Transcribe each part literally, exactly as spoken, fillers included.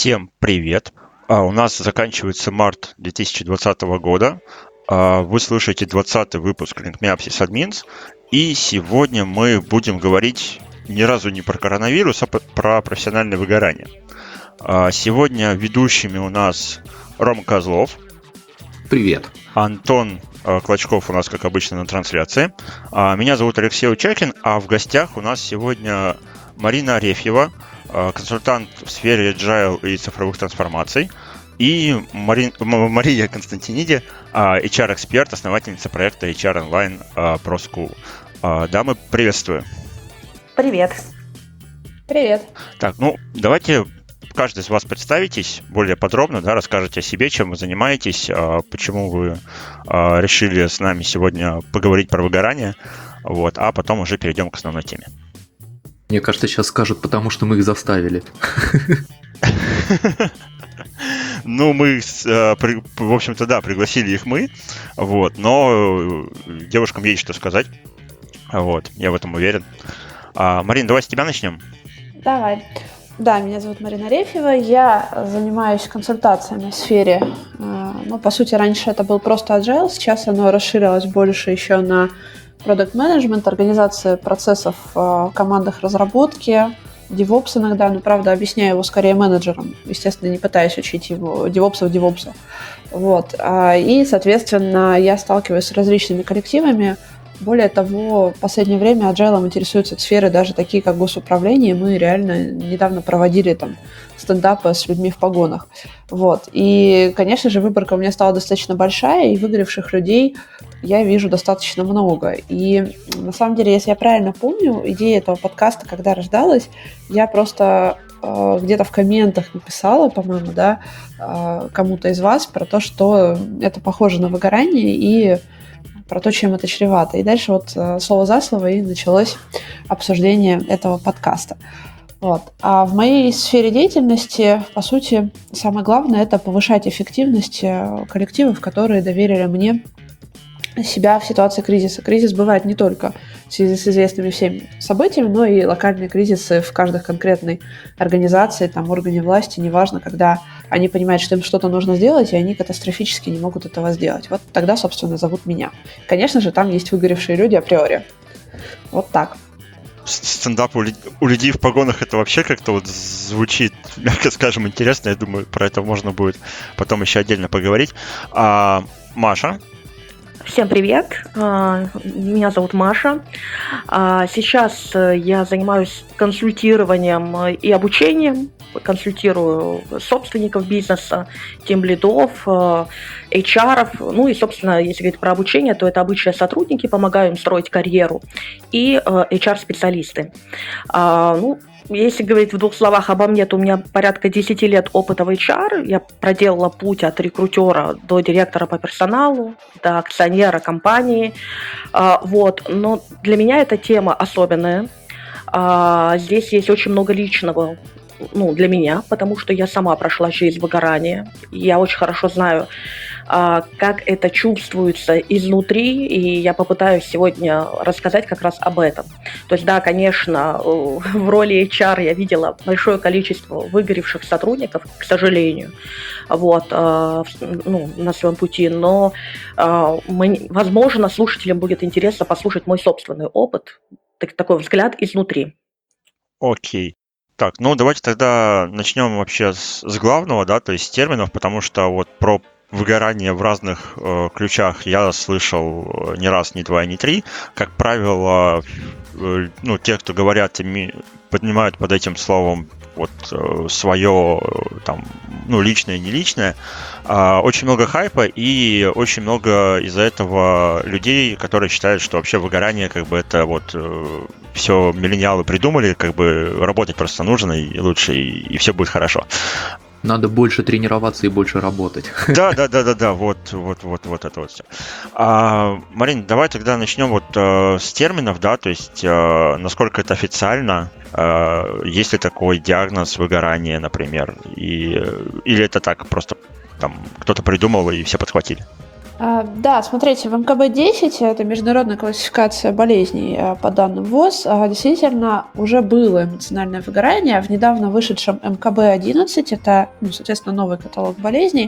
Всем привет! А, У нас заканчивается март две тысячи двадцатого года. А, Вы слушаете двадцатый выпуск LinkMeApsis Admins. И сегодня мы будем говорить ни разу не про коронавирус, а п- про профессиональное выгорание. А, Сегодня ведущими у нас Рома Козлов, Привет. Антон а, Клочков у нас, как обычно, на трансляции. А, Меня зовут Алексей Учакин, а в гостях у нас сегодня Марина Арефьева, а, консультант в сфере agile и цифровых трансформаций, и Мари... М- Мария Константиниди, а, эйч ар-эксперт, основательница проекта эйч ар Online а, ProSchool. А, Дамы, приветствую. Привет. Привет. Так, ну, давайте каждый из вас представитесь более подробно, да, расскажете о себе, чем вы занимаетесь, а, почему вы а, решили с нами сегодня поговорить про выгорание, вот, а потом уже перейдем к основной теме. Мне кажется, сейчас скажут, потому что мы их заставили. Ну, мы, с, э, при- в общем-то, да, пригласили их мы, вот, но э, девушкам есть что сказать, вот, я в этом уверен. А, Марин, давай с тебя начнем. Давай. Да, меня зовут Марина Арефьева. Я занимаюсь консультациями в сфере. э, Ну, по сути, раньше это был просто agile, сейчас оно расширилось больше еще на product management, организация процессов э, в командах разработки, DevOps иногда, но, правда, объясняю его скорее менеджерам. Естественно, не пытаюсь учить его DevOps в DevOps. Вот. А, И, соответственно, я сталкиваюсь с различными коллективами. Более того, в последнее время agile интересуются сферы даже такие, как госуправление. Мы реально недавно проводили там стендапы с людьми в погонах. Вот. И, конечно же, выборка у меня стала достаточно большая, и выгоревших людей я вижу достаточно много. И на самом деле, если я правильно помню, идея этого подкаста, когда рождалась, я просто э, где-то в комментах написала, по-моему, да, э, кому-то из вас про то, что это похоже на выгорание, и про то, чем это чревато. И дальше вот э, слово за слово и началось обсуждение этого подкаста. Вот. А в моей сфере деятельности, по сути, самое главное – это повышать эффективность э, коллективов, которые доверили мне себя в ситуации кризиса. Кризис бывает не только в связи с известными всем событиями, но и локальные кризисы в каждой конкретной организации, там, органе власти, неважно, когда они понимают, что им что-то нужно сделать, и они катастрофически не могут этого сделать. Вот тогда, собственно, зовут меня. Конечно же, там есть выгоревшие люди априори. Вот так. Стендап у, лю- у людей в погонах это вообще как-то вот звучит, мягко скажем, интересно. Я думаю, про это можно будет потом еще отдельно поговорить. А, Маша? Всем привет. А, Меня зовут Маша. А, Сейчас э, я занимаюсь консультированием э, и обучением. Консультирую собственников бизнеса, тимлидов, э, эйч ар. Ну и, собственно, если говорить про обучение, то это обычные сотрудники, помогаю им строить карьеру, и э, эйч ар-специалисты. А, Ну, если говорить в двух словах обо мне, то у меня порядка десять лет опыта в эйч ар. Я проделала путь от рекрутера до директора по персоналу, до акционера компании. А, Вот. Но для меня эта тема особенная. А, Здесь есть очень много личного, ну, для меня, потому что я сама прошла через выгорание. Я очень хорошо знаю, а, как это чувствуется изнутри, и я попытаюсь сегодня рассказать как раз об этом. То есть, да, конечно, э, в роли эйч ар я видела большое количество выгоревших сотрудников, к сожалению, вот, э, в- ну, на своем пути, но, э, мы- возможно, слушателям будет интересно послушать мой собственный опыт, так- такой взгляд изнутри. Окей. Так, ну давайте тогда начнем вообще с, с главного, да, то есть с терминов, потому что вот про выгорание в разных э, ключах я слышал э, не раз, не два, не три. Как правило, э, ну, те, кто говорят, ими- поднимают под этим словом вот свое там, ну, личное, не личное. А, очень много хайпа и очень много из-за этого людей, которые считают, что вообще выгорание, как бы это вот все миллениалы придумали, как бы работать просто нужно и лучше, и, и все будет хорошо. Надо больше тренироваться и больше работать. Да, да, да, да, да, вот, вот, вот, вот это вот все. А, Марин, давай тогда начнем вот э, с терминов, да, то есть э, насколько это официально, э, есть ли такой диагноз выгорания, например, и, или это так просто там кто-то придумал и все подхватили? А, Да, смотрите, в эм ка бэ десять, это международная классификация болезней а, по данным ВОЗ, а, действительно уже было эмоциональное выгорание. В недавно вышедшем эм ка бэ одиннадцать, это, ну, соответственно, новый каталог болезней,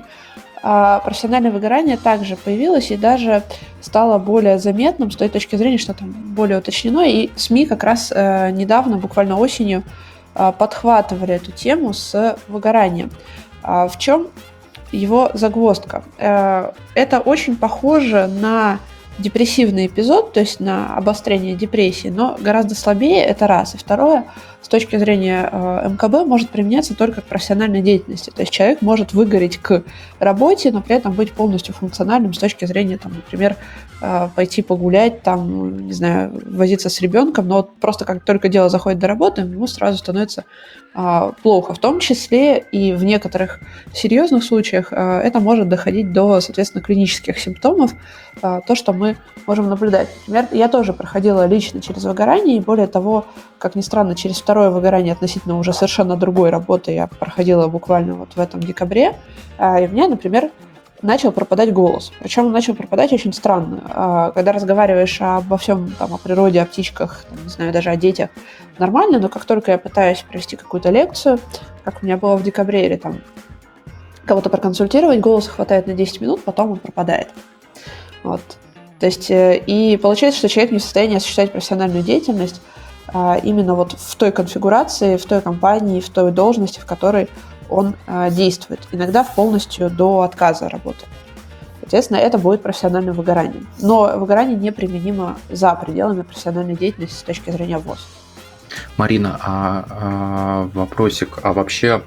а, профессиональное выгорание также появилось и даже стало более заметным с той точки зрения, что там более уточнено. И СМИ как раз э, недавно, буквально осенью, э, подхватывали эту тему с выгоранием. А в чем его загвоздка? Э, Это очень похоже на депрессивный эпизод, то есть на обострение депрессии, но гораздо слабее, это раз. И второе, с точки зрения э, эм ка бэ, может применяться только к профессиональной деятельности. То есть человек может выгореть к работе, но при этом быть полностью функциональным с точки зрения, там, например, э, пойти погулять, там, не знаю, возиться с ребенком, но вот просто как только дело заходит до работы, ему сразу становится э, плохо. В том числе и в некоторых серьезных случаях э, это может доходить до, соответственно, клинических симптомов, э, то, что мы можем наблюдать. Например, я тоже проходила лично через выгорание, и более того, как ни странно, через второе выгорание относительно уже совершенно другой работы я проходила буквально вот в этом декабре, и у меня, например, начал пропадать голос. Причем он начал пропадать очень странно. Когда разговариваешь обо всем, там, о природе, о птичках, там, не знаю, даже о детях, нормально, но как только я пытаюсь провести какую-то лекцию, как у меня было в декабре, или там кого-то проконсультировать, голоса хватает на десять минут, потом он пропадает. Вот. То есть, и получается, что человек не в состоянии осуществлять профессиональную деятельность а, именно вот в той конфигурации, в той компании, в той должности, в которой он а, действует. Иногда полностью до отказа работы. Соответственно, это будет профессиональным выгоранием. Но выгорание неприменимо за пределами профессиональной деятельности с точки зрения ВОЗ. Марина, а, а вопросик, а вообще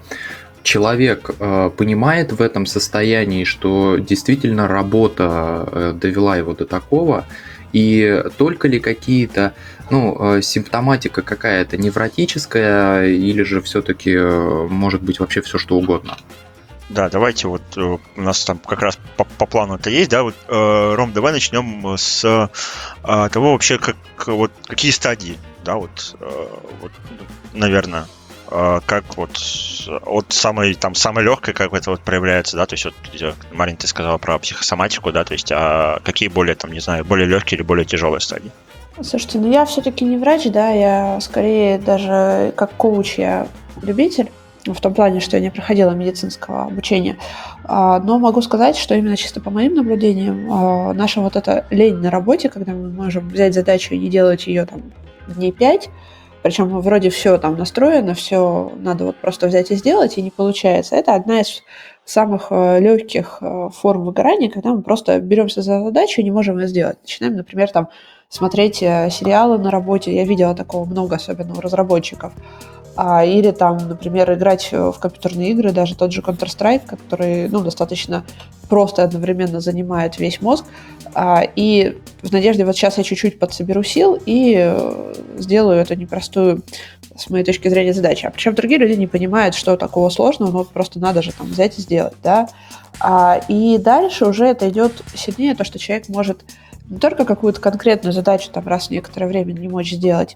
человек э, понимает в этом состоянии, что действительно работа э, довела его до такого, и только ли какие-то, ну, э, симптоматика какая-то невротическая, или же все-таки э, может быть вообще все что угодно? Да, давайте вот э, у нас там как раз по, по плану это есть, да, вот, э, Ром, давай начнем с э, того вообще, как, вот, какие стадии, да, вот, э, вот наверное, как вот от самой, там, самой легкой, как это вот проявляется, да, то есть вот, Марин, ты сказала про психосоматику, да, то есть а какие более, там, не знаю, более легкие или более тяжелые стадии? Слушайте, ну я все-таки не врач, да, я скорее даже как коуч, я любитель, в том плане, что я не проходила медицинского обучения, но могу сказать, что именно чисто по моим наблюдениям, наша вот эта лень на работе, когда мы можем взять задачу и не делать ее там дней пять, причем вроде все там настроено, все надо вот просто взять и сделать, и не получается. Это одна из самых легких форм выгорания, когда мы просто беремся за задачу и не можем ее сделать. Начинаем, например, там смотреть сериалы на работе. Я видела такого много, особенно у разработчиков. Или там, например, играть в компьютерные игры, даже тот же Counter-Strike, который, ну, достаточно просто одновременно занимает весь мозг. И в надежде, вот сейчас я чуть-чуть подсоберу сил и сделаю эту непростую, с моей точки зрения, задачу. А причем другие люди не понимают, что такого сложного, но просто надо же там взять и сделать, да. И дальше уже это идет сильнее, то, что человек может не только какую-то конкретную задачу там раз в некоторое время не мочь сделать,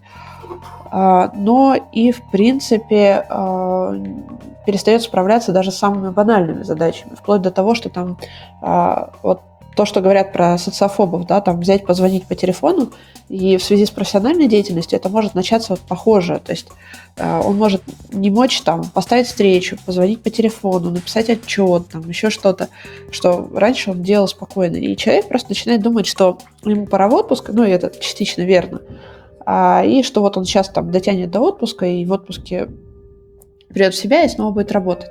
но и, в принципе, перестает справляться даже с самыми банальными задачами, вплоть до того, что там вот то, что говорят про социофобов, да, там взять, позвонить по телефону, и в связи с профессиональной деятельностью это может начаться вот похоже, то есть он может не мочь там поставить встречу, позвонить по телефону, написать отчет, там еще что-то, что раньше он делал спокойно, и человек просто начинает думать, что ему пора в отпуск, ну и это частично верно, и что вот он сейчас там дотянет до отпуска, и в отпуске придет в себя и снова будет работать.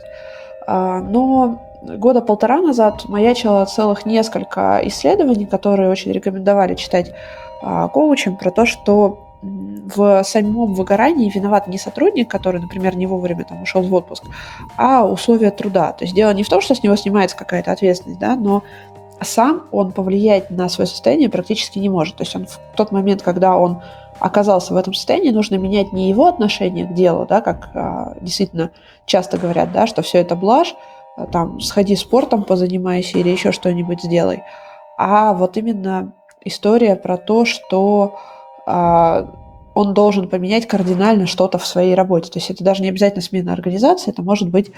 Но года полтора назад маячило целых несколько исследований, которые очень рекомендовали читать коучам, про то, что в самом выгорании виноват не сотрудник, который, например, не вовремя там ушел в отпуск, а условия труда. То есть дело не в том, что с него снимается какая-то ответственность, да, но сам он повлиять на свое состояние практически не может. То есть он в тот момент, когда он оказался в этом состоянии, нужно менять не его отношение к делу, да, как а, действительно часто говорят, да, что все это блажь, а, там, сходи спортом позанимайся или еще что-нибудь сделай, а вот именно история про то, что а, он должен поменять кардинально что-то в своей работе. То есть это даже не обязательно смена организации, это может быть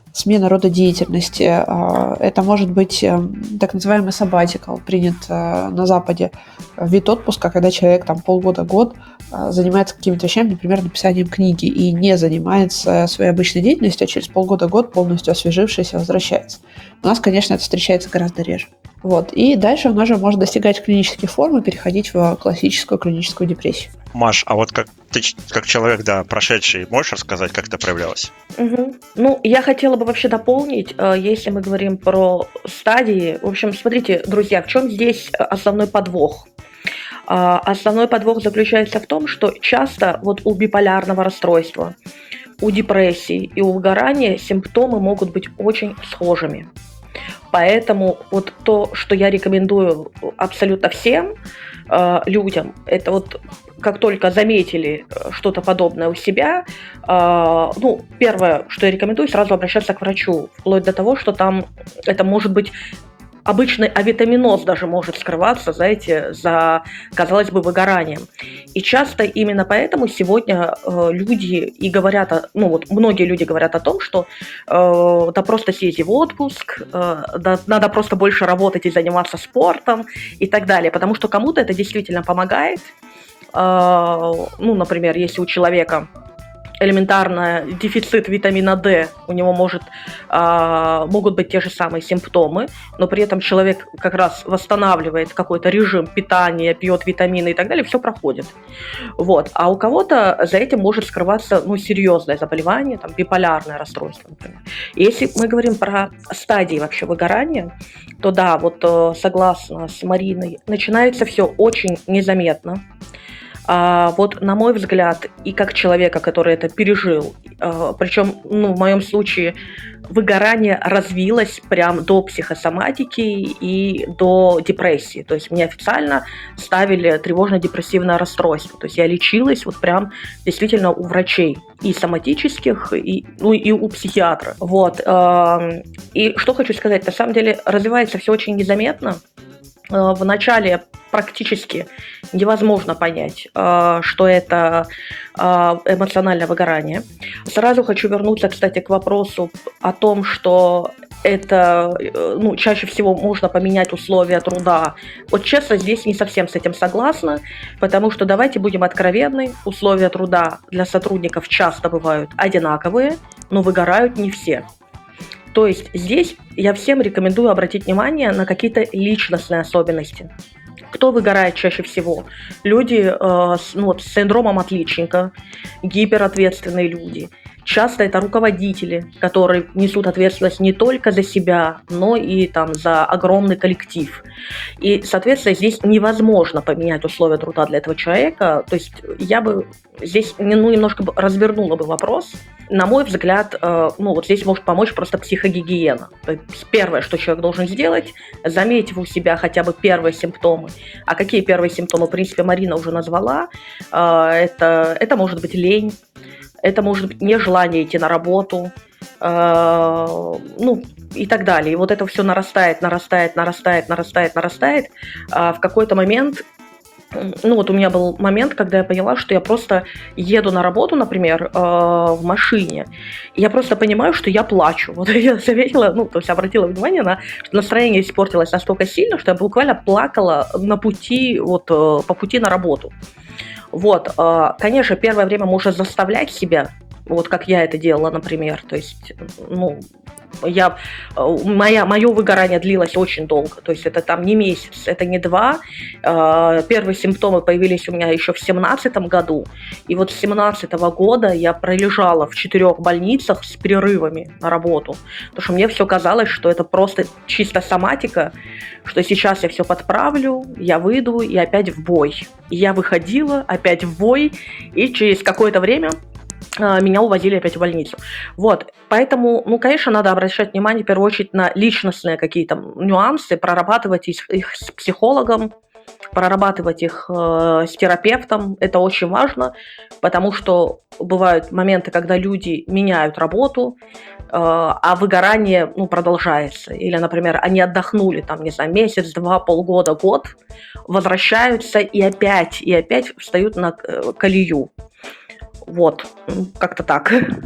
смена рода деятельности. Это может быть так называемый sabbatical, принят на Западе, вид отпуска, когда человек там полгода-год занимается какими-то вещами, например, написанием книги, и не занимается своей обычной деятельностью, а через полгода-год полностью освежившийся возвращается. У нас, конечно, это встречается гораздо реже. Вот. И дальше он уже может достигать клинических форм и переходить в классическую клиническую депрессию. Маш, а вот как ты, как человек, да, прошедший, можешь рассказать, как это проявлялось? Угу. Ну, я хотела бы вообще дополнить, если мы говорим про стадии. В общем, смотрите, друзья, в чем здесь основной подвох? Основной подвох заключается в том, что часто вот у биполярного расстройства, у депрессии и у выгорания симптомы могут быть очень схожими. Поэтому вот то, что я рекомендую абсолютно всем э, людям, это вот как только заметили что-то подобное у себя, э, ну, первое, что я рекомендую, сразу обращаться к врачу, вплоть до того, что там это может быть обычный авитаминоз даже может скрываться, знаете, за, казалось бы, выгоранием. И часто именно поэтому сегодня э, люди и говорят, о, ну вот многие люди говорят о том, что э, да просто съезди в отпуск, э, да, надо просто больше работать и заниматься спортом и так далее, потому что кому-то это действительно помогает. Э, ну, например, если у человека элементарно дефицит витамина D, у него может, а, могут быть те же самые симптомы, но при этом человек как раз восстанавливает какой-то режим питания, пьет витамины и так далее, все проходит. Вот. А у кого-то за этим может скрываться ну, серьезное заболевание, там, биполярное расстройство, например. И если мы говорим про стадии вообще выгорания, то да, вот согласно с Мариной, начинается все очень незаметно. А, вот, на мой взгляд, и как человека, который это пережил, а, причем, ну, в моем случае, выгорание развилось прям до психосоматики и до депрессии. То есть мне официально ставили тревожно-депрессивное расстройство. То есть я лечилась вот прям действительно у врачей и соматических, и, ну, и у психиатра. Вот. А, и что хочу сказать, на самом деле развивается все очень незаметно. В начале практически невозможно понять, что это эмоциональное выгорание. Сразу хочу вернуться, кстати, к вопросу о том, что это, ну, чаще всего можно поменять условия труда. Вот честно, здесь не совсем с этим согласна, потому что давайте будем откровенны, условия труда для сотрудников часто бывают одинаковые, но выгорают не все. То есть здесь я всем рекомендую обратить внимание на какие-то личностные особенности. Кто выгорает чаще всего? Люди э, с, ну, вот, с синдромом отличника, гиперответственные люди. Часто это руководители, которые несут ответственность не только за себя, но и там, за огромный коллектив. И, соответственно, здесь невозможно поменять условия труда для этого человека. То есть я бы здесь ну, немножко развернула бы вопрос. На мой взгляд, э, ну, вот здесь может помочь просто психогигиена. То есть первое, что человек должен сделать, заметив у себя хотя бы первые симптомы. А какие первые симптомы, в принципе, Марина уже назвала. Э, это, это может быть лень. Это может быть нежелание идти на работу, э, ну и так далее. И вот это все нарастает, нарастает, нарастает, нарастает, нарастает. А в какой-то момент, ну вот у меня был момент, когда я поняла, что я просто еду на работу, например, э, в машине, и я просто понимаю, что я плачу. Вот я заметила, ну то есть обратила внимание на, что настроение испортилось настолько сильно, что я буквально плакала на пути, вот э, по пути на работу. Вот, конечно, первое время можно заставлять себя, вот как я это делала, например, то есть, ну, я, моя, мое выгорание длилось очень долго, то есть это там не месяц, это не два, первые симптомы появились у меня еще в семнадцатом году, и вот с семнадцатого года я пролежала в четырех больницах с перерывами на работу, потому что мне все казалось, что это просто чисто соматика, что сейчас я все подправлю, я выйду и опять в бой. И я выходила опять в бой, и через какое-то время меня увозили опять в больницу. Вот, поэтому, ну, конечно, надо обращать внимание в первую очередь на личностные какие-то нюансы, прорабатывать их, их с психологом, прорабатывать их э, с терапевтом. Это очень важно, потому что бывают моменты, когда люди меняют работу, э, а выгорание, ну, продолжается. Или, например, они отдохнули, там, не знаю, месяц, два, полгода, год, возвращаются и опять, и опять встают на колею. Вот, как-то так.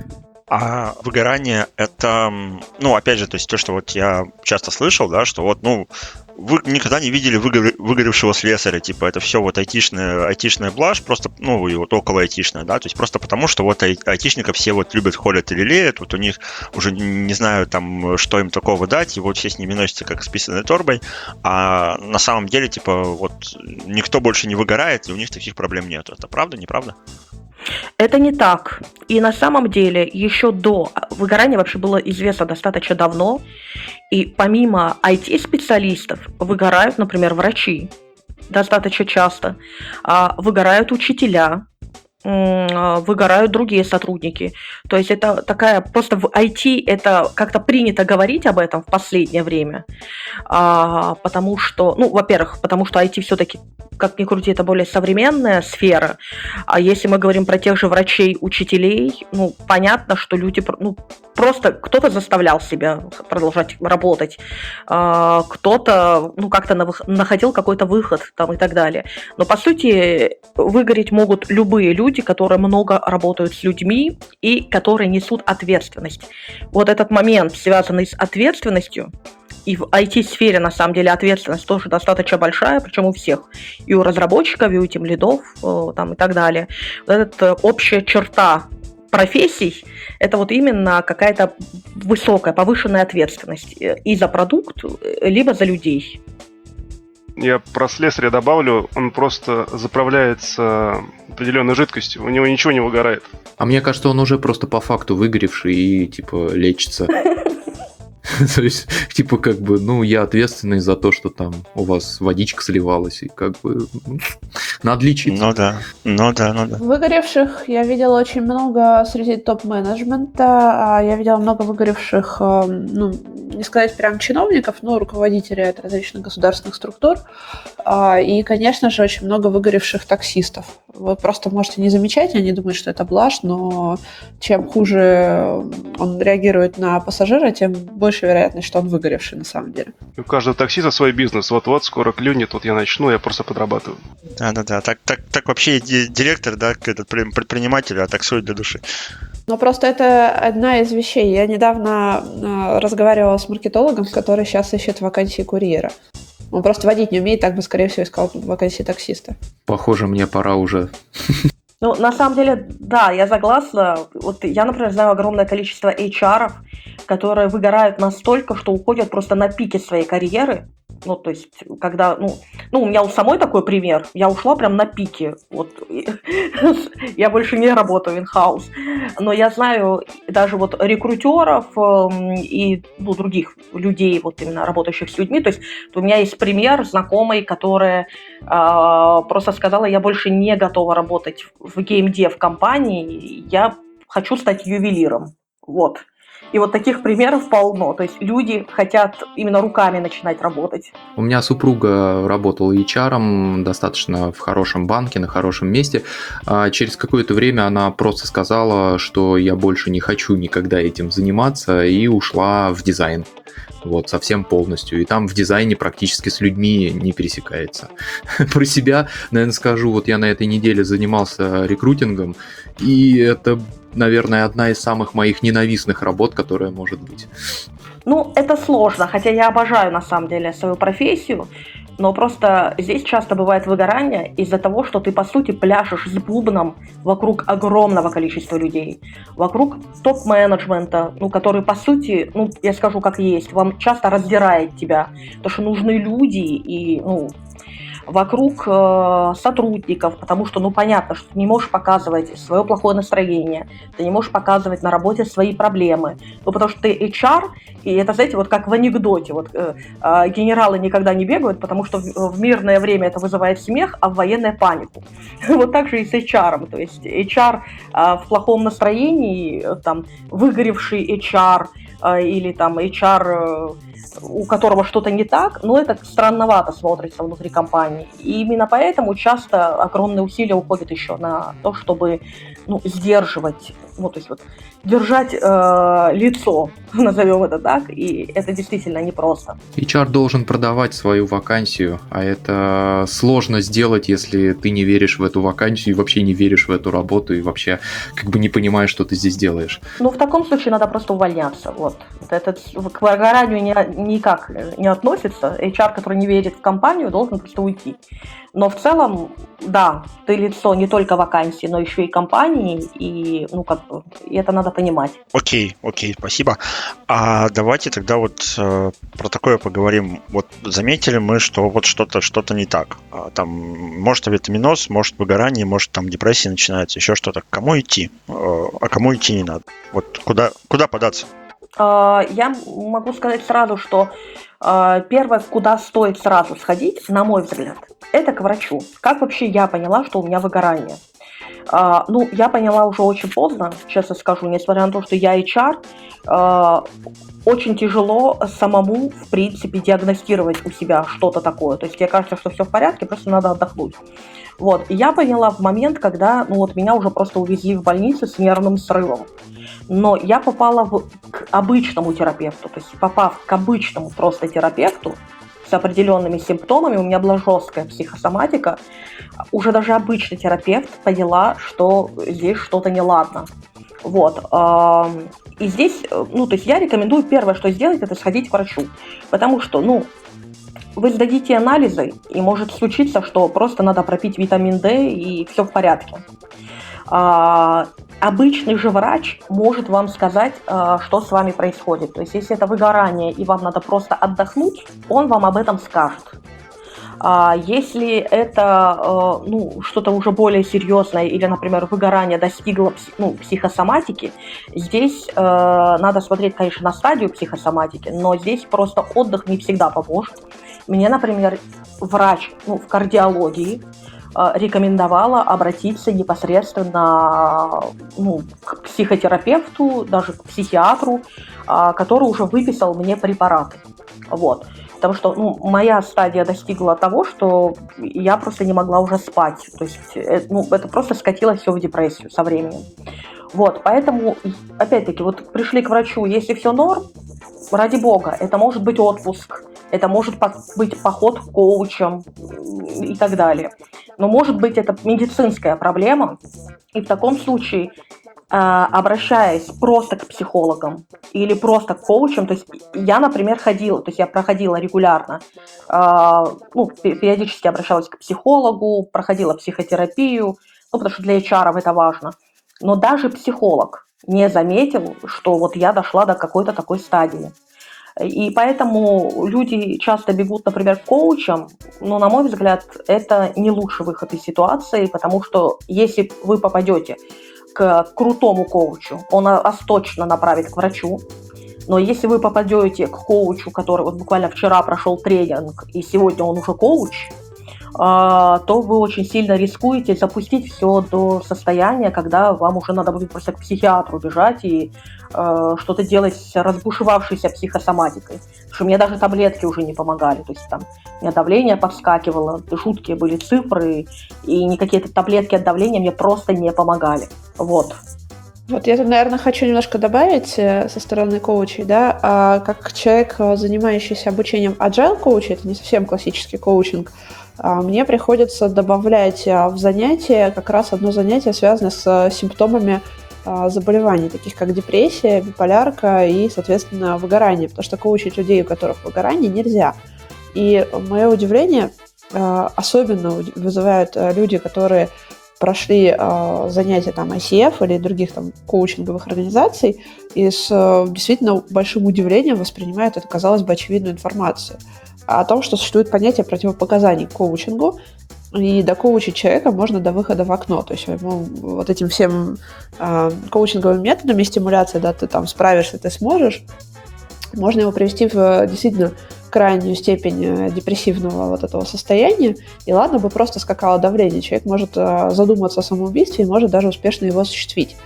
А выгорание это, ну, опять же, то есть то, что вот я часто слышал, да, что вот, ну, вы никогда не видели выгоре- выгоревшего слесаря, типа это все вот айтишная, айтишная блажь, просто, ну, и вот около айтишная, да, то есть просто потому, что вот ай- айтишников все вот любят, ходят и лелеют, вот у них уже не знаю там, что им такого дать, и вот все с ними носятся как с писаной торбой, а на самом деле, типа, вот никто больше не выгорает, и у них таких проблем нет. Это правда, неправда? Это не так. И на самом деле еще до выгорания вообще было известно достаточно давно. И помимо ай ти-специалистов выгорают, например, врачи достаточно часто, а, выгорают учителя, м, а, выгорают другие сотрудники. То есть это такая, просто в ай ти это как-то принято говорить об этом в последнее время, а, потому что, ну, во-первых, потому что ай ти все-таки, как ни крути, это более современная сфера. А если мы говорим про тех же врачей, учителей, ну, понятно, что люди, пр- ну, просто кто-то заставлял себя продолжать работать, а, кто-то, ну, как-то навых- находил какой-то выход там и так далее. Но, по сути, выгореть могут любые люди, которые много работают с людьми и которые несут ответственность. Вот этот момент, связанный с ответственностью, и в ай ти-сфере, на самом деле, ответственность тоже достаточно большая, причем у всех. И у разработчиков, и у тимлидов, э, там, и так далее. Вот эта общая черта профессий – это вот именно какая-то высокая, повышенная ответственность э, и за продукт, э, либо за людей. Я про слесаря добавлю, он просто заправляется определенной жидкостью, у него ничего не выгорает. А мне кажется, он уже просто по факту выгоревший и, типа, лечится. То есть, типа, как бы, ну, я ответственный за то, что там у вас водичка сливалась, и как бы ну, надо лечиться. Ну да, ну да, ну да. Выгоревших я видела очень много среди топ-менеджмента. а Я видела много выгоревших, э, ну, не сказать прям чиновников, но руководителей от различных государственных структур. А, И, конечно же, очень много выгоревших таксистов. Вы просто можете не замечать, они думают, что это блажь, но чем хуже он реагирует на пассажира, тем больше вероятность, что он выгоревший на самом деле. У каждого таксиста свой бизнес. Вот-вот, скоро клюнет, вот я начну, я просто подрабатываю. Да-да-да, так, так, так вообще ди- директор, да, этот пред- предприниматель, а таксует для души. Но просто это одна из вещей. Я недавно э, разговаривала с маркетологом, который сейчас ищет вакансии курьера. Он просто водить не умеет, так бы, скорее всего, искал вакансии таксиста. Похоже, мне пора уже. Ну, на самом деле, да, я согласна. Вот я, например, знаю огромное количество эйч ар-ов, которые выгорают настолько, что уходят просто на пике своей карьеры. Ну, то есть, когда, ну, ну, у меня у самой такой пример. Я ушла прям на пике. Вот. Я больше не работаю in-house. Но я знаю даже вот рекрутеров эм, и ну, других людей, вот именно работающих с людьми. То есть у меня есть пример знакомой, которая э, просто сказала, я больше не готова работать в геймдев компании, я хочу стать ювелиром. Вот. И вот таких примеров полно. То есть люди хотят именно руками начинать работать. У меня супруга работала эйч ар достаточно в хорошем банке, на хорошем месте. А через какое-то время она просто сказала, что я больше не хочу никогда этим заниматься, и ушла в дизайн. Вот, совсем полностью. И там в дизайне практически с людьми не пересекается. Про себя, наверное, скажу, вот я на этой неделе занимался рекрутингом, и это, наверное, одна из самых моих ненавистных работ, которая может быть. Ну, это сложно, хотя я обожаю, на самом деле, свою профессию, но просто здесь часто бывает выгорание из-за того, что ты, по сути, пляшешь с бубном вокруг огромного количества людей, вокруг топ-менеджмента, ну, который, по сути, ну, я скажу как есть, вам часто раздирает тебя, потому что нужны люди и, ну, вокруг э, сотрудников, потому что, ну, понятно, что ты не можешь показывать свое плохое настроение, ты не можешь показывать на работе свои проблемы, ну, потому что ты эйч ар, и это, знаете, вот как в анекдоте, вот э, э, генералы никогда не бегают, потому что в, в мирное время это вызывает смех, а в военное панику. Вот так же и с эйч ар, то есть эйч ар э, в плохом настроении, э, там, выгоревший эйч ар, э, или там эйч ар, э, у которого что-то не так, но это странновато смотрится внутри компании. И именно поэтому часто огромные усилия уходят еще на то, чтобы ну, сдерживать, ну, то есть вот держать э, лицо, назовем это так, и это действительно непросто. эйч ар должен продавать свою вакансию, а это сложно сделать, если ты не веришь в эту вакансию и вообще не веришь в эту работу и вообще как бы не понимаешь, что ты здесь делаешь. Ну, в таком случае надо просто увольняться, вот. Это к выгоранию не, никак не относится. эйч ар, который не верит в компанию, должен просто уйти. Но в целом, да, ты лицо не только вакансии, но еще и компании, и, ну, как бы, и это надо понимать. Окей, окей, спасибо. А давайте тогда вот э, про такое поговорим. Вот заметили мы, что вот что-то, что-то не так. А, там, может авитаминоз, может выгорание, может там депрессия начинается, еще что-то. К кому идти? Э, а кому идти не надо? Вот куда, куда податься? Я могу сказать сразу, что первое, куда стоит сразу сходить, на мой взгляд, это к врачу. Как вообще я поняла, что у меня выгорание? Ну, я поняла уже очень поздно, честно скажу, несмотря на то, что я эйч ар, очень тяжело самому, в принципе, диагностировать у себя что-то такое. То есть мне кажется, что все в порядке, просто надо отдохнуть. Вот, и я поняла в момент, когда, ну вот, меня уже просто увезли в больницу с нервным срывом. Но я попала в, к обычному терапевту, то есть попав к обычному просто терапевту с определенными симптомами, у меня была жесткая психосоматика, уже даже обычный терапевт поняла, что здесь что-то неладно. Вот. И здесь, ну, то есть я рекомендую первое, что сделать, это сходить к врачу, потому что, ну, вы сдадите анализы, и может случиться, что просто надо пропить витамин D, и все в порядке. А, обычный же врач может вам сказать, а, что с вами происходит. То есть, если это выгорание, и вам надо просто отдохнуть, он вам об этом скажет. А, если это а, ну, что-то уже более серьезное, или, например, выгорание достигло ну, психосоматики, здесь а, надо смотреть, конечно, на стадию психосоматики, но здесь просто отдых не всегда поможет. Мне, например, врач ну, в кардиологии э, рекомендовала обратиться непосредственно ну, к психотерапевту, даже к психиатру, э, который уже выписал мне препараты. Вот. Потому что ну, моя стадия достигла того, что я просто не могла уже спать. То есть э, ну, это просто скатилось все в депрессию со временем. Вот, поэтому, опять-таки, вот пришли к врачу, если все норм, ради бога, это может быть отпуск, это может быть поход к коучам и так далее. Но может быть это медицинская проблема, и в таком случае, обращаясь просто к психологам или просто к коучам, то есть я, например, ходила, то есть я проходила регулярно, ну, периодически обращалась к психологу, проходила психотерапию, ну, потому что для эйч ар это важно. Но даже психолог не заметил, что вот я дошла до какой-то такой стадии. И поэтому люди часто бегут, например, к коучам, но, на мой взгляд, это не лучший выход из ситуации, потому что если вы попадете к крутому коучу, он вас точно направит к врачу, но если вы попадете к коучу, который вот буквально вчера прошел тренинг, и сегодня он уже коуч, то вы очень сильно рискуете запустить все до состояния, когда вам уже надо будет просто к психиатру бежать и э, что-то делать с разбушевавшейся психосоматикой. Потому что мне даже таблетки уже не помогали. То есть там у меня давление подскакивало, жуткие были цифры, и никакие таблетки от давления мне просто не помогали. Вот. Вот я тут, наверное, хочу немножко добавить со стороны коучей, да, а как человек, занимающийся обучением agile коуча, это не совсем классический коучинг, мне приходится добавлять в занятия как раз одно занятие, связанное с симптомами заболеваний, таких как депрессия, биполярка и, соответственно, выгорание, потому что коучить людей, у которых выгорание, нельзя. И мое удивление особенно вызывают люди, которые прошли э, занятия там ай си эф или других там коучинговых организаций и с э, действительно большим удивлением воспринимают эту, казалось бы, очевидную информацию о том, что существует понятие противопоказаний к коучингу, и докоучить человека можно до выхода в окно. То есть ему вот этим всем э, коучинговыми методами стимуляции, да, ты там справишься, ты сможешь, можно его привести в действительно крайнюю степень депрессивного вот этого состояния, и ладно бы просто скакало давление, человек может задуматься о самоубийстве и может даже успешно его осуществить.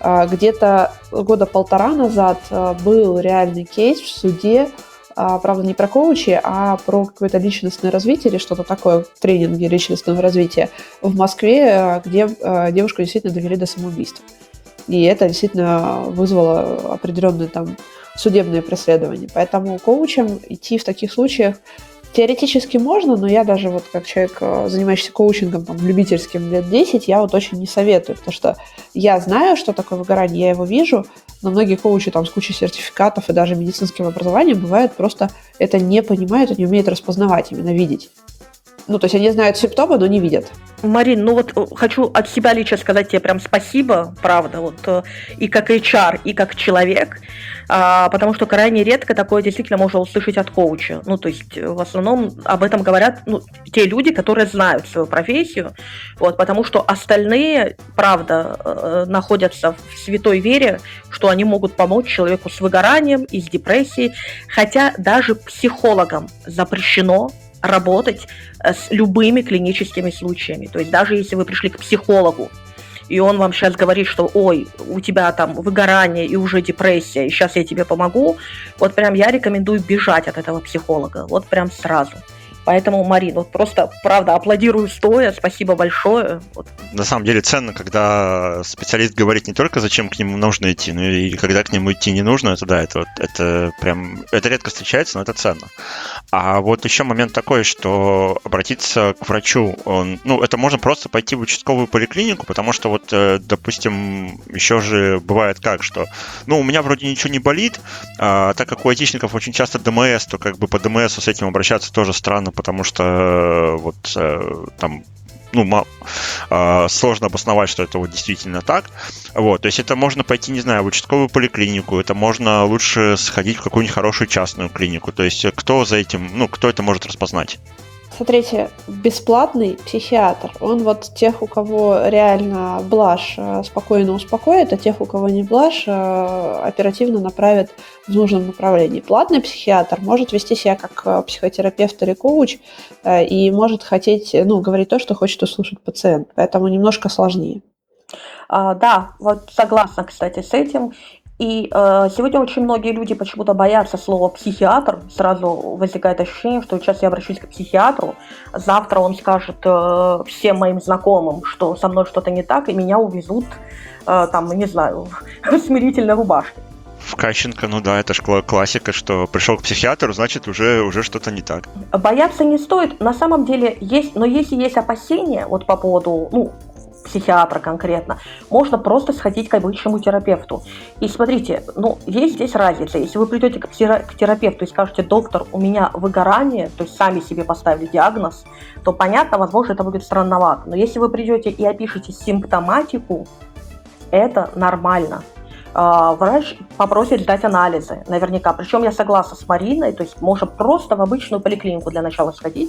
Где-то года полтора назад был реальный кейс в суде, правда, не про коучи, а про какое-то личностное развитие или что-то такое, тренинги личностного развития в Москве, где девушку действительно довели до самоубийства. И это действительно вызвало определенные там судебные преследования. Поэтому коучам идти в таких случаях теоретически можно, но я даже вот как человек, занимающийся коучингом там, любительским лет десять, я вот очень не советую, потому что я знаю, что такое выгорание, я его вижу, но многие коучи там с кучей сертификатов и даже медицинским образованием бывает просто это не понимают и не умеют распознавать, именно видеть. Ну, то есть они знают симптомы, но не видят. Марин, ну вот хочу от себя лично сказать тебе прям спасибо, правда, вот и как эйч ар, и как человек, а, потому что крайне редко такое действительно можно услышать от коуча. Ну, то есть в основном об этом говорят ну, те люди, которые знают свою профессию, вот, потому что остальные, правда, находятся в святой вере, что они могут помочь человеку с выгоранием и с депрессией, хотя даже психологам запрещено работать с любыми клиническими случаями. То есть даже если вы пришли к психологу, и он вам сейчас говорит, что ой, у тебя там выгорание и уже депрессия, и сейчас я тебе помогу, вот прям я рекомендую бежать от этого психолога, вот прям сразу. Поэтому, Марин, вот просто, правда, аплодирую стоя, спасибо большое. Вот. На самом деле ценно, когда специалист говорит не только, зачем к нему нужно идти, но и когда к нему идти не нужно, это да, это, вот, это прям, это редко встречается, но это ценно. А вот еще момент такой, что обратиться к врачу, он, ну, это можно просто пойти в участковую поликлинику, потому что вот, допустим, еще же бывает как, что, ну, у меня вроде ничего не болит, а так как у айтишников очень часто ДМС, то как бы по ДМСу с этим обращаться тоже странно, потому что вот там ну, сложно обосновать, что это вот действительно так. Вот, то есть это можно пойти, не знаю, в участковую поликлинику, это можно лучше сходить в какую-нибудь хорошую частную клинику. То есть кто за этим, ну, кто это может распознать? Смотрите, бесплатный психиатр, он вот тех, у кого реально блажь, спокойно успокоит, а тех, у кого не блажь, оперативно направит в нужном направлении. Платный психиатр может вести себя как психотерапевт или коуч и может хотеть, ну, говорить то, что хочет услышать пациент, поэтому немножко сложнее. А, да, вот согласна, кстати, с этим. И э, сегодня очень многие люди почему-то боятся слова «психиатр». Сразу возникает ощущение, что сейчас я обращусь к психиатру, завтра он скажет э, всем моим знакомым, что со мной что-то не так, и меня увезут, э, там, не знаю, в смирительной рубашке. В Кащенко, ну да, это же классика, что пришел к психиатру, значит, уже, уже что-то не так. Бояться не стоит. На самом деле есть, но если есть опасения вот по поводу, ну, психиатра конкретно, можно просто сходить к обычному терапевту. И смотрите, ну, есть здесь разница. Если вы придете к терапевту и скажете: доктор, у меня выгорание, то есть сами себе поставили диагноз, то понятно, возможно, это будет странновато. Но если вы придете и опишете симптоматику, это нормально. Врач попросит сдать анализы, наверняка. Причем я согласна с Мариной, то есть можно просто в обычную поликлинику для начала сходить.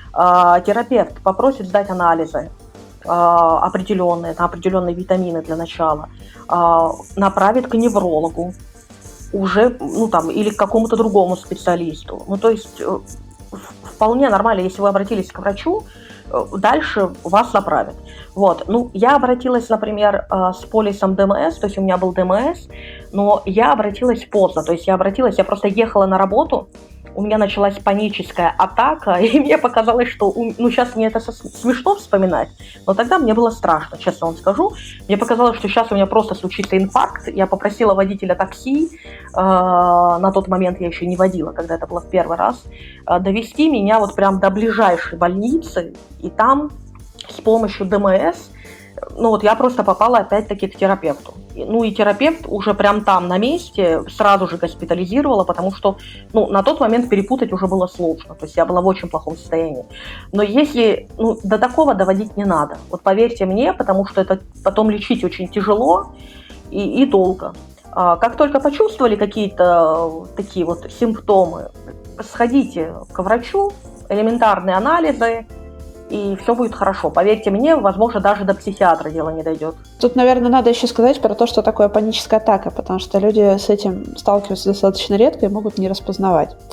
Терапевт попросит сдать анализы определенные, на определенные витамины для начала, направит к неврологу уже, ну там, или к какому-то другому специалисту. Ну, то есть вполне нормально, если вы обратились к врачу, дальше вас направят. Вот. Ну, я обратилась, например, с полисом ДМС, то есть у меня был ДМС, но я обратилась поздно, то есть я обратилась, я просто ехала на работу, у меня началась паническая атака, и мне показалось, что, ну, сейчас мне это смешно вспоминать, но тогда мне было страшно, честно вам скажу. Мне показалось, что сейчас у меня просто случится инфаркт. Я попросила водителя такси, э, на тот момент я еще не водила, когда это было в первый раз, э, довести меня вот прям до ближайшей больницы, и там с помощью ДМС, ну вот я просто попала опять-таки к терапевту. Ну и терапевт уже прям там на месте сразу же госпитализировала, потому что, ну, на тот момент перепутать уже было сложно, то есть я была в очень плохом состоянии. Но если, ну, до такого доводить не надо, вот поверьте мне, потому что это потом лечить очень тяжело и, и долго. А как только почувствовали какие-то такие вот симптомы, сходите к врачу, элементарные анализы, и все будет хорошо. Поверьте мне, возможно, даже до психиатра дело не дойдет. Тут, наверное, надо еще сказать про то, что такое паническая атака, потому что люди с этим сталкиваются достаточно редко и могут не распознавать.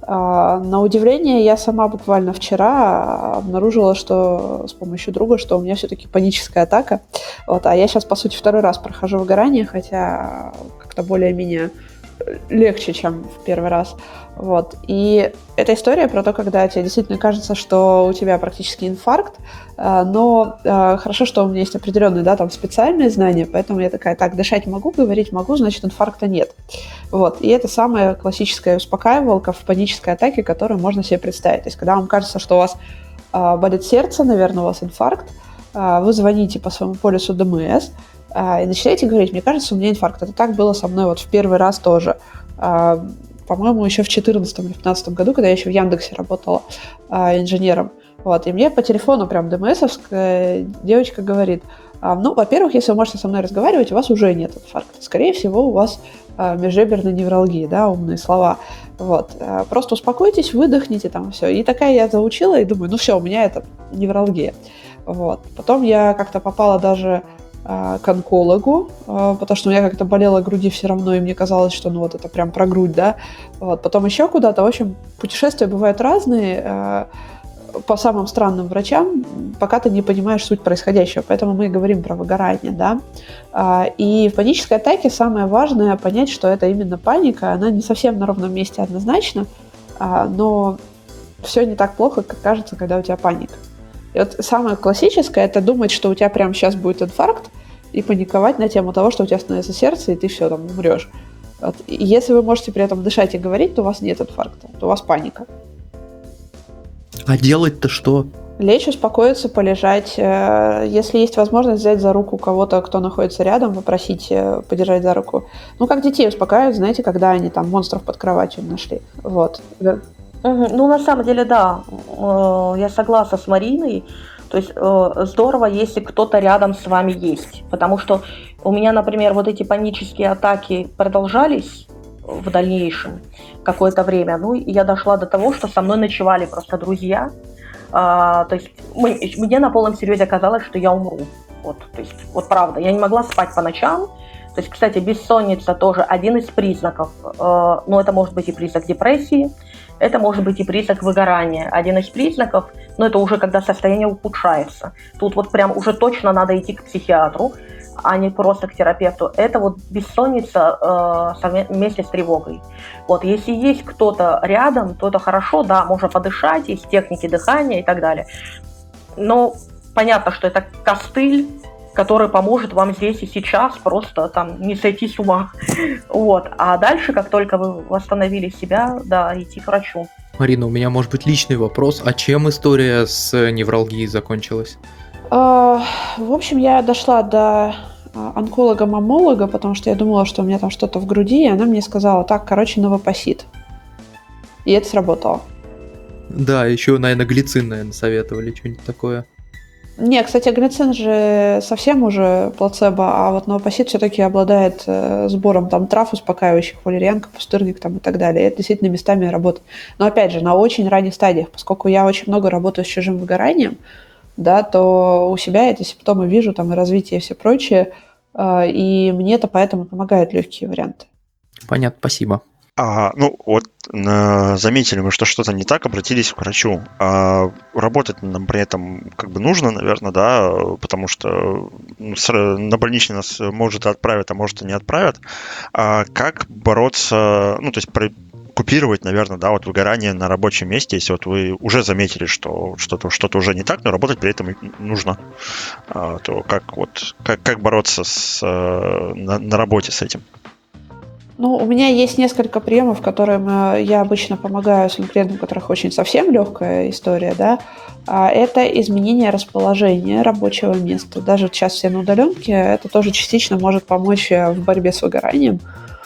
А, на удивление, я сама буквально вчера обнаружила, что с помощью друга, что у меня все-таки паническая атака. Вот, а я сейчас, по сути, второй раз прохожу выгорание, хотя как-то более-менее легче, чем в первый раз. Вот. И эта история про то, когда тебе действительно кажется, что у тебя практически инфаркт, но хорошо, что у меня есть определенные, да, там специальные знания, поэтому я такая, так, дышать могу, говорить могу, значит, инфаркта нет. Вот. И это самая классическая успокаивалка в панической атаке, которую можно себе представить. То есть, когда вам кажется, что у вас болит сердце, наверное, у вас инфаркт, вы звоните по своему полису ДМС, и начинаете говорить, мне кажется, у меня инфаркт. Это так было со мной вот в первый раз тоже. По-моему, еще в четырнадцатом или пятнадцатом году, когда я еще в Яндексе работала инженером. Вот. И мне по телефону прям ДМСовская девочка говорит, ну, во-первых, если вы можете со мной разговаривать, у вас уже нет инфаркта. Скорее всего, у вас межреберная невралгия, да, умные слова. Вот. Просто успокойтесь, выдохните, там все. И такая я заучила, и думаю, ну все, у меня это невралгия. Вот. Потом я как-то попала даже к онкологу, потому что у меня как-то болела груди все равно, и мне казалось, что ну вот это прям про грудь, да. Вот. Потом еще куда-то. В общем, путешествия бывают разные по самым странным врачам, пока ты не понимаешь суть происходящего. Поэтому мы и говорим про выгорание, да. И в панической атаке самое важное понять, что это именно паника. Она не совсем на ровном месте однозначно, но все не так плохо, как кажется, когда у тебя паника. И вот самое классическое – это думать, что у тебя прямо сейчас будет инфаркт, и паниковать на тему того, что у тебя становится сердце, и ты все, там, умрешь. Вот. И если вы можете при этом дышать и говорить, то у вас нет инфаркта, то у вас паника. А делать-то что? Лечь, успокоиться, полежать. Если есть возможность взять за руку кого-то, кто находится рядом, попросить подержать за руку. Ну, как детей успокаивают, знаете, когда они там монстров под кроватью нашли. Вот. Ну, на самом деле, да, я согласна с Мариной. То есть здорово, если кто-то рядом с вами есть. Потому что у меня, например, вот эти панические атаки продолжались в дальнейшем какое-то время. Ну, и я дошла до того, что со мной ночевали просто друзья. То есть мне на полном серьезе казалось, что я умру. Вот, то есть, вот правда, я не могла спать по ночам. То есть, кстати, бессонница тоже один из признаков. Ну, это может быть и признак депрессии, это может быть и признак выгорания. Один из признаков, но это уже когда состояние ухудшается. Тут вот прям уже точно надо идти к психиатру, а не просто к терапевту. Это вот бессонница э, вместе с тревогой. Вот, если есть кто-то рядом, то это хорошо, да, можно подышать, есть техники дыхания и так далее. Но понятно, что это костыль, который поможет вам здесь и сейчас просто там не сойти с ума. Вот. А дальше, как только вы восстановили себя, да, идти к врачу. Марина, у меня может быть личный вопрос. А чем история с невралгией закончилась? В общем, я дошла до онколога-мамолога, потому что я думала, что у меня там что-то в груди, и она мне сказала, так, короче, новопосит. И это сработало. Да, еще, наверное, глицин, наверное, советовали, что-нибудь такое. Не, кстати, глицин же совсем уже плацебо, а вот новопосит все-таки обладает э, сбором там трав успокаивающих, валерьянка, пустырник там и так далее. И это действительно местами работает. Но опять же, на очень ранних стадиях, поскольку я очень много работаю с чужим выгоранием, да, то у себя эти симптомы вижу, там и развитие и все прочее, э, и мне это поэтому помогают легкие варианты. Понятно, спасибо. А, ну, вот э, заметили мы, что что-то не так, обратились к врачу. А работать нам при этом как бы нужно, наверное, да, потому что с, на больничный нас может и отправят, а может и не отправят. А как бороться, ну, то есть при, купировать, наверное, да, вот выгорание на рабочем месте, если вот вы уже заметили, что что-то, что-то уже не так, но работать при этом нужно, а, то как вот как, как бороться с, на, на работе с этим? Ну, у меня есть несколько приемов, которым я обычно помогаю своим клиентам, у которых очень совсем легкая история, да. Это изменение расположения рабочего места. Даже сейчас все на удаленке, это тоже частично может помочь в борьбе с выгоранием.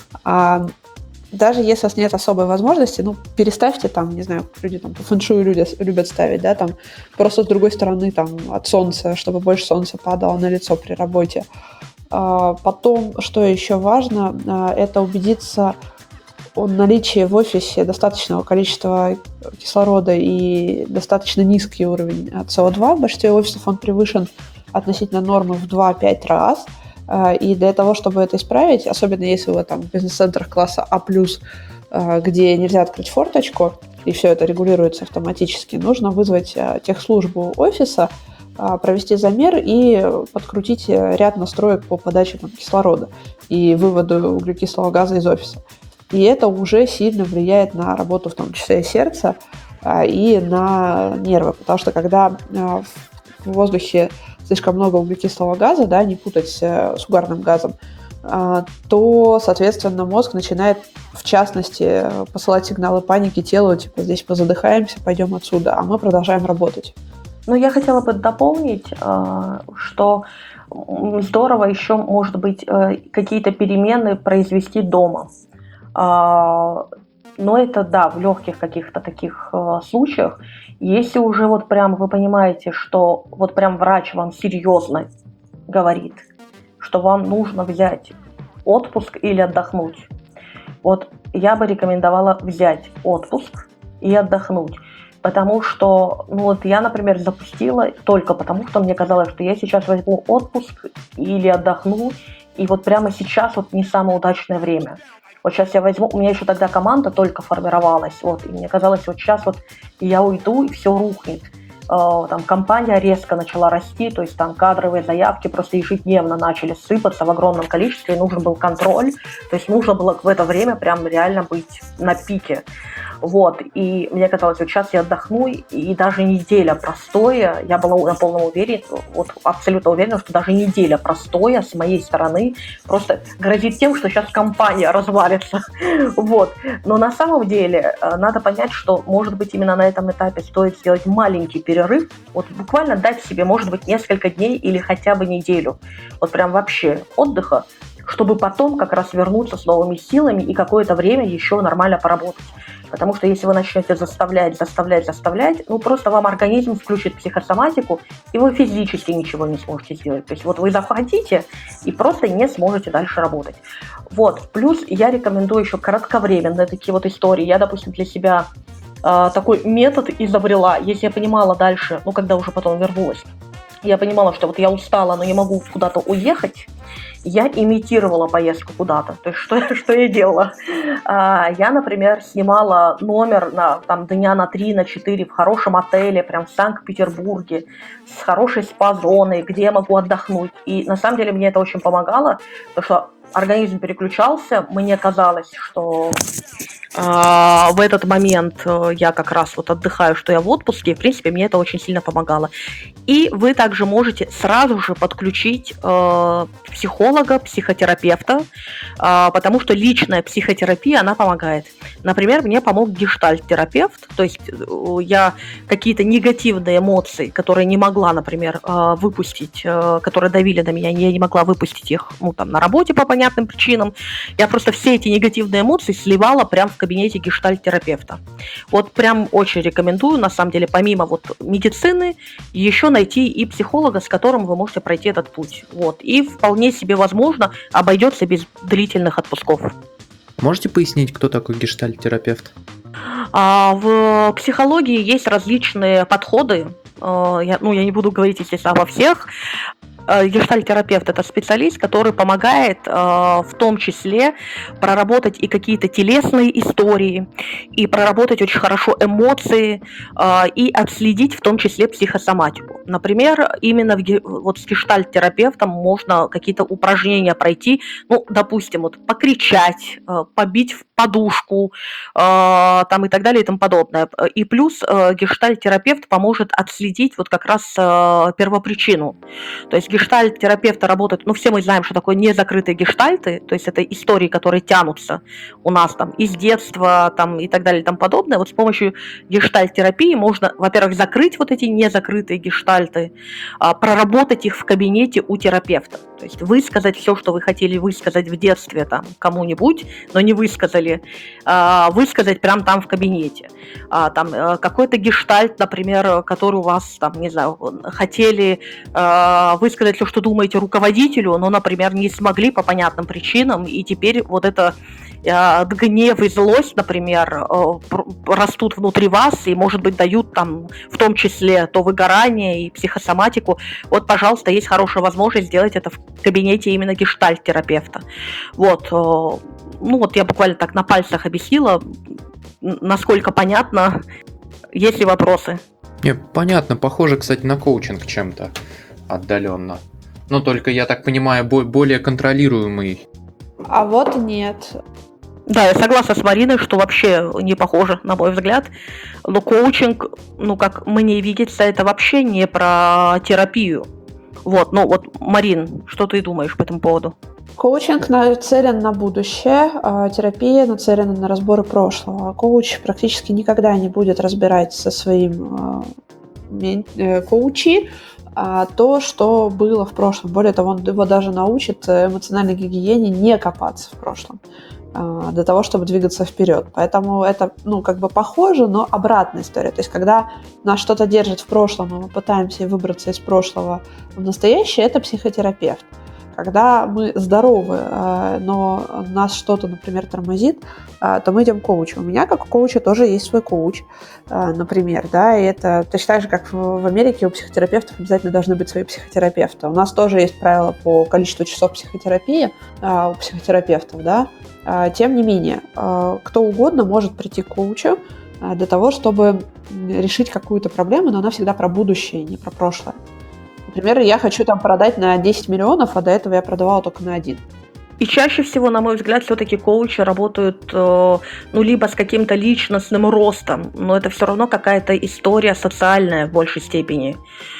Даже если у вас нет особой возможности, ну, переставьте там, не знаю, люди там по фэншую люди любят ставить, да, там просто с другой стороны там от солнца, чтобы больше солнца падало на лицо при работе. Потом, что еще важно, это убедиться о наличии в офисе достаточного количества кислорода и достаточно низкий уровень эс о два. В большинстве офисов он превышен относительно нормы в два-пять раз. И для того, чтобы это исправить, особенно если вы там в бизнес-центрах класса А+, э, где нельзя открыть форточку, и все это регулируется автоматически, нужно вызвать э, техслужбу офиса, э, провести замер и подкрутить ряд настроек по подаче там, кислорода и выводу углекислого газа из офиса. И это уже сильно влияет на работу, в том числе и сердца, э, и на нервы, потому что когда э, в воздухе слишком много углекислого газа, да, не путать э, с угарным газом, то, соответственно, мозг начинает, в частности, посылать сигналы паники телу, типа, здесь мы задыхаемся, пойдем отсюда, а мы продолжаем работать. Ну, я хотела бы дополнить, что здорово еще, может быть, какие-то перемены произвести дома. Но это, да, в легких каких-то таких случаях. Если уже вот прям вы понимаете, что вот прям врач вам серьезно говорит, что вам нужно взять отпуск или отдохнуть. Вот я бы рекомендовала взять отпуск и отдохнуть. Потому что, ну вот я, например, запустила только потому, что мне казалось, что я сейчас возьму отпуск или отдохну, и вот прямо сейчас вот не самое удачное время. Вот сейчас я возьму, у меня еще тогда команда только формировалась, вот, и мне казалось, вот сейчас вот я уйду, и все рухнет. Там компания резко начала расти, то есть там кадровые заявки просто ежедневно начали сыпаться в огромном количестве, и нужен был контроль, то есть нужно было в это время прям реально быть на пике. Вот, и мне казалось, вот сейчас я отдохну, и даже неделя простоя, я была на полном уверенности, вот абсолютно уверена, что даже неделя простоя с моей стороны просто грозит тем, что сейчас компания развалится. Вот, но на самом деле надо понять, что, может быть, именно на этом этапе стоит сделать маленький перерыв, вот буквально дать себе, может быть, несколько дней или хотя бы неделю, вот прям вообще отдыха, чтобы потом как раз вернуться с новыми силами и какое-то время еще нормально поработать. Потому что если вы начнете заставлять, заставлять, заставлять, ну просто вам организм включит психосоматику, и вы физически ничего не сможете сделать. То есть вот вы захватите и просто не сможете дальше работать. Вот. Плюс я рекомендую еще кратковременные такие вот истории. Я, допустим, для себя э, такой метод изобрела, если я понимала дальше, ну когда уже потом вернулась, я понимала, что вот я устала, но не могу куда-то уехать, я имитировала поездку куда-то. То есть что, что я делала? Я, например, снимала номер на там, дня на три, на четыре в хорошем отеле, прям в Санкт-Петербурге, с хорошей спа-зоной, где я могу отдохнуть. И на самом деле мне это очень помогало, потому что организм переключался, мне казалось, что в этот момент я как раз вот отдыхаю, что я в отпуске, и, в принципе, мне это очень сильно помогало. И вы также можете сразу же подключить э, психолога, психотерапевта, э, потому что личная психотерапия, она помогает. Например, мне помог гештальт-терапевт, то есть э, я какие-то негативные эмоции, которые не могла, например, э, выпустить, э, которые давили на меня, я не могла выпустить их ну, там, на работе по понятным причинам, я просто все эти негативные эмоции сливала прямо в кабинете гештальт-терапевта. Вот прям очень рекомендую, на самом деле, помимо вот медицины, еще найти и психолога, с которым вы можете пройти этот путь. Вот. И вполне себе возможно обойдется без длительных отпусков. Можете пояснить, кто такой гештальт-терапевт? А, в психологии есть различные подходы. А, я, ну, я не буду говорить, естественно, обо всех. Гештальт-терапевт – это специалист, который помогает э, в том числе проработать и какие-то телесные истории, и проработать очень хорошо эмоции, э, и отследить в том числе психосоматику. Например, именно в, вот с гештальт-терапевтом можно какие-то упражнения пройти, ну, допустим, вот покричать, э, побить в подушку, э, там и так далее и тому подобное. И плюс э, гештальт-терапевт поможет отследить вот как раз э, первопричину. То есть гештальт-терапевты работают, ну, все мы знаем, что такое незакрытые гештальты, то есть это истории, которые тянутся у нас там из детства там, и так далее и тому подобное. Вот с помощью гештальт-терапии можно, во-первых, закрыть вот эти незакрытые гештальты, а, проработать их в кабинете у терапевта. То есть высказать все, что вы хотели высказать в детстве там кому-нибудь, но не высказали, а, высказать прямо там в кабинете. А, там а, какой-то гештальт, например, который у вас, там, не знаю, хотели а, высказать все, что думаете руководителю, но, например, не смогли по понятным причинам, и теперь вот это э, гнев и злость, например, э, растут внутри вас и, может быть, дают там в том числе то выгорание и психосоматику, вот, пожалуйста, есть хорошая возможность сделать это в кабинете именно гештальт-терапевта. Вот, э, ну вот я буквально так на пальцах объяснила, насколько понятно. Есть ли вопросы? Не, понятно, похоже, кстати, на коучинг чем-то отдаленно. Но только, я так понимаю, более контролируемый. А вот нет. Да, я согласна с Мариной, что вообще не похоже, на мой взгляд. Но коучинг, ну, как мне видится, это вообще не про терапию. Вот, ну вот, Марин, что ты думаешь по этому поводу? Коучинг нацелен на будущее, а терапия нацелена на разборы прошлого. Коуч практически никогда не будет разбирать со своим э, коучи а, то, что было в прошлом. Более того, он его даже научит эмоциональной гигиене не копаться в прошлом а, для того, чтобы двигаться вперед. Поэтому это, ну, как бы похоже, но обратная история. То есть, когда нас что-то держит в прошлом, и мы пытаемся выбраться из прошлого в настоящее, это психотерапевт. Когда мы здоровы, но нас что-то, например, тормозит, то мы идем к коучу. У меня, как у коуча, тоже есть свой коуч, например, да, и это точно так же, как в Америке у психотерапевтов обязательно должны быть свои психотерапевты. У нас тоже есть правила по количеству часов психотерапии у психотерапевтов, да. Тем не менее, кто угодно может прийти к коучу для того, чтобы решить какую-то проблему, но она всегда про будущее, не про прошлое. Например, я хочу там продать на десять миллионов, а до этого я продавала только на один. И чаще всего, на мой взгляд, все-таки коучи работают, ну, либо с каким-то личностным ростом, но это все равно какая-то история социальная в большей степени.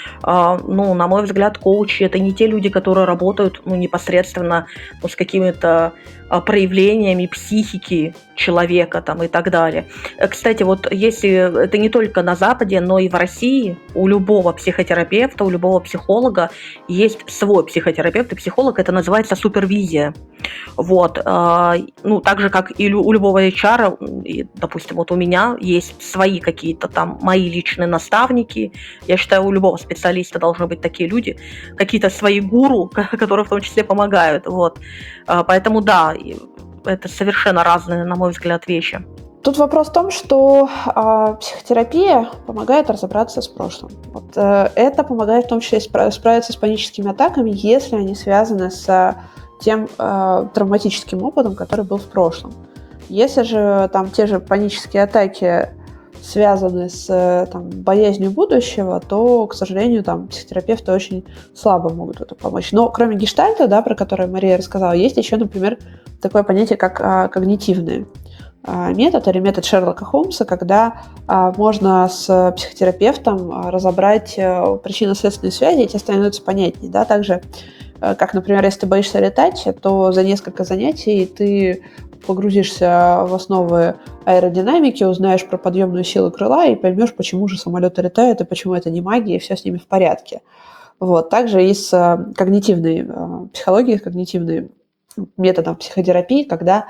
Ну, на мой взгляд, коучи – это не те люди, которые работают, ну, непосредственно, ну, с какими-то проявлениями психики человека там, и так далее. Кстати, вот если это не только на Западе, но и в России у любого психотерапевта, у любого психолога есть свой психотерапевт и психолог, это называется супервизия. Вот. Ну, так же, как и у любого эйч ар, и, допустим, вот у меня есть свои какие-то там мои личные наставники. Я считаю, у любого специалиста должны быть такие люди, какие-то свои гуру, которые в том числе помогают. Вот. Поэтому да, это совершенно разные, на мой взгляд, вещи. Тут вопрос в том, что э, психотерапия помогает разобраться с прошлым. Вот, э, это помогает в том числе спра- справиться с паническими атаками, если они связаны с тем э, травматическим опытом, который был в прошлом. Если же там те же панические атаки связаны с там, боязнью будущего, то, к сожалению, там психотерапевты очень слабо могут в этом помочь. Но кроме гештальта, да, про который Мария рассказала, есть еще, например, такое понятие, как а, когнитивный а, метод или метод Шерлока Холмса, когда а, можно с психотерапевтом а, разобрать а, причинно-следственные связи, и тебе становится понятнее. Да? Также, а, как, например, если ты боишься летать, то за несколько занятий ты погрузишься в основы аэродинамики, узнаешь про подъемную силу крыла и поймешь, почему же самолеты летают и почему это не магия, и все с ними в порядке. Вот. Также и с когнитивной психологией, с когнитивным методом психотерапии, когда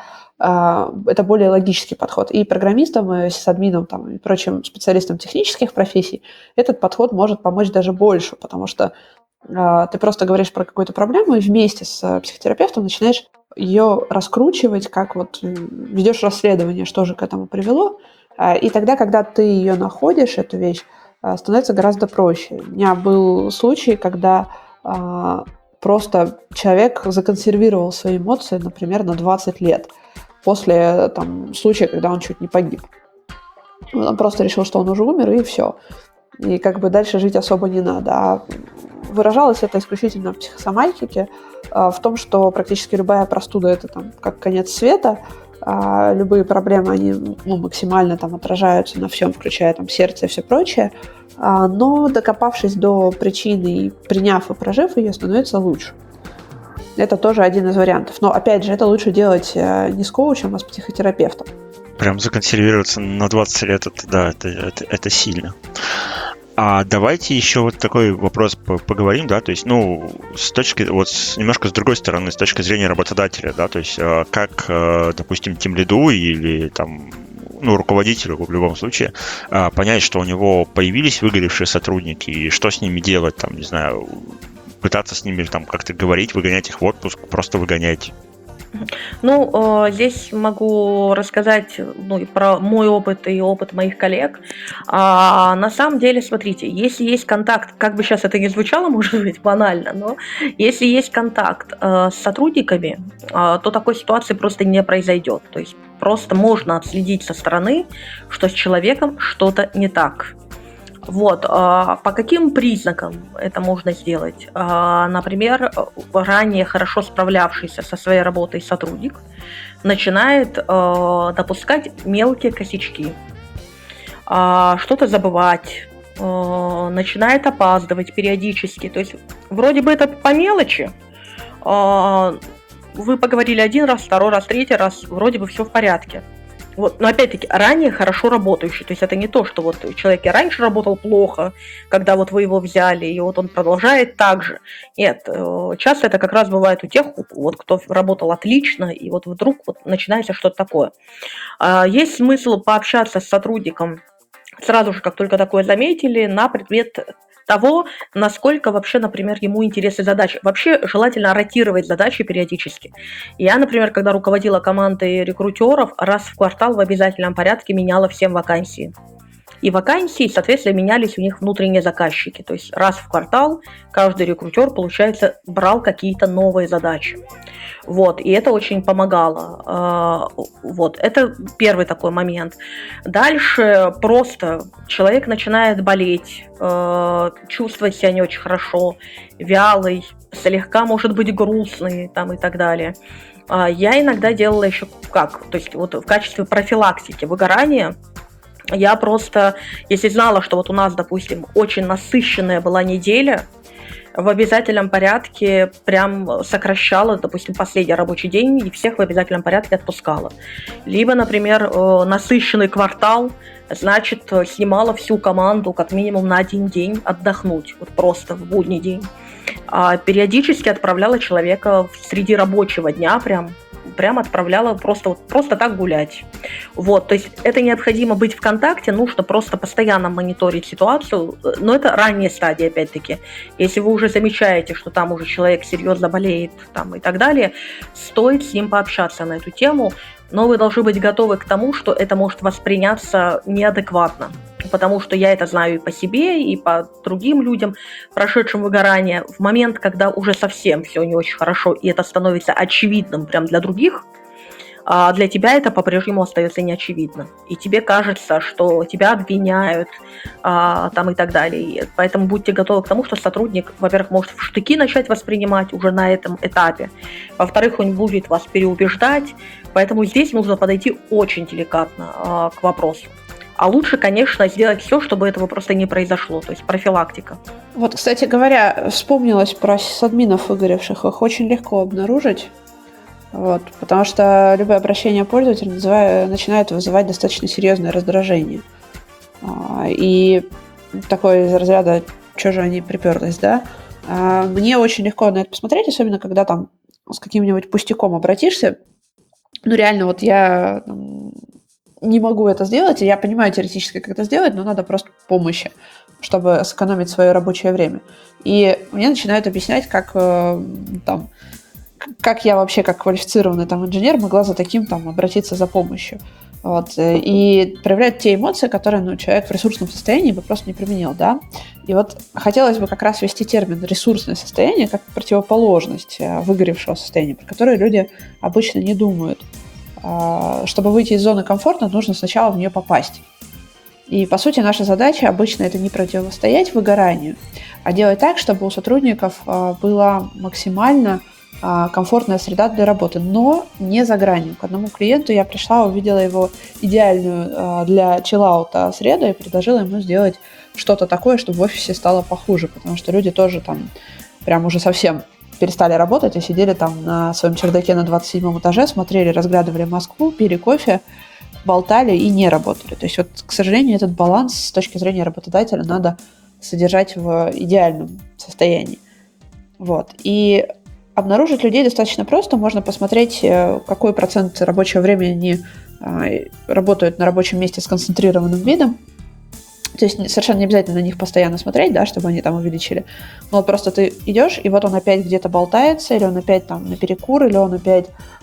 э, это более логический подход. И программистам, и сисадминам, там, и прочим специалистам технических профессий этот подход может помочь даже больше, потому что э, ты просто говоришь про какую-то проблему и вместе с психотерапевтом начинаешь ее раскручивать, как вот ведешь расследование, что же к этому привело. И тогда, когда ты ее находишь, эту вещь, становится гораздо проще. У меня был случай, когда просто человек законсервировал свои эмоции, например, на двадцать лет после там, случая, когда он чуть не погиб. Он просто решил, что он уже умер, и все. И как бы дальше жить особо не надо. А выражалось это исключительно в психосоматике, в том, что практически любая простуда – это там, как конец света, а любые проблемы, они ну, максимально там, отражаются на всем, включая там, сердце и все прочее, а, но докопавшись до причины и приняв и прожив ее, становится лучше. Это тоже один из вариантов. Но, опять же, это лучше делать не с коучем, а с психотерапевтом. Прям законсервироваться на двадцать лет, это, да, это, это, это сильно. А давайте еще вот такой вопрос поговорим, да, то есть, ну, с точки, вот с, немножко с другой стороны, с точки зрения работодателя, да, то есть, как, допустим, тимлиду или там, ну, руководителю в любом случае, понять, что у него появились выгоревшие сотрудники, и что с ними делать, там, не знаю, пытаться с ними там как-то говорить, выгонять их в отпуск, просто выгонять. Ну, э, здесь могу рассказать, ну, и про мой опыт и опыт моих коллег. А, на самом деле, смотрите, если есть контакт, как бы сейчас это ни звучало, может быть, банально, но если есть контакт э, с сотрудниками, э, то такой ситуации просто не произойдет. То есть просто можно отследить со стороны, что с человеком что-то не так. Вот, а, по каким признакам это можно сделать? А, Например, ранее хорошо справлявшийся со своей работой сотрудник начинает а, допускать мелкие косячки, а, что-то забывать, а, начинает опаздывать периодически. То есть вроде бы это по мелочи. а, Вы поговорили один раз, второй раз, третий раз, вроде бы все в порядке. Вот, но опять-таки, ранее хорошо работающий. То есть это не то, что вот человек и раньше работал плохо, когда вот вы его взяли, и вот он продолжает так же. Нет, э, часто это как раз бывает у тех, вот, кто работал отлично, и вот вдруг вот начинается что-то такое. А, Есть смысл пообщаться с сотрудником сразу же, как только такое заметили, на предмет того, насколько вообще, например, ему интересны задачи. Вообще желательно ротировать задачи периодически. Я, например, когда руководила командой рекрутеров, раз в квартал в обязательном порядке меняла всем вакансии. И вакансии, соответственно, менялись у них внутренние заказчики. То есть раз в квартал каждый рекрутер, получается, брал какие-то новые задачи. Вот, и это очень помогало. Вот, это первый такой момент. Дальше просто человек начинает болеть, чувствовать себя не очень хорошо, вялый, слегка, может быть, грустный там, и так далее. Я иногда делала еще как? То есть вот в качестве профилактики выгорания я просто, если знала, что вот у нас, допустим, очень насыщенная была неделя, в обязательном порядке прям сокращала, допустим, последний рабочий день и всех в обязательном порядке отпускала. Либо, например, насыщенный квартал, значит, снимала всю команду как минимум на один день отдохнуть, вот просто в будний день. А периодически отправляла человека среди рабочего дня прям, прям отправляла просто, вот, просто так гулять. Вот, то есть это необходимо быть в контакте, нужно просто постоянно мониторить ситуацию, но это ранняя стадия, опять-таки. Если вы уже замечаете, что там уже человек серьезно болеет там, и так далее, стоит с ним пообщаться на эту тему, но вы должны быть готовы к тому, что это может восприняться неадекватно. Потому что я это знаю и по себе, и по другим людям, прошедшим выгорание. В момент, когда уже совсем все не очень хорошо, и это становится очевидным прям для других, а для тебя это по-прежнему остается неочевидно. И тебе кажется, что тебя обвиняют а, там и так далее. И поэтому будьте готовы к тому, что сотрудник, во-первых, может в штыки начать воспринимать уже на этом этапе. Во-вторых, он будет вас переубеждать. Поэтому здесь нужно подойти очень деликатно а, к вопросу. А лучше, конечно, сделать все, чтобы этого просто не произошло, то есть профилактика. Вот, кстати говоря, вспомнилось про сисадминов выгоревших. Их очень легко обнаружить, вот, потому что любое обращение пользователя называя, начинает вызывать достаточно серьезное раздражение. И такое из разряда «чё же они приперлись», да? Мне очень легко на это посмотреть, особенно когда там с каким-нибудь пустяком обратишься. Ну, реально, вот я не могу это сделать, и я понимаю теоретически, как это сделать, но надо просто помощи, чтобы сэкономить свое рабочее время. И мне начинают объяснять, как, э, там, как я вообще, как квалифицированный там, инженер, могла за таким там, обратиться за помощью. Вот. И проявляют те эмоции, которые ну, человек в ресурсном состоянии бы просто не применил. Да? И вот хотелось бы как раз ввести термин «ресурсное состояние» как противоположность выгоревшего состояния, про которое люди обычно не думают. Чтобы выйти из зоны комфорта, нужно сначала в нее попасть. И, по сути, наша задача обычно это не противостоять выгоранию, а делать так, чтобы у сотрудников была максимально комфортная среда для работы, но не за гранью. К одному клиенту я пришла, увидела его идеальную для чиллаута среду и предложила ему сделать что-то такое, чтобы в офисе стало похуже, потому что люди тоже там прям уже совсем перестали работать и сидели там на своем чердаке на двадцать седьмом этаже, смотрели, разглядывали Москву, пили кофе, болтали и не работали. То есть вот, к сожалению, этот баланс с точки зрения работодателя надо содержать в идеальном состоянии. Вот. И обнаружить людей достаточно просто. Можно посмотреть, какой процент рабочего времени они работают на рабочем месте с концентрированным видом. То есть совершенно не обязательно на них постоянно смотреть, да, чтобы они там увеличили. Но вот просто ты идешь, и вот он опять где-то болтается, или он опять там на перекур, или он опять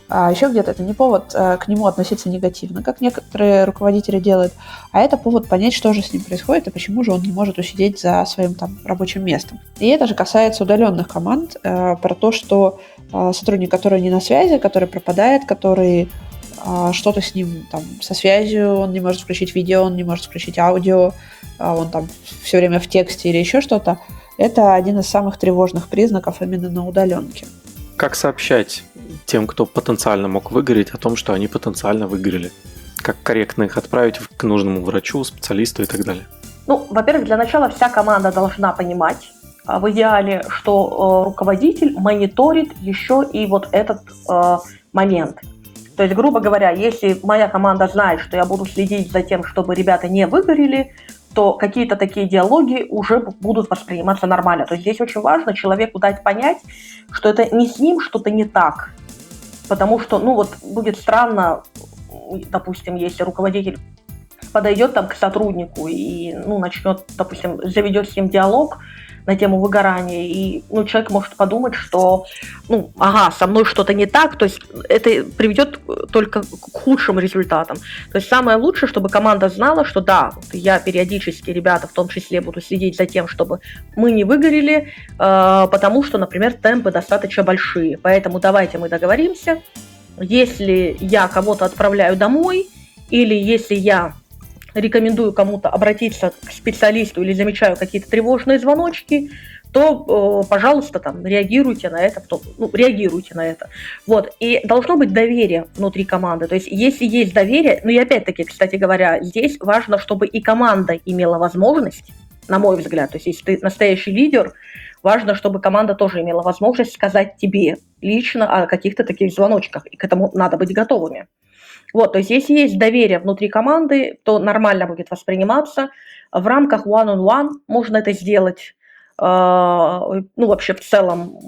а еще где-то это не повод а, к нему относиться негативно, как некоторые руководители делают, а это повод понять, что же с ним происходит и почему же он не может усидеть за своим там рабочим местом. И это же касается удаленных команд, а, про то, что а, сотрудник, который не на связи, который пропадает, который а, что-то с ним там со связью, он не может включить видео, он не может включить аудио, а он там все время в тексте или еще что-то, это один из самых тревожных признаков именно на удаленке. Как сообщать тем, кто потенциально мог выгореть, о том, что они потенциально выгорели? Как корректно их отправить к нужному врачу, специалисту и так далее? Ну, во-первых, для начала вся команда должна понимать, в идеале, что э, руководитель мониторит еще и вот этот э, момент. То есть, грубо говоря, если моя команда знает, что я буду следить за тем, чтобы ребята не выгорели, то какие-то такие диалоги уже будут восприниматься нормально. То есть здесь очень важно человеку дать понять, что это не с ним что-то не так. Потому что, ну вот, будет странно, допустим, если руководитель подойдет там к сотруднику и, ну, начнет, допустим, заведет с ним диалог на тему выгорания, и, ну, человек может подумать, что, ну, ага, со мной что-то не так, то есть это приведет только к худшим результатам. То есть самое лучшее, чтобы команда знала, что да, вот я периодически, ребята, в том числе, буду следить за тем, чтобы мы не выгорели, э, потому что, например, темпы достаточно большие, поэтому давайте мы договоримся, если я кого-то отправляю домой, или если я рекомендую кому-то обратиться к специалисту или замечаю какие-то тревожные звоночки, то, э, пожалуйста, там, реагируйте на это, то, ну, реагируйте на это. Вот. И должно быть доверие внутри команды. То есть, если есть доверие, ну и опять-таки, кстати говоря, здесь важно, чтобы и команда имела возможность, на мой взгляд, то есть, если ты настоящий лидер, важно, чтобы команда тоже имела возможность сказать тебе лично о каких-то таких звоночках, и к этому надо быть готовыми. Вот, то есть, если есть доверие внутри команды, то нормально будет восприниматься. В рамках one-on-one можно это сделать. Ну, вообще, в целом,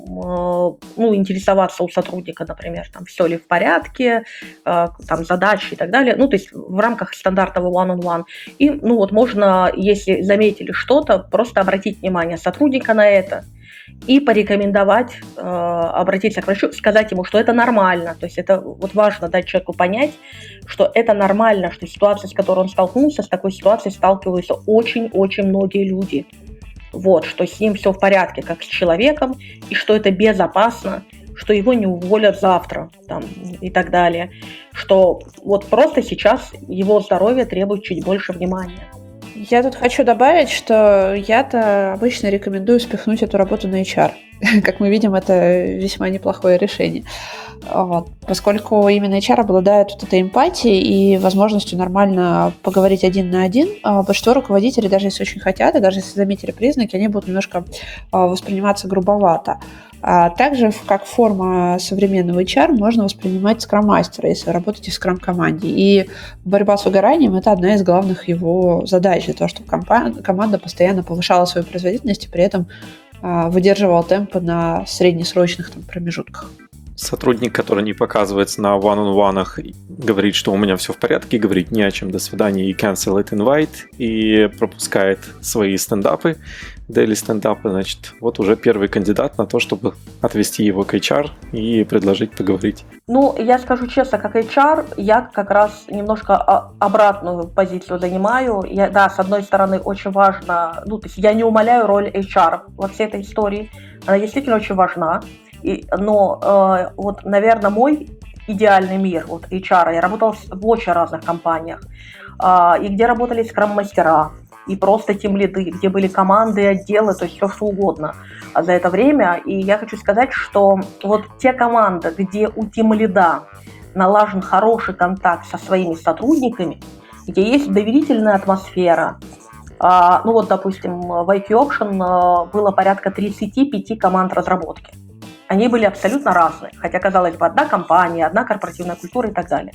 ну, интересоваться у сотрудника, например, там, все ли в порядке, там, задачи и так далее. Ну, то есть, в рамках стандартного one-on-one. И, ну, вот можно, если заметили что-то, просто обратить внимание сотрудника на это и порекомендовать, э, обратиться к врачу, сказать ему, что это нормально. То есть это вот важно дать человеку понять, что это нормально, что ситуация, с которой он столкнулся, с такой ситуацией сталкиваются очень-очень многие люди. Вот, что с ним все в порядке, как с человеком, и что это безопасно, что его не уволят завтра там, и так далее. Что вот просто сейчас его здоровье требует чуть больше внимания. Я тут хочу добавить, что я-то обычно рекомендую спихнуть эту работу на эйч ар. Как мы видим, это весьма неплохое решение. Вот. Поскольку именно эйч ар обладает вот этой эмпатией и возможностью нормально поговорить один на один, большинство руководителей, даже если очень хотят, и даже если заметили признаки, они будут немножко восприниматься грубовато. А также, как форма современного эйч ар, можно воспринимать скрам-мастера, если вы работаете в скрам-команде. И борьба с выгоранием – это одна из главных его задач, для того, чтобы компа- команда постоянно повышала свою производительность и при этом а, выдерживала темпы на среднесрочных там, промежутках. Сотрудник, который не показывается на one-on-one, говорит, что у меня все в порядке, говорит не о чем, до свидания, и cancel it invite, и пропускает свои стендапы, daily стендапы, значит, вот уже первый кандидат на то, чтобы отвести его к эйч ар и предложить поговорить. Ну, я скажу честно, как эйч ар, я как раз немножко обратную позицию занимаю. Я, да, с одной стороны, очень важно, ну, то есть я не умаляю роль эйч ар во всей этой истории, она действительно очень важна. И, но э, вот, наверное, мой идеальный мир вот, эйч ар, я работала в очень разных компаниях, э, и где работали скрам-мастера, и просто тимлиды, где были команды, отделы, то есть все что угодно за это время. И я хочу сказать, что вот те команды, где у тимлида налажен хороший контакт со своими сотрудниками, где есть доверительная атмосфера, э, ну вот, допустим, в ай кью Option э, было порядка тридцать пять команд разработки. Они были абсолютно разные, хотя, казалось бы, одна компания, одна корпоративная культура и так далее.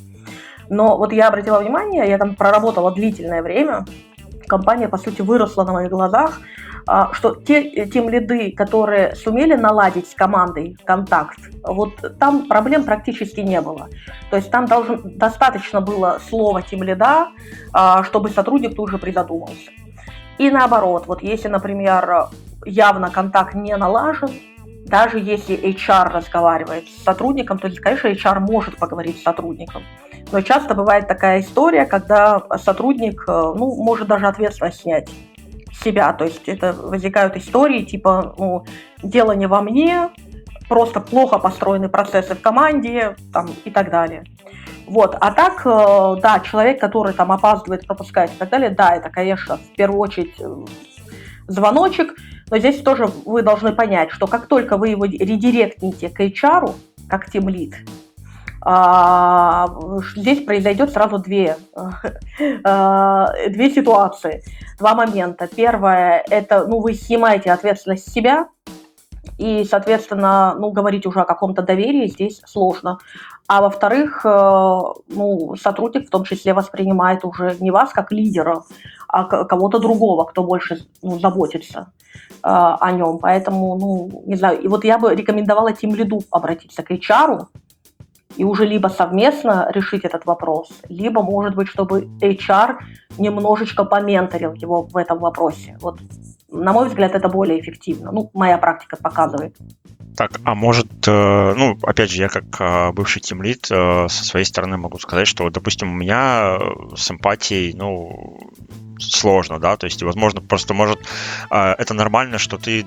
Но вот я обратила внимание, я там проработала длительное время, компания, по сути, выросла на моих глазах, что те тимлиды, которые сумели наладить с командой контакт, вот там проблем практически не было. То есть там должен, достаточно было слова тимлида, чтобы сотрудник тут же призадумался. И наоборот, вот если, например, явно контакт не налажен, даже если эйч ар разговаривает с сотрудником, то есть, конечно, эйч ар может поговорить с сотрудником. Но часто бывает такая история, когда сотрудник, ну, может даже ответственность снять с себя. То есть это возникают истории типа, ну, дело не во мне, просто плохо построены процессы в команде там, и так далее. Вот. А так, да, человек, который там опаздывает, пропускает и так далее, да, это, конечно, в первую очередь звоночек, но здесь тоже вы должны понять, что как только вы его редиректните к эйч ар, как тимлид, здесь произойдет сразу две, две ситуации, два момента. Первое, это, ну, вы снимаете ответственность с себя, и, соответственно, ну, говорить уже о каком-то доверии здесь сложно. А во-вторых, ну, сотрудник в том числе воспринимает уже не вас как лидера, а кого-то другого, кто больше, ну, заботится о нем. Поэтому, ну, не знаю, и вот я бы рекомендовала тимлиду обратиться к эйч ар и уже либо совместно решить этот вопрос, либо, может быть, чтобы эйч ар немножечко поменторил его в этом вопросе. Вот, на мой взгляд, это более эффективно. Ну, моя практика показывает. Так, а может, ну, опять же, я как бывший тимлид со своей стороны могу сказать, что, допустим, у меня с эмпатией, ну, сложно, да, то есть, возможно, просто может, это нормально, что ты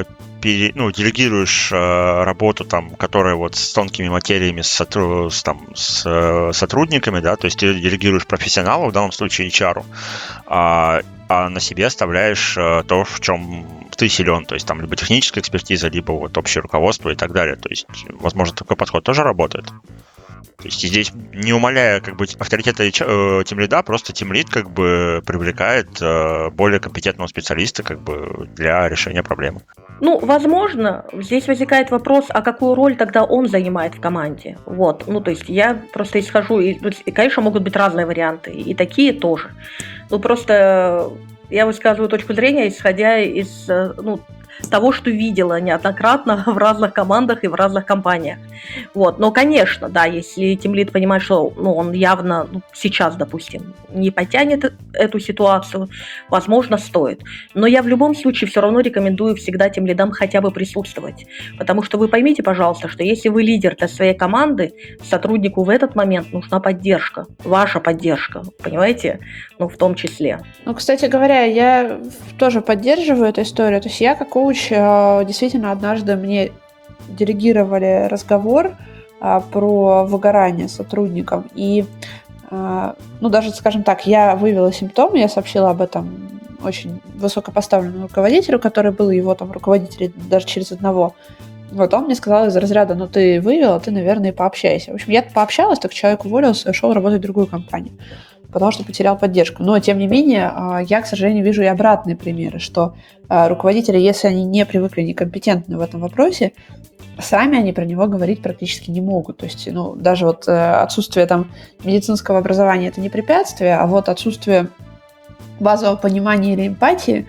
ну, делегируешь работу, там, которая вот с тонкими материями, с, с, там, с сотрудниками, да, то есть ты делегируешь профессионалу, в данном случае эйч ар, а, а на себе оставляешь то, в чем ты силен, то есть там либо техническая экспертиза, либо вот общее руководство и так далее, то есть, возможно, такой подход тоже работает. То есть здесь, не умаляя как бы авторитета тимлида, просто тимлид как бы привлекает более компетентного специалиста как бы для решения проблемы. Ну, возможно, здесь возникает вопрос, а какую роль тогда он занимает в команде. Вот, ну, то есть я просто исхожу, и, конечно, могут быть разные варианты, и такие тоже. Ну, просто я высказываю точку зрения, исходя из, ну, того, что видела неоднократно в разных командах и в разных компаниях. Вот. Но, конечно, да, если тимлид понимает, что, ну, он явно, ну, сейчас, допустим, не потянет эту ситуацию, возможно, стоит. Но я в любом случае все равно рекомендую всегда тимлидам хотя бы присутствовать. Потому что вы поймите, пожалуйста, что если вы лидер для своей команды, сотруднику в этот момент нужна поддержка, ваша поддержка, понимаете? Ну, в том числе. Ну, кстати говоря, я тоже поддерживаю эту историю. То есть я как коуч действительно однажды мне делегировали разговор а, про выгорание сотрудникам. И, а, ну, даже, скажем так, я выявила симптомы, я сообщила об этом очень высокопоставленному руководителю, который был его там руководителем даже через одного. Вот он мне сказал из разряда: ну, ты выявила, ты, наверное, пообщайся. В общем, я пообщалась, так человек уволился и ушел работать в другую компанию, потому что потерял поддержку. Но, тем не менее, я, к сожалению, вижу и обратные примеры, что руководители, если они не привыкли, некомпетентны в этом вопросе, сами они про него говорить практически не могут. То есть, ну, даже вот отсутствие там медицинского образования – это не препятствие, а вот отсутствие базового понимания или эмпатии,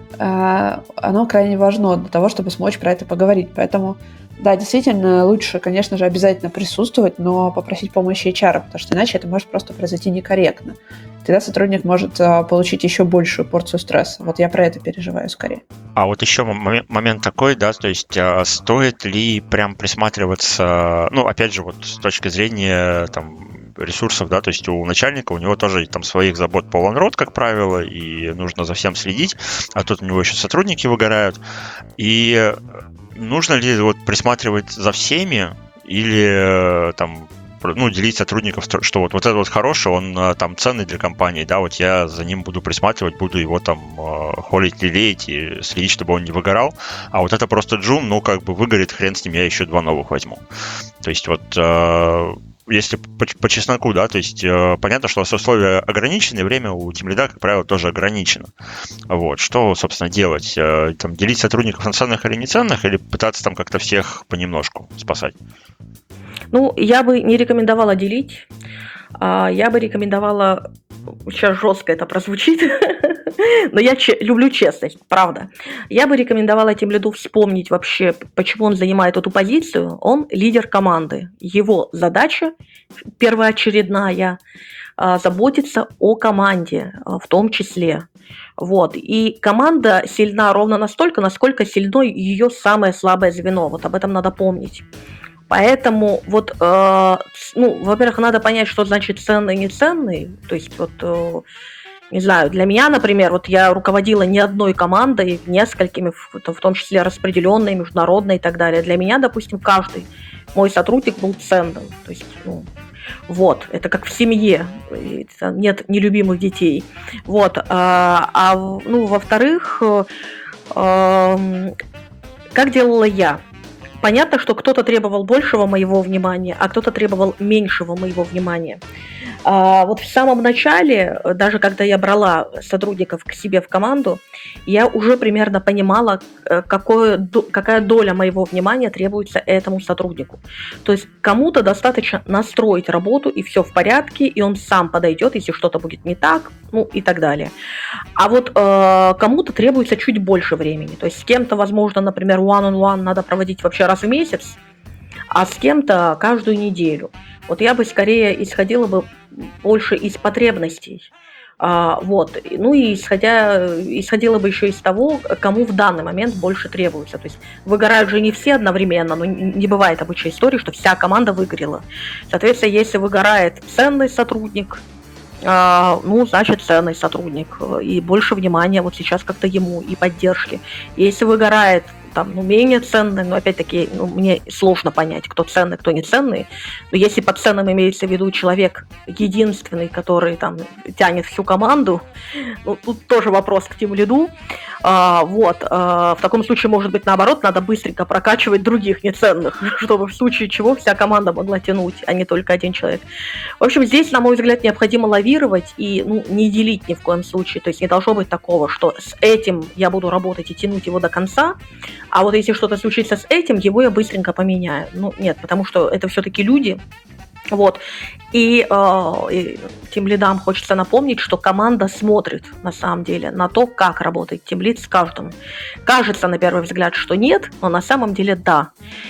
оно крайне важно для того, чтобы смочь про это поговорить. Поэтому, да, действительно, лучше, конечно же, обязательно присутствовать, но попросить помощи эйч ар, потому что иначе это может просто произойти некорректно. Тогда сотрудник может получить еще большую порцию стресса. Вот я про это переживаю скорее. А вот еще момент такой, да, то есть стоит ли прям присматриваться, ну, опять же, вот с точки зрения там ресурсов, да, то есть у начальника, у него тоже там своих забот полон рот, как правило, и нужно за всем следить, а тут у него еще сотрудники выгорают, и нужно ли вот присматривать за всеми или там, ну, делить сотрудников, что вот, вот этот вот хороший, он там ценный для компании, да, вот я за ним буду присматривать, буду его там холить, лелеять и следить, чтобы он не выгорал, а вот это просто джун, ну, как бы выгорит, хрен с ним, я еще два новых возьму. То есть вот если по, по чесноку, да, то есть э, понятно, что условия ограничены, время у тимлида, как правило, тоже ограничено. Вот, что, собственно, делать? Э, там, делить сотрудников на ценных или неценных, или пытаться там как-то всех понемножку спасать? Ну, я бы не рекомендовала делить. Я бы рекомендовала, сейчас жестко это прозвучит, но я че- люблю честность, правда. Я бы рекомендовала тимлиду вспомнить вообще, почему он занимает эту позицию. Он лидер команды. Его задача первоочередная – заботиться о команде в том числе. Вот. И команда сильна ровно настолько, насколько сильно ее самое слабое звено. Вот об этом надо помнить. Поэтому вот, э, ну, во-первых, надо понять, что значит ценный и неценный. То есть вот, э, не знаю, для меня, например, вот я руководила не одной командой, несколькими, в, в том числе распределенной, международной и так далее. Для меня, допустим, каждый мой сотрудник был ценным. То есть, ну, вот, это как в семье, нет нелюбимых детей. Вот, а, а ну, во-вторых, а, как делала я? Понятно, что кто-то требовал большего моего внимания, а кто-то требовал меньшего моего внимания. А вот в самом начале, даже когда я брала сотрудников к себе в команду, я уже примерно понимала, какое, какая доля моего внимания требуется этому сотруднику. То есть кому-то достаточно настроить работу, и все в порядке, и он сам подойдет, если что-то будет не так, ну и так далее. А вот э, кому-то требуется чуть больше времени. То есть с кем-то, возможно, например, one-on-one надо проводить вообще раз в месяц, а с кем-то каждую неделю. Вот я бы скорее исходила бы больше из потребностей. А, вот. Ну и исходя, исходила бы еще из того, кому в данный момент больше требуется. То есть выгорают же не все одновременно, но не бывает обычной истории, что вся команда выгорела. Соответственно, если выгорает ценный сотрудник, а, ну, значит, ценный сотрудник. И больше внимания вот сейчас как-то ему и поддержки. Если выгорает там, ну, менее ценный, но опять-таки, ну, мне сложно понять, кто ценный, кто не ценный. Но если под ценным имеется в виду человек единственный, который там тянет всю команду, ну, тут тоже вопрос к тимлиду. А, вот. А, в таком случае, может быть, наоборот, надо быстренько прокачивать других неценных, чтобы в случае чего вся команда могла тянуть, а не только один человек. В общем, здесь, на мой взгляд, необходимо лавировать и, ну, не делить ни в коем случае. То есть не должно быть такого, что с этим я буду работать и тянуть его до конца, а вот если что-то случится с этим, его я быстренько поменяю. Ну, нет, потому что это все-таки люди. Вот. И, э, и тимлидам хочется напомнить, что команда смотрит, на самом деле, на то, как работает тимлид с каждым. Кажется, на первый взгляд, что нет, но на самом деле да.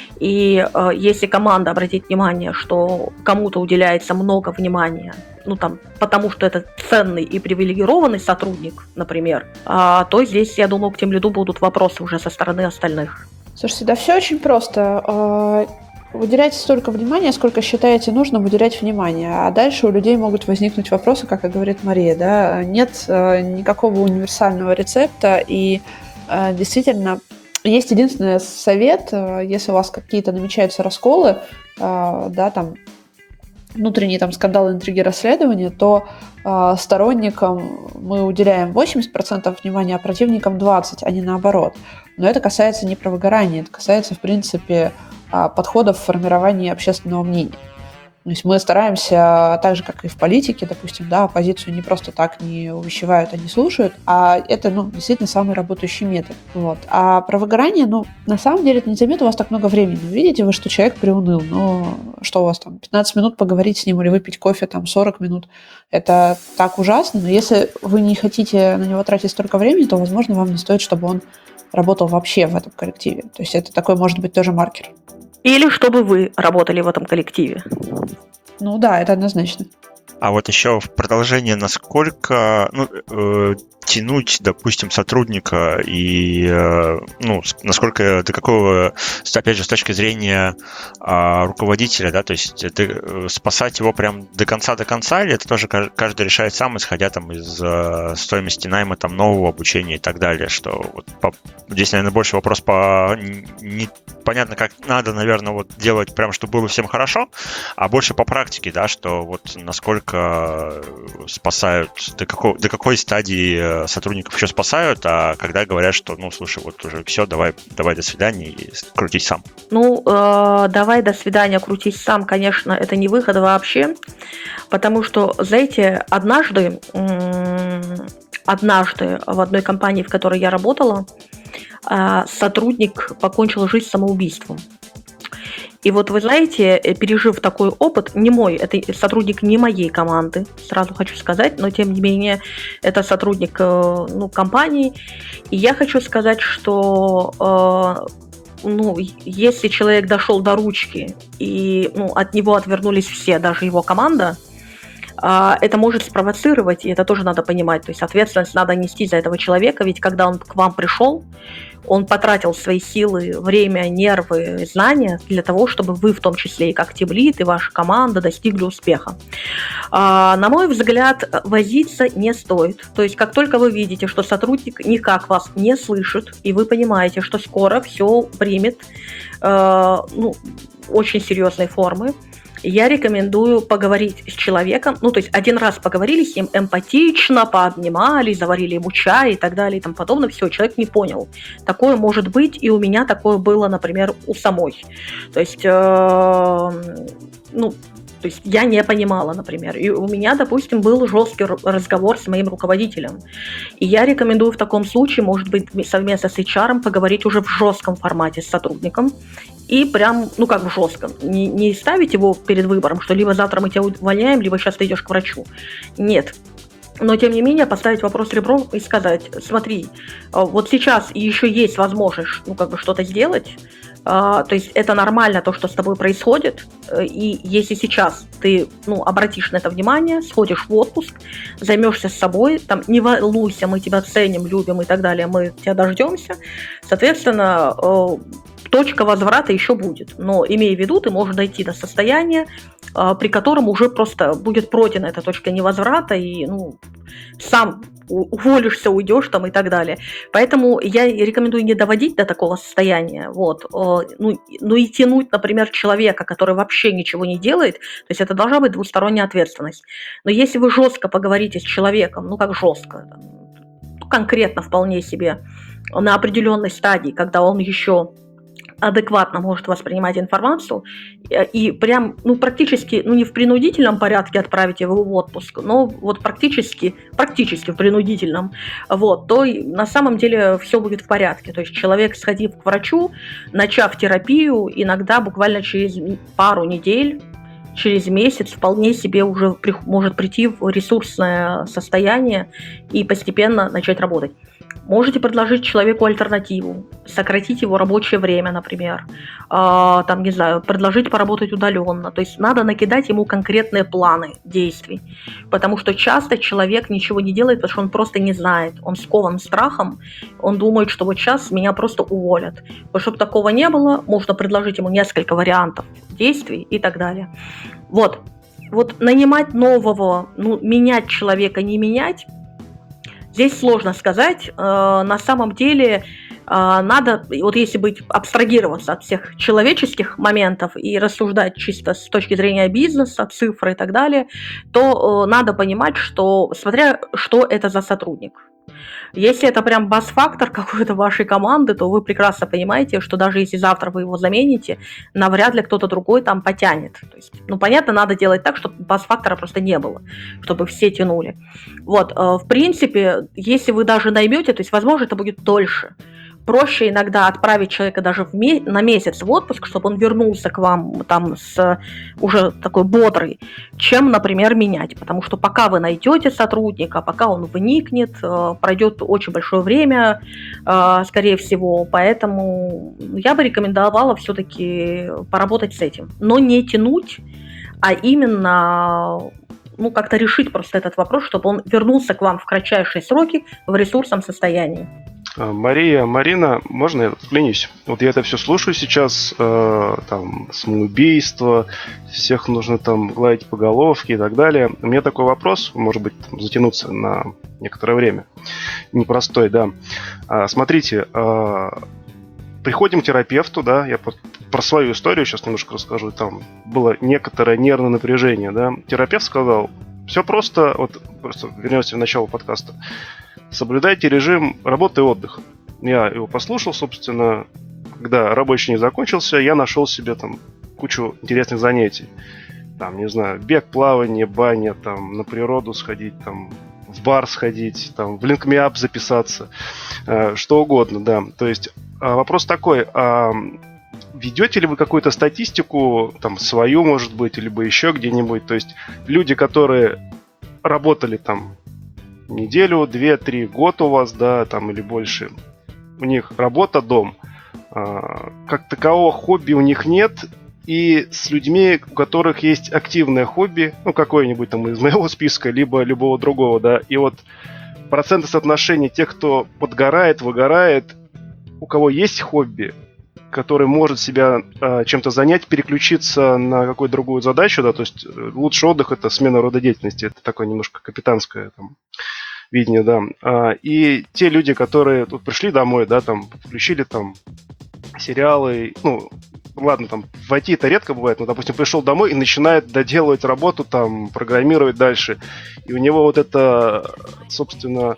И э, если команда обратит внимание, что кому-то уделяется много внимания, ну там, потому что это ценный и привилегированный сотрудник, например, э, то здесь, я думаю, к тимлиду будут вопросы уже со стороны остальных. Слушайте, да все очень просто. Уделяйте столько внимания, сколько считаете нужным уделять внимание. А дальше у людей могут возникнуть вопросы, как и говорит Мария. Да? Нет э, никакого универсального рецепта. И э, действительно, есть единственный совет, э, если у вас какие-то намечаются расколы, э, да, там, внутренние там, скандалы, интриги, расследования, то э, сторонникам мы уделяем восемьдесят процентов внимания, а противникам двадцать процентов, а не наоборот. Но это касается не про выгорание, это касается, в принципе, подходов в формировании общественного мнения. То есть мы стараемся, так же, как и в политике, допустим, да, оппозицию не просто так не увещевают, а не слушают, а это, ну, действительно самый работающий метод. Вот. А про выгорание, ну, на самом деле это не займет у вас так много времени. Видите вы, что человек приуныл, но что у вас там, пятнадцать минут поговорить с ним или выпить кофе, там, сорок минут, это так ужасно, но если вы не хотите на него тратить столько времени, то, возможно, вам не стоит, чтобы он работал вообще в этом коллективе. То есть это такой, может быть, тоже маркер. Или чтобы вы работали в этом коллективе. Ну да, это однозначно. А вот еще в продолжение, насколько, ну, э, тянуть, допустим, сотрудника и, э, ну, насколько, до какого, опять же, с точки зрения э, руководителя, да, то есть это, спасать его прям до конца до конца, или это тоже каждый решает сам, исходя там из э, стоимости найма, там, нового обучения и так далее, что вот по, здесь, наверное, больше вопрос по непонятно, как надо, наверное, вот делать прям, чтобы было всем хорошо, а больше по практике, да, что вот насколько спасают, до какой, до какой стадии сотрудников еще спасают, а когда говорят, что, ну, слушай, вот уже все, давай, давай до свидания и крутись сам. Ну, э, давай до свидания, крутись сам, конечно, это не выход вообще, потому что, знаете, однажды, м- однажды в одной компании, в которой я работала, э, сотрудник покончил жизнь самоубийством. И вот вы знаете, пережив такой опыт, не мой, это сотрудник не моей команды, сразу хочу сказать, но тем не менее это сотрудник, ну, компании. И я хочу сказать, что ну, если человек дошел до ручки и, ну, от него отвернулись все, даже его команда, а, это может спровоцировать, и это тоже надо понимать. То есть ответственность надо нести за этого человека, ведь когда он к вам пришел, он потратил свои силы, время, нервы, знания для того, чтобы вы, в том числе и как тимлид, и ваша команда достигли успеха. А, на мой взгляд, возиться не стоит. То есть как только вы видите, что сотрудник никак вас не слышит, и вы понимаете, что скоро все примет э, ну, очень серьезные формы, я рекомендую поговорить с человеком, ну, то есть один раз поговорили с ним эмпатично, пообнимали, заварили ему чай и так далее и тому подобное, все, человек не понял. Такое может быть, и у меня такое было, например, у самой. То есть, э, ну, то есть я не понимала, например. И у меня, допустим, был жесткий разговор с моим руководителем. И я рекомендую в таком случае, может быть, совместно с эйч ар поговорить уже в жестком формате с сотрудником. И прям, ну как в жестком. Не, не ставить его перед выбором, что либо завтра мы тебя увольняем, либо сейчас ты идешь к врачу. Нет. Но, тем не менее, поставить вопрос ребром и сказать, смотри, вот сейчас еще есть возможность, ну, как бы что-то сделать, то есть это нормально, то, что с тобой происходит, и если сейчас ты, ну, обратишь на это внимание, сходишь в отпуск, займешься с собой, там, не волнуйся, мы тебя ценим, любим и так далее, мы тебя дождемся, соответственно, точка возврата еще будет, но имея в виду, ты можешь дойти до состояния, при котором уже просто будет пройдена эта точка невозврата, и, ну, сам уволишься, уйдешь там и так далее. Поэтому я рекомендую не доводить до такого состояния, вот, ну, ну и тянуть, например, человека, который вообще ничего не делает, то есть это должна быть двусторонняя ответственность. Но если вы жестко поговорите с человеком, ну как жестко, ну, конкретно вполне себе, на определенной стадии, когда он еще адекватно может воспринимать информацию, и прям, ну, практически, ну, не в принудительном порядке отправить его в отпуск, но вот практически, практически в принудительном, вот, то на самом деле все будет в порядке. То есть человек, сходив к врачу, начав терапию, иногда буквально через пару недель, через месяц вполне себе уже при, может прийти в ресурсное состояние и постепенно начать работать. Можете предложить человеку альтернативу, сократить его рабочее время, например, э, там, не знаю, предложить поработать удаленно. То есть надо накидать ему конкретные планы действий, потому что часто человек ничего не делает, потому что он просто не знает, он скован страхом, он думает, что вот сейчас меня просто уволят. Но чтобы такого не было, можно предложить ему несколько вариантов действий и так далее. Вот, вот нанимать нового, ну, менять человека, не менять, здесь сложно сказать. На самом деле надо, вот если быть, абстрагироваться от всех человеческих моментов и рассуждать чисто с точки зрения бизнеса, цифры и так далее, то надо понимать, что смотря что это за сотрудник. Если это прям бас-фактор какой-то вашей команды, то вы прекрасно понимаете, что даже если завтра вы его замените, навряд ли кто-то другой там потянет. То есть, ну, понятно, надо делать так, чтобы бас-фактора просто не было, чтобы все тянули. Вот, в принципе, если вы даже наймете, то есть, возможно, это будет дольше. Проще иногда отправить человека даже в ме- на месяц в отпуск, чтобы он вернулся к вам там с уже такой бодрый, чем, например, менять. Потому что пока вы найдете сотрудника, пока он вникнет, пройдет очень большое время, скорее всего. Поэтому я бы рекомендовала все-таки поработать с этим. Но не тянуть, а именно, ну, как-то решить просто этот вопрос, чтобы он вернулся к вам в кратчайшие сроки в ресурсном состоянии. Мария, Марина, можно я вклинюсь? Вот я это все слушаю сейчас, э, там, самоубийство, всех нужно там гладить по головке и так далее. У меня такой вопрос, может быть, там, затянуться на некоторое время. Непростой, да. А, смотрите, э, приходим к терапевту, да, я под, про свою историю сейчас немножко расскажу. Там было некоторое нервное напряжение, да. Терапевт сказал, все просто, вот просто вернемся в начало подкаста. Соблюдайте режим работы и отдыха. Я его послушал, собственно, когда рабочий не закончился, я нашел себе там кучу интересных занятий. Там, не знаю, бег, плавание, баня, там, на природу сходить, там, в бар сходить, там, в LinkMeUp записаться, э, что угодно, да. То есть э, вопрос такой, э, ведете ли вы какую-то статистику, там, свою, может быть, либо еще где-нибудь, то есть люди, которые работали там неделю, две, три, год у вас, да, там или больше. У них работа, дом. А, как такового хобби у них нет. и с людьми, у которых есть активное хобби, ну, какое-нибудь там из моего списка, либо любого другого, да, и вот процентное соотношение тех, кто подгорает, выгорает, у кого есть хобби, который может себя э, чем-то занять, переключиться на какую-то другую задачу, да, то есть лучший отдых – это смена рода деятельности, это такое немножко капитанское там видение, да. А, и те люди, которые тут пришли домой, да, там, включили там сериалы, ну, ладно, там, в ай ти это редко бывает, но, допустим, пришел домой и начинает доделывать работу, там, программировать дальше, и у него вот это, собственно,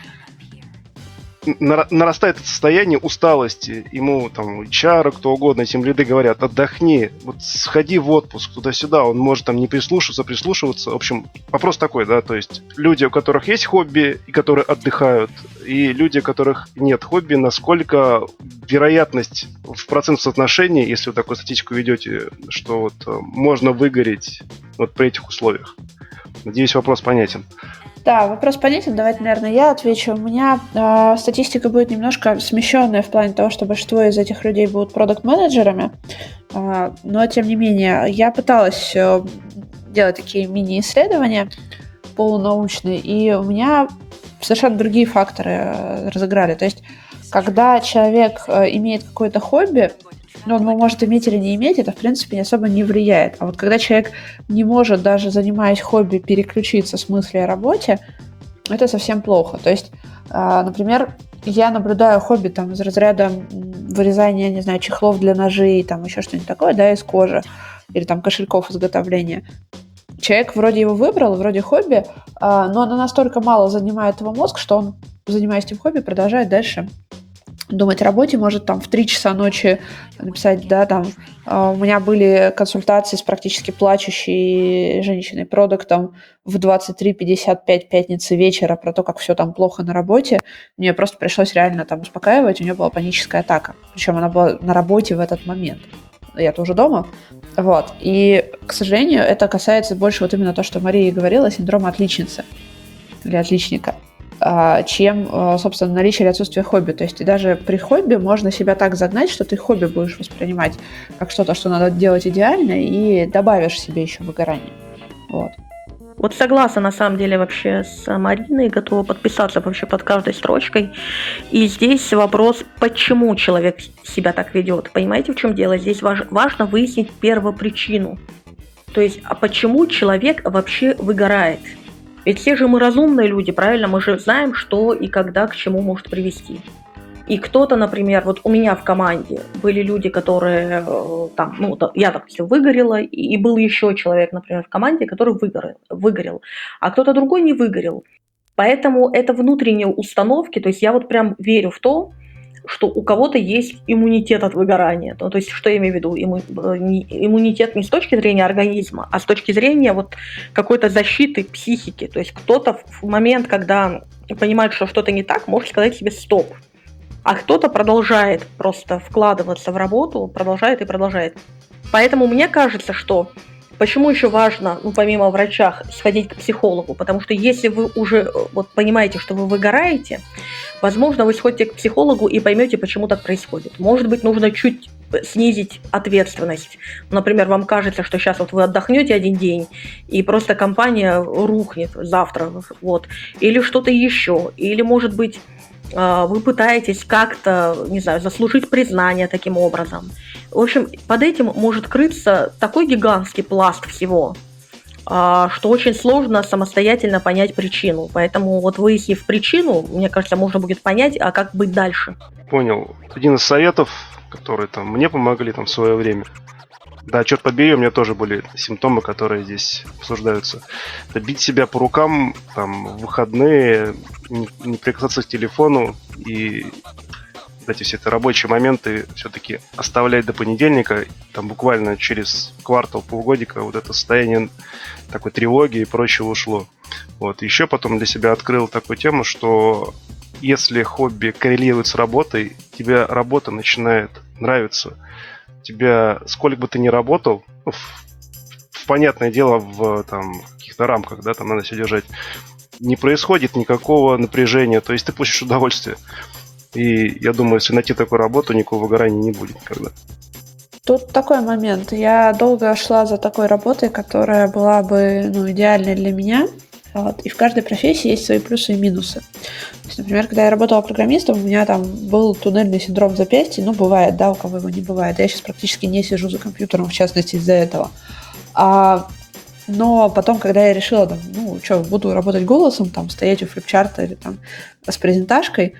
нарастает это состояние усталости. Ему там эйч ар, кто угодно, тем лиды говорят: отдохни, вот сходи в отпуск туда-сюда. Он может там не прислушиваться, прислушиваться. В общем, вопрос такой, да, то есть люди, у которых есть хобби и которые отдыхают, и люди, у которых нет хобби, насколько вероятность в процентном соотношении, если вы такую статистику ведете, что вот можно выгореть вот при этих условиях. Надеюсь, вопрос понятен. Да, вопрос понятен. Давайте, наверное, я отвечу. У меня э, статистика будет немножко смещенная в плане того, что большинство из этих людей будут продакт-менеджерами. Э, но, тем не менее, я пыталась э, делать такие мини-исследования полунаучные, и у меня совершенно другие факторы э, разыграли. То есть, когда человек э, имеет какое-то хобби, ну, он может иметь или не иметь, это, в принципе, особо не влияет. А вот когда человек не может, даже занимаясь хобби, переключиться с мысли о работе, это совсем плохо. То есть, например, я наблюдаю хобби там из разряда вырезания, не знаю, чехлов для ножей, там еще что-нибудь такое, да, из кожи, или там кошельков изготовления. Человек вроде его выбрал, вроде хобби, но оно настолько мало занимает его мозг, что он, занимаясь этим хобби, продолжает дальше думать о работе, может там в три часа ночи написать, да, там, э, у меня были консультации с практически плачущей женщиной-продуктом в двадцать три пятьдесят пять пятницы вечера про то, как все там плохо на работе. Мне просто пришлось реально там успокаивать, у нее была паническая атака. Причем она была на работе в этот момент. Я тоже дома. Вот. И, к сожалению, это касается больше вот именно то, что Мария говорила, синдрома отличницы или отличника, чем, собственно, наличие или отсутствие хобби. То есть и даже при хобби можно себя так загнать, что ты хобби будешь воспринимать как что-то, что надо делать идеально, и добавишь себе еще выгорание. Вот. Вот согласна, на самом деле, вообще с Мариной, готова подписаться вообще под каждой строчкой. И здесь вопрос, почему человек себя так ведет. Понимаете, в чем дело? Здесь важ, важно выяснить первопричину. То есть, а почему человек вообще выгорает? Ведь все же мы разумные люди, правильно? Мы же знаем, что и когда к чему может привести. И кто-то, например, вот у меня в команде были люди, которые там, ну, я, допустим, выгорела, и был еще человек, например, в команде, который выгорел, выгорел, а кто-то другой не выгорел. Поэтому это внутренние установки, то есть я вот прям верю в то, что у кого-то есть иммунитет от выгорания. Ну, то есть, что я имею в виду? Имму... Иммунитет не с точки зрения организма, а с точки зрения вот какой-то защиты психики. То есть кто-то в момент, когда понимает, что что-то не так, может сказать себе «стоп». А кто-то продолжает просто вкладываться в работу, продолжает и продолжает. Поэтому мне кажется, что почему еще важно, ну, помимо врача, сходить к психологу? Потому что если вы уже вот, понимаете, что вы выгораете, возможно, вы сходите к психологу и поймете, почему так происходит. Может быть, нужно чуть снизить ответственность. Например, вам кажется, что сейчас вот вы отдохнете один день, и просто компания рухнет завтра. Вот. Или что-то еще. Или, может быть, вы пытаетесь как-то, не знаю, заслужить признание таким образом. В общем, под этим может крыться такой гигантский пласт всего, что очень сложно самостоятельно понять причину. Поэтому вот выяснив причину, мне кажется, можно будет понять, а как быть дальше. Понял. Один из советов, которые там мне помогли там в свое время. Да, черт побери, у меня тоже были симптомы, которые здесь обсуждаются. Это бить себя по рукам там, в выходные, не, не прикасаться к телефону и эти все это рабочие моменты все-таки оставлять до понедельника, там буквально через квартал, полгодика вот это состояние такой тревоги и прочего ушло. Вот. Еще потом для себя открыл такую тему, что если хобби коррелирует с работой, тебе работа начинает нравиться. Тебя, сколько бы ты ни работал, ну, в, в понятное дело, в там, каких-то рамках, да, там надо все держать, не происходит никакого напряжения, то есть ты получишь удовольствие. И я думаю, если найти такую работу, никакого выгорания не будет никогда. Тут такой момент. Я долго шла за такой работой, которая была бы ну, идеальной для меня. Вот. И в каждой профессии есть свои плюсы и минусы. То есть, например, когда я работала программистом, у меня там был туннельный синдром запястья. Ну, бывает, да, у кого его не бывает. Я сейчас практически не сижу за компьютером, в частности, из-за этого. А, но потом, когда я решила, там, ну, что, буду работать голосом, там, стоять у флипчарта или там с презентажкой,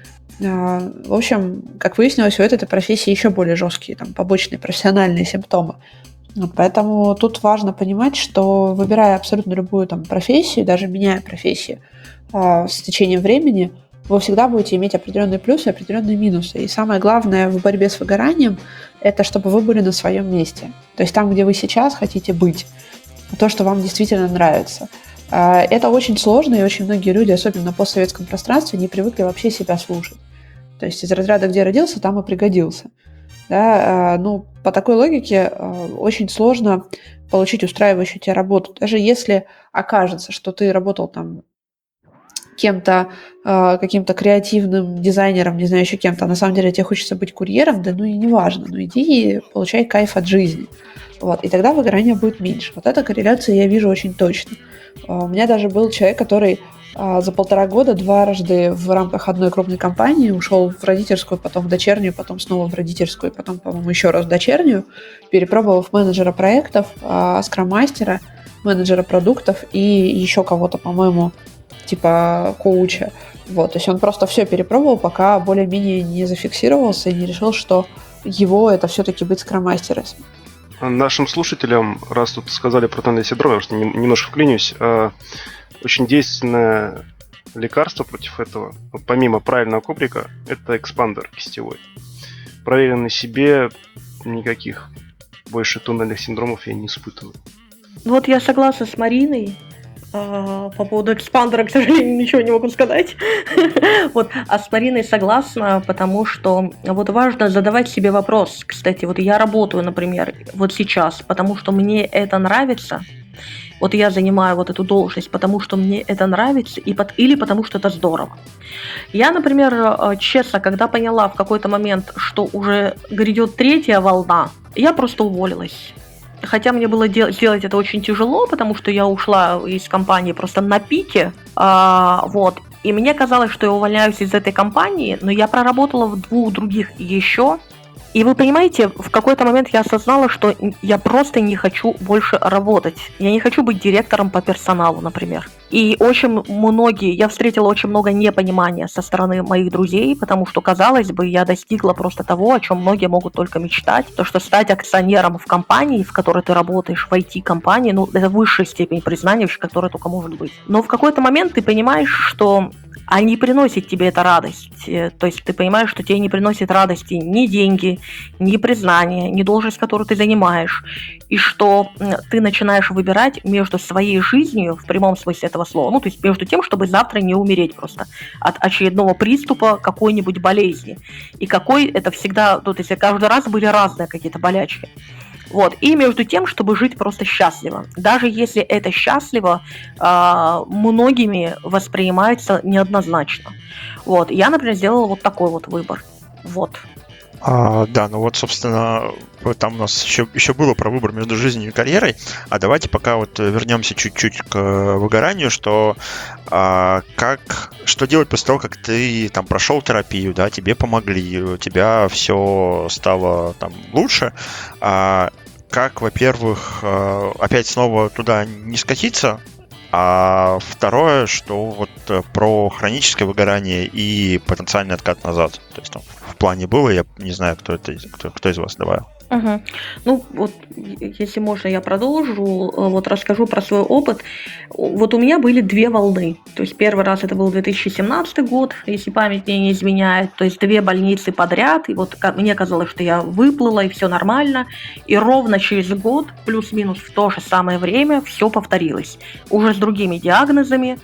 в общем, как выяснилось, у этой профессии еще более жесткие, там, побочные профессиональные симптомы. Вот, поэтому тут важно понимать, что выбирая абсолютно любую там, профессию, даже меняя профессию э, с течением времени, вы всегда будете иметь определенные плюсы и определенные минусы. И самое главное в борьбе с выгоранием – это чтобы вы были на своем месте. То есть там, где вы сейчас хотите быть, то, что вам действительно нравится. Э, это очень сложно, и очень многие люди, особенно на постсоветском пространстве, не привыкли вообще себя слушать. То есть из разряда «где родился, там и пригодился». Да, ну, по такой логике очень сложно получить устраивающую тебя работу. Даже если окажется, что ты работал там кем-то, каким-то креативным дизайнером, не знаю, еще кем-то, а на самом деле тебе хочется быть курьером, да ну и неважно, ну иди и получай кайф от жизни. Вот, и тогда выгорание будет меньше. Вот эта корреляция я вижу очень точно. У меня даже был человек, который за полтора года дважды в рамках одной крупной компании ушел в родительскую, потом в дочернюю, потом снова в родительскую, потом, по-моему, еще раз в дочернюю, перепробовав менеджера проектов, скрам-мастера, менеджера продуктов и еще кого-то, по-моему, типа коуча. Вот, то есть он просто все перепробовал, пока более-менее не зафиксировался и не решил, что его это все-таки быть скрам-мастером. Нашим слушателям, раз тут сказали про туннельный синдром, я что немножко вклинюсь, очень действенное лекарство против этого, вот помимо правильного кубрика, это экспандер кистевой. Проверен на себе, никаких больше туннельных синдромов я не испытываю. Вот я согласна с Мариной. По поводу экспандера, к сожалению, ничего не могу сказать. Вот. А с Мариной согласна, потому что вот важно задавать себе вопрос. Кстати, вот я работаю, например, вот сейчас, потому что мне это нравится. Вот я занимаю вот эту должность, потому что мне это нравится, и под... или потому что это здорово. Я, например, честно, когда поняла в какой-то момент, что уже грядет третья волна, я просто уволилась. Хотя мне было дел- сделать это очень тяжело, потому что я ушла из компании просто на пике, а, вот. И мне казалось, что я увольняюсь из этой компании, но я проработала в двух других еще. И вы понимаете, в какой-то момент я осознала, что я просто не хочу больше работать. Я не хочу быть директором по персоналу, например. И очень многие, я встретила очень много непонимания со стороны моих друзей, потому что, казалось бы, я достигла просто того, о чем многие могут только мечтать. То, что стать акционером в компании, в которой ты работаешь, в ай ти-компании, ну, это высшая степень признания, которая только может быть. Но в какой-то момент ты понимаешь, что они приносят тебе эту радость. То есть ты понимаешь, что тебе не приносит радости ни деньги, ни признание, ни должность, которую ты занимаешь. И что ты начинаешь выбирать между своей жизнью, в прямом смысле этого слова, ну, то есть между тем, чтобы завтра не умереть просто от очередного приступа какой-нибудь болезни. И какой это всегда, ну, то есть каждый раз были разные какие-то болячки. Вот. И между тем, чтобы жить просто счастливо. Даже если это счастливо, э, многими воспринимается неоднозначно. Вот. Я, например, сделала вот такой вот выбор. Вот. А, да, ну вот, собственно, там у нас еще, еще было про выбор между жизнью и карьерой. А давайте пока вот вернемся чуть-чуть к выгоранию, что а, как, что делать после того, как ты там прошел терапию, да, тебе помогли, у тебя все стало там лучше. А, как, во-первых, опять снова туда не скатиться, а второе, что вот про хроническое выгорание и потенциальный откат назад. То есть там в плане было, я не знаю, кто это, кто, кто из вас добавил. Угу. Ну, вот, если можно, я продолжу, вот расскажу про свой опыт. Вот у меня были две волны. То есть первый раз это был две тысячи семнадцатый год, если память мне не изменяет. То есть две больницы подряд. И вот мне казалось, что я выплыла, и все нормально. И ровно через год, плюс-минус в то же самое время, все повторилось. Уже с другими диагнозами,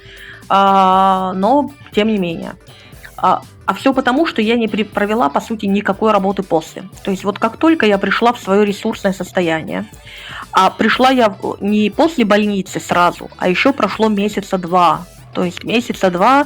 но тем не менее. А, а все потому, что я не провела, по сути, никакой работы после. То есть вот как только я пришла в свое ресурсное состояние, а пришла я не после больницы сразу, а еще прошло месяца два. То есть месяца два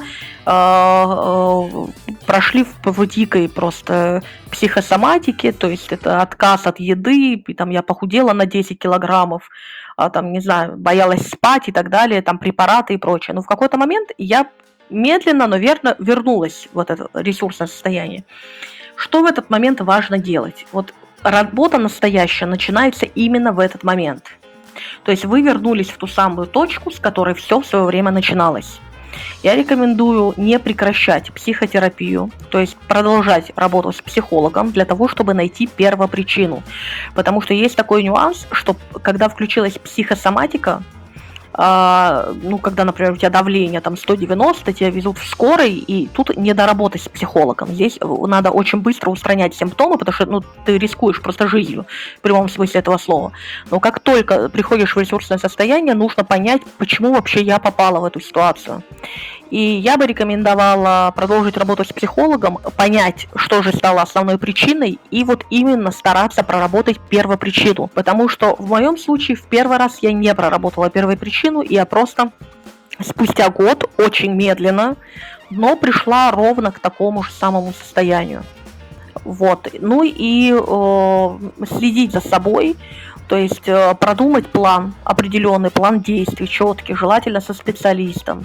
э, прошли в, в дикой просто психосоматике, то есть это отказ от еды, и там я похудела на десять килограммов, а, там, не знаю, боялась спать и так далее, там препараты и прочее. Но в какой-то момент я медленно, но верно вернулась в это ресурсное состояние. Что в этот момент важно делать? Вот работа настоящая начинается именно в этот момент. То есть вы вернулись в ту самую точку, с которой все в свое время начиналось. Я рекомендую не прекращать психотерапию, то есть продолжать работу с психологом для того, чтобы найти первопричину. Потому что есть такой нюанс, что когда включилась психосоматика, а, ну, когда, например, у тебя давление там сто девяносто, тебя везут в скорой, и тут не доработать с психологом. Здесь надо очень быстро устранять симптомы, потому что ну, ты рискуешь просто жизнью, в прямом смысле этого слова. Но как только приходишь в ресурсное состояние, нужно понять, почему вообще я попала в эту ситуацию. И я бы рекомендовала продолжить работу с психологом, понять, что же стало основной причиной, и вот именно стараться проработать первопричину. Потому что в моем случае в первый раз я не проработала первопричину, и я просто спустя год очень медленно, но пришла ровно к такому же самому состоянию. Вот. Ну и э, следить за собой, то есть э, продумать план, определенный план действий, четкий, желательно со специалистом.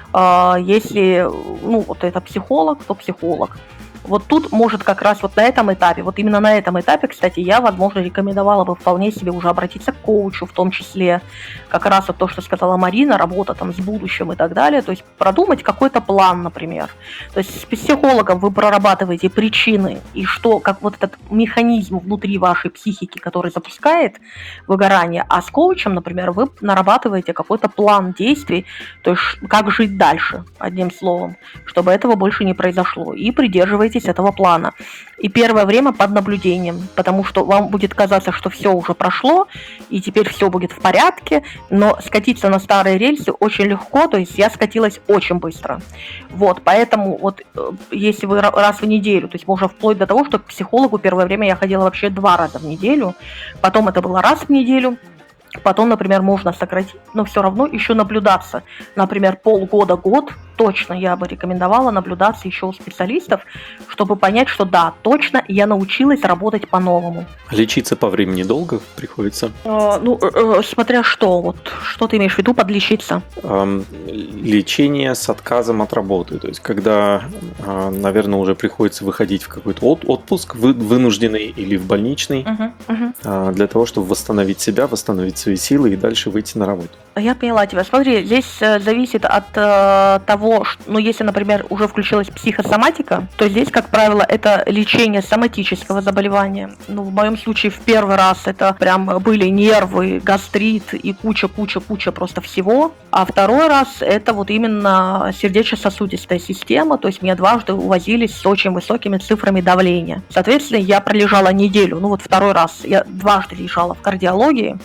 Если, ну, вот это психолог, то психолог. Вот тут может как раз вот на этом этапе, вот именно на этом этапе, кстати, я, возможно, рекомендовала бы вполне себе уже обратиться к коучу, в том числе как раз вот то, что сказала Марина, работа там с будущим и так далее, то есть продумать какой-то план, например. То есть с психологом вы прорабатываете причины и что, как вот этот механизм внутри вашей психики, который запускает выгорание, а с коучем, например, вы нарабатываете какой-то план действий, то есть как жить дальше, одним словом, чтобы этого больше не произошло, и придерживаетесь этого плана. И первое время под наблюдением, потому что вам будет казаться, что все уже прошло, и теперь все будет в порядке, но скатиться на старые рельсы очень легко, то есть я скатилась очень быстро. Вот, поэтому вот если вы раз в неделю, то есть можно вплоть до того, что к психологу первое время я ходила вообще два раза в неделю, потом это было раз в неделю, потом, например, можно сократить, но все равно еще наблюдаться. Например, полгода-год точно я бы рекомендовала наблюдаться еще у специалистов, чтобы понять, что да, точно я научилась работать по-новому. Лечиться по времени долго приходится? Э, ну, э, смотря что, вот что ты имеешь в виду под лечиться? Эм, лечение с отказом от работы, то есть когда, э, наверное, уже приходится выходить в какой-то от- отпуск вы- вынужденный или в больничный, Угу, угу. э, для того, чтобы восстановить себя, восстановить свои силы и дальше выйти на работу. Я поняла тебя. Смотри, здесь э, зависит от э, того, что, ну, если, например, уже включилась психосоматика, то здесь, как правило, это лечение соматического заболевания. Ну, в моем случае в первый раз это прям были нервы, гастрит и куча-куча-куча просто всего. А второй раз это вот именно сердечно-сосудистая система, то есть меня дважды увозили с очень высокими цифрами давления. Соответственно, я пролежала неделю, ну вот второй раз я дважды лежала в кардиологии,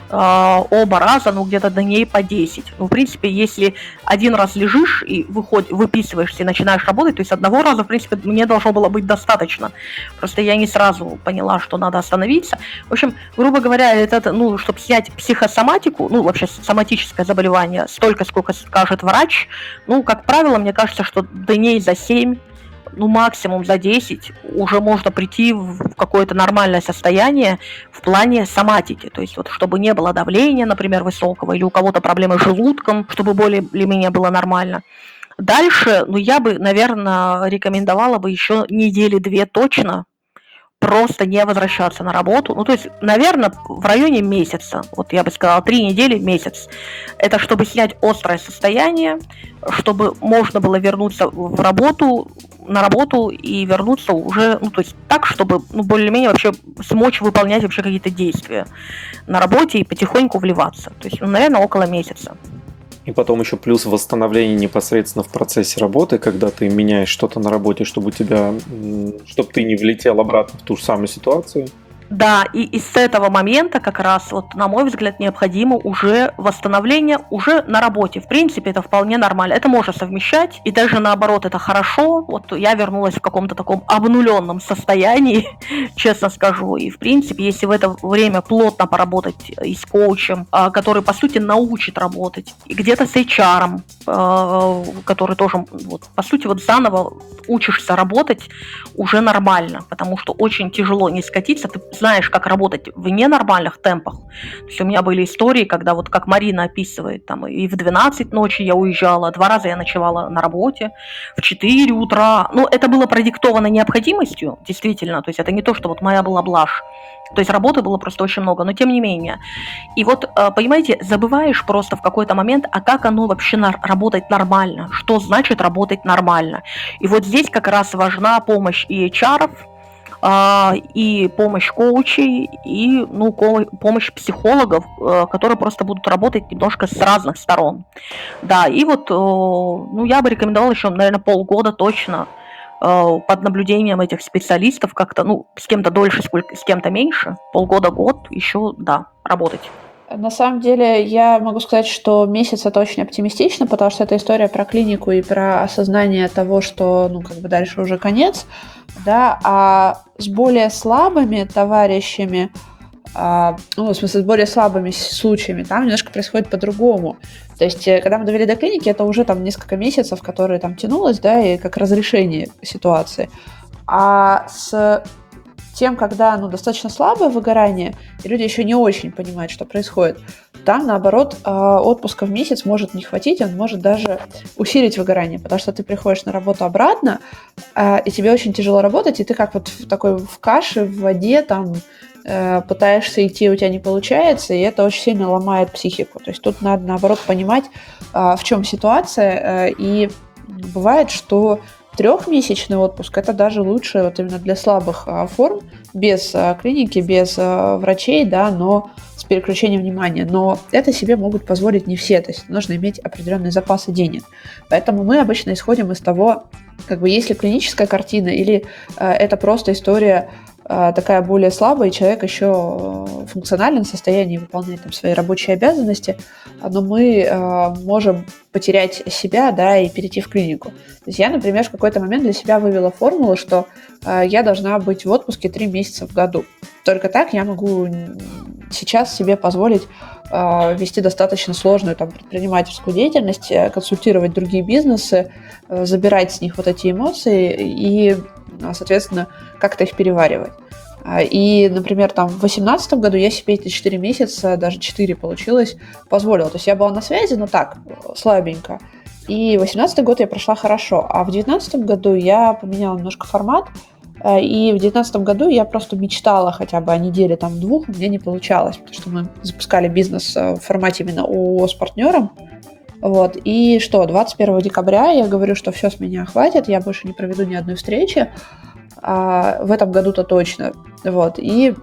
оба раза, ну, где-то дней по десять. Ну, в принципе, если один раз лежишь и выходишь, выписываешься и начинаешь работать, то есть одного раза, в принципе, мне должно было быть достаточно. Просто я не сразу поняла, что надо остановиться. В общем, грубо говоря, это, ну, чтобы снять психосоматику, ну, вообще соматическое заболевание, столько, сколько скажет врач, ну, как правило, мне кажется, что дней за семь, ну, максимум за десять уже можно прийти в какое-то нормальное состояние в плане соматики. То есть вот чтобы не было давления, например, высокого, или у кого-то проблемы с желудком, чтобы более или менее было нормально. Дальше, ну, я бы, наверное, рекомендовала бы еще недели две точно просто не возвращаться на работу. Ну, то есть, наверное, в районе месяца, вот я бы сказала, три недели, месяц. Это чтобы снять острое состояние, чтобы можно было вернуться в работу, на работу и вернуться уже, ну, то есть так, чтобы, ну, более-менее вообще смочь выполнять вообще какие-то действия на работе и потихоньку вливаться. То есть, ну, наверное, около месяца. И потом еще плюс восстановление непосредственно в процессе работы, когда ты меняешь что-то на работе, чтобы у тебя, чтобы ты не влетел обратно в ту же самую ситуацию. Да, и, и с этого момента как раз, вот, на мой взгляд, необходимо уже восстановление уже на работе. В принципе, это вполне нормально. Это можно совмещать, и даже наоборот, это хорошо. Вот я вернулась в каком-то таком обнуленном состоянии, честно скажу. И, в принципе, если в это время плотно поработать и с коучем, который, по сути, научит работать, и где-то с эйч ар, который тоже, вот, по сути, вот заново учишься работать уже нормально, потому что очень тяжело не скатиться, ты знаешь, как работать в ненормальных темпах. То есть у меня были истории, когда вот как Марина описывает, там и в двенадцать ночи я уезжала, два раза я ночевала на работе, в четыре утра. Ну, это было продиктовано необходимостью, действительно, то есть это не то, что вот моя была блажь. То есть работы было просто очень много, но тем не менее. И вот, понимаете, забываешь просто в какой-то момент, а как оно вообще на- работать нормально, что значит работать нормально. И вот здесь как раз важна помощь и эйч ар, и помощь коучей, и ну, помощь психологов, которые просто будут работать немножко с разных сторон. Да, и вот ну, я бы рекомендовала еще, наверное, полгода точно под наблюдением этих специалистов как-то, ну, с кем-то дольше, с кем-то меньше, полгода-год еще, да, работать. На самом деле, я могу сказать, что месяц это очень оптимистично, потому что это история про клинику и про осознание того, что, ну, как бы дальше уже конец, да, а с более слабыми товарищами, а, ну, в смысле, с более слабыми случаями, там немножко происходит по-другому. То есть, когда мы довели до клиники, это уже там несколько месяцев, которые там тянулось, да, и как разрешение ситуации. А с тем, когда ну, достаточно слабое выгорание, и люди еще не очень понимают, что происходит, там, наоборот, отпуска в месяц может не хватить, он может даже усилить выгорание, потому что ты приходишь на работу обратно, и тебе очень тяжело работать, и ты как вот в такой в каше, в воде, там, пытаешься идти, у тебя не получается, и это очень сильно ломает психику. То есть тут надо, наоборот, понимать, в чем ситуация, и бывает, что трехмесячный отпуск – это даже лучше вот именно для слабых а, форм, без а, клиники, без а, врачей, да, но с переключением внимания. Но это себе могут позволить не все, то есть нужно иметь определенные запасы денег. Поэтому мы обычно исходим из того, как бы есть ли клиническая картина или а, это просто история а, такая более слабая, и человек еще в функциональном состоянии выполняет там, свои рабочие обязанности, но мы а, можем потерять себя, да, и перейти в клинику. То есть я, например, в какой-то момент для себя вывела формулу, что э, я должна быть в отпуске три месяца в году. Только так я могу сейчас себе позволить э, вести достаточно сложную там, предпринимательскую деятельность, э, консультировать другие бизнесы, э, забирать с них вот эти эмоции и, соответственно, как-то их переваривать. И, например, там в две тысячи восемнадцатом году я себе эти четыре месяца, даже четыре получилось, позволила. То есть я была на связи, но так, слабенько. И две тысячи восемнадцатый год я прошла хорошо. А в две тысячи девятнадцатом году я поменяла немножко формат. И в две тысячи девятнадцатом году я просто мечтала хотя бы о неделе, там, двух, у меня не получалось, потому что мы запускали бизнес в формате именно ООО с партнером. Вот. И что, двадцать первого декабря я говорю, что все, с меня хватит, я больше не проведу ни одной встречи. А в этом году-то точно. Вот. И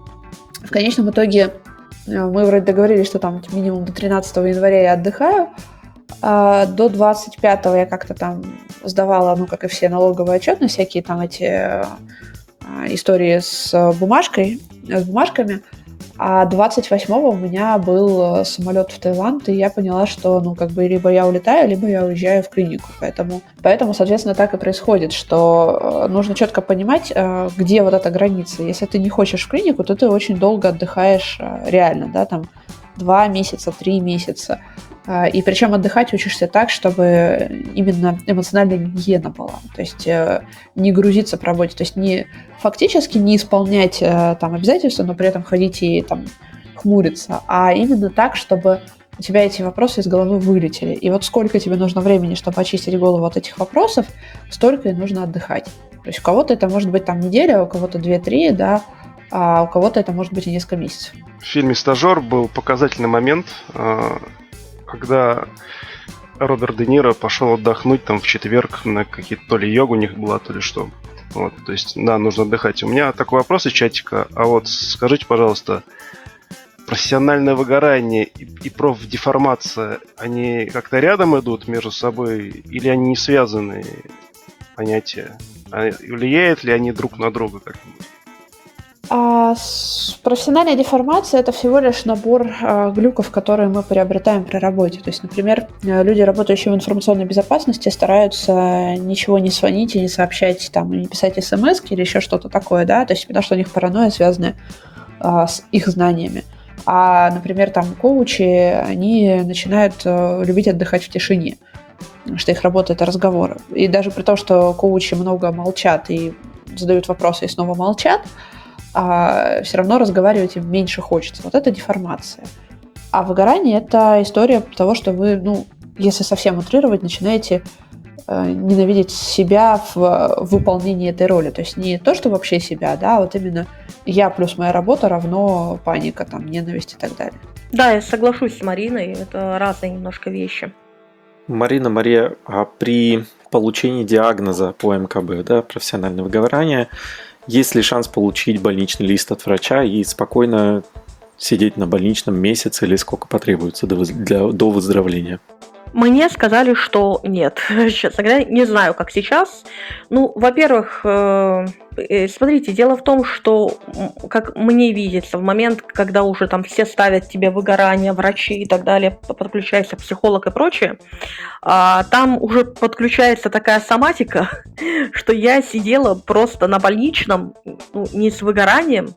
в конечном итоге мы вроде договорились, что там минимум до тринадцатого января я отдыхаю, а до двадцать пятого я как-то там сдавала, ну, как и все, налоговые отчеты, всякие там эти истории с бумажкой, с бумажками. А двадцать восьмого у меня был самолет в Таиланд, и я поняла, что, ну, как бы, либо я улетаю, либо я уезжаю в клинику. Поэтому, поэтому, соответственно, так и происходит, что нужно четко понимать, где вот эта граница. Если ты не хочешь в клинику, то ты очень долго отдыхаешь реально, да, там, два месяца, три месяца. И причем отдыхать учишься так, чтобы именно эмоциональная гигиена была. То есть не грузиться по работе, то есть не фактически не исполнять там обязательства, но при этом ходить и там хмуриться, а именно так, чтобы у тебя эти вопросы из головы вылетели. И вот сколько тебе нужно времени, чтобы очистить голову от этих вопросов, столько и нужно отдыхать. То есть у кого-то это может быть там неделя, у кого-то две-три, да, а у кого-то это может быть и несколько месяцев. В фильме «Стажер» был показательный момент, когда Роберт Де Ниро пошел отдохнуть там в четверг на какие-то, то ли йогу у них была, то ли что. Вот, то есть, да, нужно отдыхать. У меня такой вопрос из чатика. А вот скажите, пожалуйста, профессиональное выгорание и, и профдеформация, они как-то рядом идут между собой или они не связаны понятия? А влияют ли они друг на друга как-нибудь? А с- профессиональная деформация — это всего лишь набор а, глюков, которые мы приобретаем при работе. То есть, например, э, люди, работающие в информационной безопасности, стараются ничего не звонить и не сообщать, там, и не писать смс или еще что-то такое, да, то есть потому что у них паранойя, связанная а, с их знаниями. А, например, там коучи, они начинают э, любить отдыхать в тишине, потому что их работа — это разговоры. И даже при том, что коучи много молчат и задают вопросы и снова молчат, а все равно разговаривать им меньше хочется. Вот это деформация. А выгорание — это история того, что вы, ну, если совсем утрировать, начинаете э, ненавидеть себя в выполнении этой роли. То есть не то, что вообще себя, да, а вот именно я плюс моя работа равно паника, там, ненависть и так далее. Да, я соглашусь с Мариной, это разные немножко вещи. Марина, Мария, а при получении диагноза по эм ка бэ, да, профессиональное выгорание, есть ли шанс получить больничный лист от врача и спокойно сидеть на больничном месяц или сколько потребуется до, выз- для, до выздоровления? Мне сказали, что нет. Честно говоря, не знаю, как сейчас. Ну, во-первых, э, э, смотрите, дело в том, что, м, как мне видится, в момент, когда уже там все ставят тебе выгорание, врачи и так далее, п- подключается психолог и прочее, а, там уже подключается такая соматика, что я сидела просто на больничном, ну, не с выгоранием,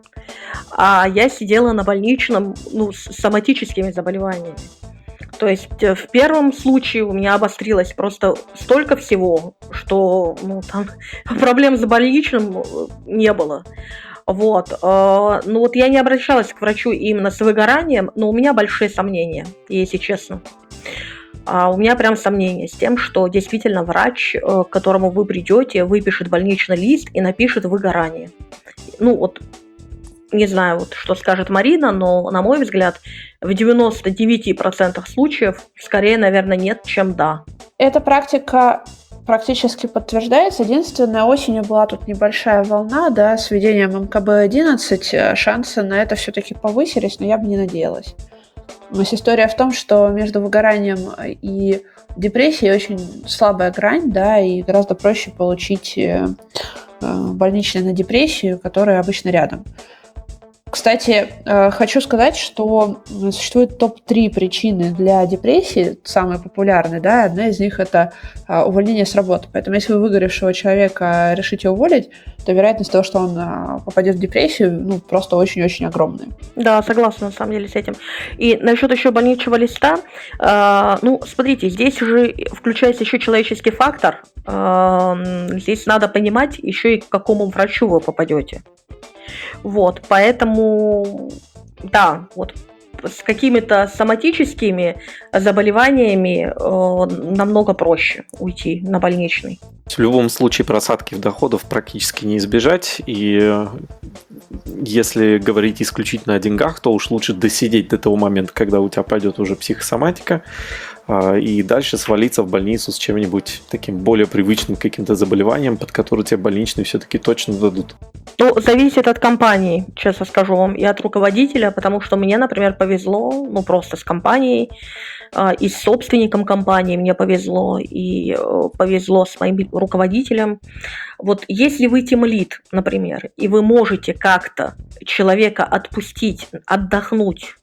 а я сидела на больничном, ну, с соматическими заболеваниями. То есть э, в первом случае у меня обострилось просто столько всего, что, ну, там проблем с больничным э, не было. Вот. э, Ну вот я не обращалась к врачу именно с выгоранием, но у меня большие сомнения, если честно. А у меня прям сомнения с тем, что действительно врач, э, к которому вы придете, выпишет больничный лист и напишет выгорание. Ну вот не знаю, вот, что скажет Марина, но, на мой взгляд, в девяноста девяти процентах случаев скорее, наверное, нет, чем да. Эта практика практически подтверждается. Единственное, осенью была тут небольшая волна, да, с введением эм ка бэ одиннадцать. Э, Шансы на это все-таки повысились, но я бы не надеялась. То есть история в том, что между выгоранием и депрессией очень слабая грань, да, и гораздо проще получить э, э, больничный на депрессию, которая обычно рядом. Кстати, э, хочу сказать, что существует топ три причины для депрессии, самые популярные, да, одна из них — это э, увольнение с работы. Поэтому если вы выгоревшего человека решите уволить, то вероятность того, что он э, попадет в депрессию, ну, просто очень-очень огромная. Да, согласна на самом деле с этим. И насчет еще больничного листа, э, ну, смотрите, здесь уже включается еще человеческий фактор. Э, здесь надо понимать еще и к какому врачу вы попадете. Вот, поэтому, да, вот с какими-то соматическими заболеваниями э, намного проще уйти на больничный. В любом случае просадки в доходов практически не избежать, и если говорить исключительно о деньгах, то уж лучше досидеть до того момента, когда у тебя пойдет уже психосоматика, и дальше свалиться в больницу с чем-нибудь таким более привычным каким-то заболеванием, под которое тебе больничный все-таки точно дадут. Ну, зависит от компании, честно скажу вам, и от руководителя, потому что мне, например, повезло, ну, просто с компанией, и с собственником компании мне повезло, и повезло с моим руководителем. Вот если вы тимлид, например, и вы можете как-то человека отпустить, отдохнуть,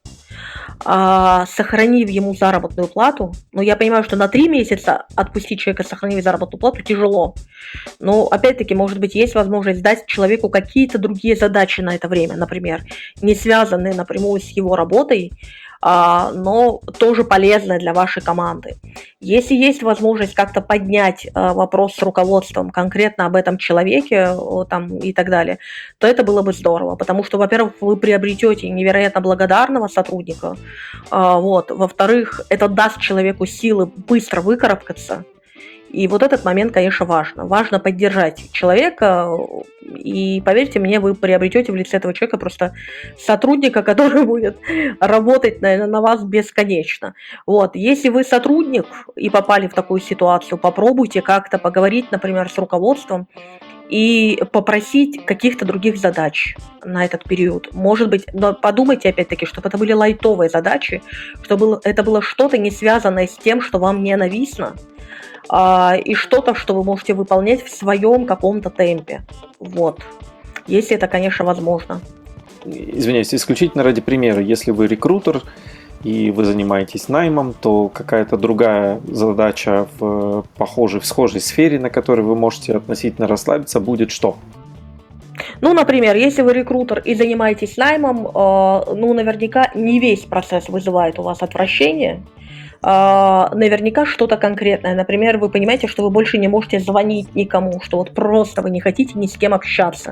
сохранив ему заработную плату, ну, я понимаю, что на три месяца отпустить человека, сохранив заработную плату, тяжело. Но, опять-таки, может быть, есть возможность дать человеку какие-то другие задачи на это время, например, не связанные напрямую с его работой, но тоже полезное для вашей команды. Если есть возможность как-то поднять вопрос с руководством конкретно об этом человеке там, и так далее, то это было бы здорово, потому что, во-первых, вы приобретете невероятно благодарного сотрудника, вот. Во-вторых, это даст человеку силы быстро выкарабкаться. И вот этот момент, конечно, важно. Важно поддержать человека, и, поверьте мне, вы приобретете в лице этого человека просто сотрудника, который будет работать, наверное, на вас бесконечно. Вот. Если вы сотрудник и попали в такую ситуацию, попробуйте как-то поговорить, например, с руководством и попросить каких-то других задач на этот период. Может быть, но подумайте опять-таки, чтобы это были лайтовые задачи, чтобы это было что-то не связанное с тем, что вам ненавистно, и что-то, что вы можете выполнять в своем каком-то темпе. Вот. если это, конечно, возможно. Извиняюсь, исключительно ради примера. Если вы рекрутер и вы занимаетесь наймом, то какая-то другая задача в похожей, в схожей сфере, на которой вы можете относительно расслабиться, будет что? Ну, например, если вы рекрутер и занимаетесь наймом, э, ну, наверняка не весь процесс вызывает у вас отвращение. Э, наверняка что-то конкретное. Например, вы понимаете, что вы больше не можете звонить никому, что вот просто вы не хотите ни с кем общаться.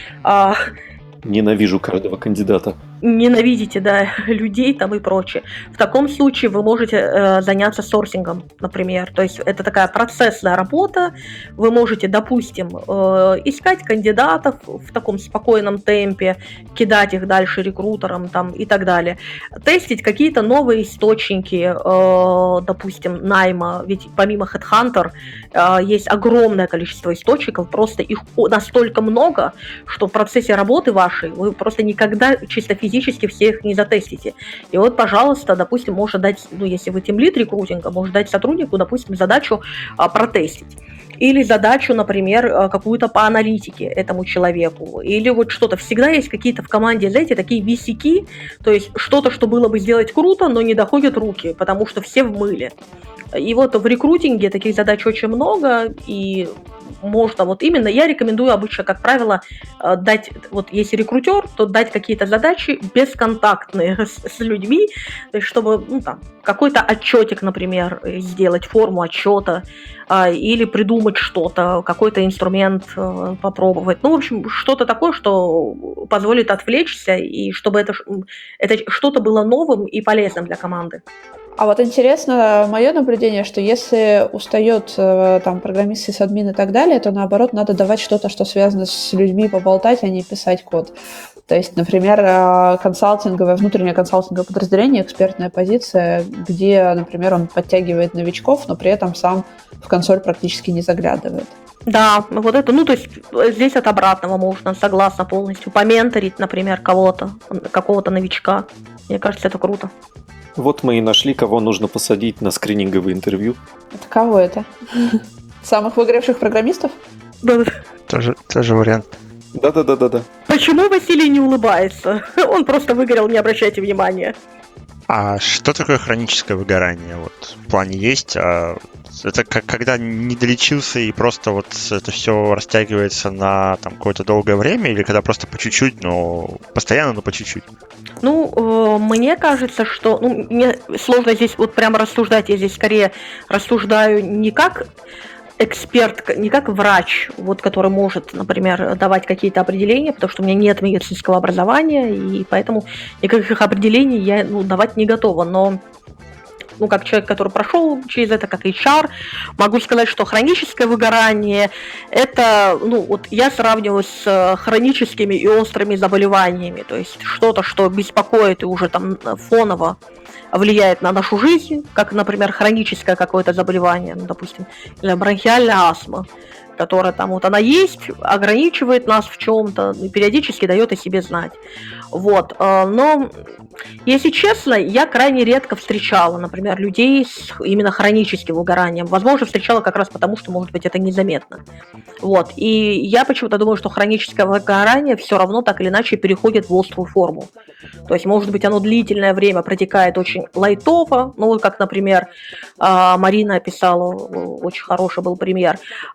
Э, Ненавижу каждого кандидата. Ненавидите, да, людей там и прочее. В таком случае вы можете э, заняться сорсингом, например. То есть это такая процессная работа. Вы можете, допустим, э, искать кандидатов в таком спокойном темпе, кидать их дальше рекрутерам там, и так далее. Тестить какие-то новые источники, э, допустим, найма. Ведь помимо HeadHunter э, есть огромное количество источников, просто их настолько много, что в процессе работы вашей вы просто никогда чисто физически всех не затестите. И вот, пожалуйста, допустим, можно дать, ну, если вы тимлид рекрутинга, можно дать сотруднику, допустим, задачу а, протестить. Или задачу, например, какую-то по аналитике этому человеку. Или вот что-то. Всегда есть какие-то в команде, знаете, такие висяки, то есть что-то, что было бы сделать круто, но не доходят руки, потому что все в мыле. И вот в рекрутинге таких задач очень много, и можно вот именно, я рекомендую обычно, как правило, дать, вот если рекрутер, то дать какие-то задачи бесконтактные с, с людьми, то есть чтобы, ну, там, какой-то отчетик, например, сделать, форму отчета, или придумать что-то, какой-то инструмент попробовать. Ну, в общем, что-то такое, что позволит отвлечься, и чтобы это, это что-то было новым и полезным для команды. А вот интересно мое наблюдение, что если устает там программист, сисадмин и так далее, то наоборот надо давать что-то, что связано с людьми, поболтать, а не писать код. То есть, например, консалтинговое, внутреннее консалтинговое подразделение, экспертная позиция, где, например, он подтягивает новичков, но при этом сам в консоль практически не заглядывает. Да, вот это, ну, то есть здесь от обратного можно, согласна полностью, поменторить, например, кого-то, какого-то новичка. Мне кажется, это круто. Вот мы и нашли, кого нужно посадить на скрининговое интервью. Это кого это? Самых выгоревших программистов? Да. Тоже, тоже вариант. Да-да-да-да-да. Почему Василий не улыбается? Он просто выгорел, не обращайте внимания. А что такое хроническое выгорание? Вот в плане есть, а это как, когда не долечился и просто вот это все растягивается на там какое-то долгое время, или когда просто по чуть-чуть, но постоянно, но по чуть-чуть? Ну, э, мне кажется, что... Ну, мне сложно здесь вот прямо рассуждать. Я здесь скорее рассуждаю не как эксперт, не как врач, вот, который может, например, давать какие-то определения, потому что у меня нет медицинского образования, и поэтому никаких определений я, ну, давать не готова. Но, ну, как человек, который прошел через это, как эйч ар, могу сказать, что хроническое выгорание – это, ну, вот я сравниваю с хроническими и острыми заболеваниями, то есть что-то, что беспокоит и уже там фоново влияет на нашу жизнь, как, например, хроническое какое-то заболевание, ну, допустим, или бронхиальная астма, которая там вот она есть, ограничивает нас в чем-то, и периодически дает о себе знать. Вот. Но, если честно, я крайне редко встречала, например, людей с именно хроническим выгоранием. Возможно, встречала как раз потому, что, может быть, это незаметно. Вот. И я почему-то думаю, что хроническое выгорание все равно так или иначе переходит в острую форму. То есть, может быть, оно длительное время протекает очень лайтово, ну, как, например, Марина описала, очень хороший был пример.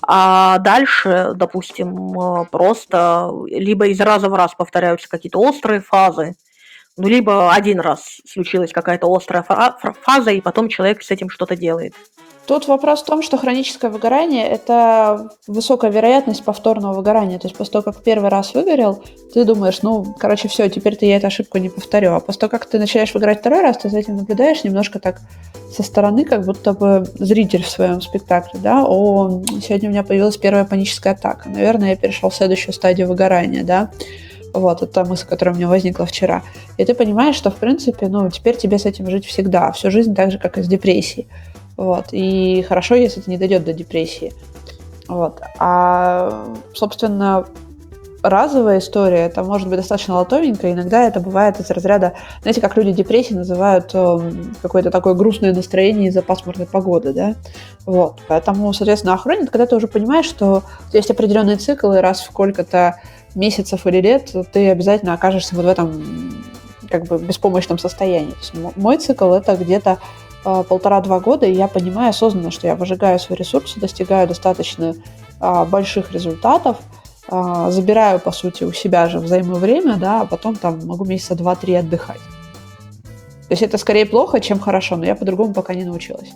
А дальше, допустим, просто либо из раза в раз повторяются какие-то острые фазы, ну, либо один раз случилась какая-то острая фаза, и потом человек с этим что-то делает. Тут вопрос в том, что хроническое выгорание – это высокая вероятность повторного выгорания. То есть после того, как первый раз выгорел, ты думаешь, ну, короче, все, теперь-то я эту ошибку не повторю. А после того, как ты начинаешь выгорать второй раз, ты за этим наблюдаешь немножко так со стороны, как будто бы зритель в своем спектакле, да, о, сегодня у меня появилась первая паническая атака, наверное, я перешел в следующую стадию выгорания, да. Вот, это та мысль, которая у меня возникла вчера. И ты понимаешь, что, в принципе, ну, теперь тебе с этим жить всегда, всю жизнь так же, как и с депрессией. Вот, и хорошо, если это не дойдет до депрессии. Вот. А, собственно, разовая история, это может быть достаточно лайтовенько, иногда это бывает из разряда, знаете, как люди депрессии называют э, какое-то такое грустное настроение из-за пасмурной погоды, да, вот, поэтому, соответственно, охрона, это когда ты уже понимаешь, что есть определенный цикл, и раз в сколько-то месяцев или лет ты обязательно окажешься вот в этом как бы беспомощном состоянии. То есть мой цикл это где-то э, полтора-два года, и я понимаю осознанно, что я выжигаю свои ресурсы, достигаю достаточно э, больших результатов, э, забираю, по сути, у себя же взаимовремя, да, а потом там могу месяца два-три отдыхать. То есть это скорее плохо, чем хорошо, но я по-другому пока не научилась.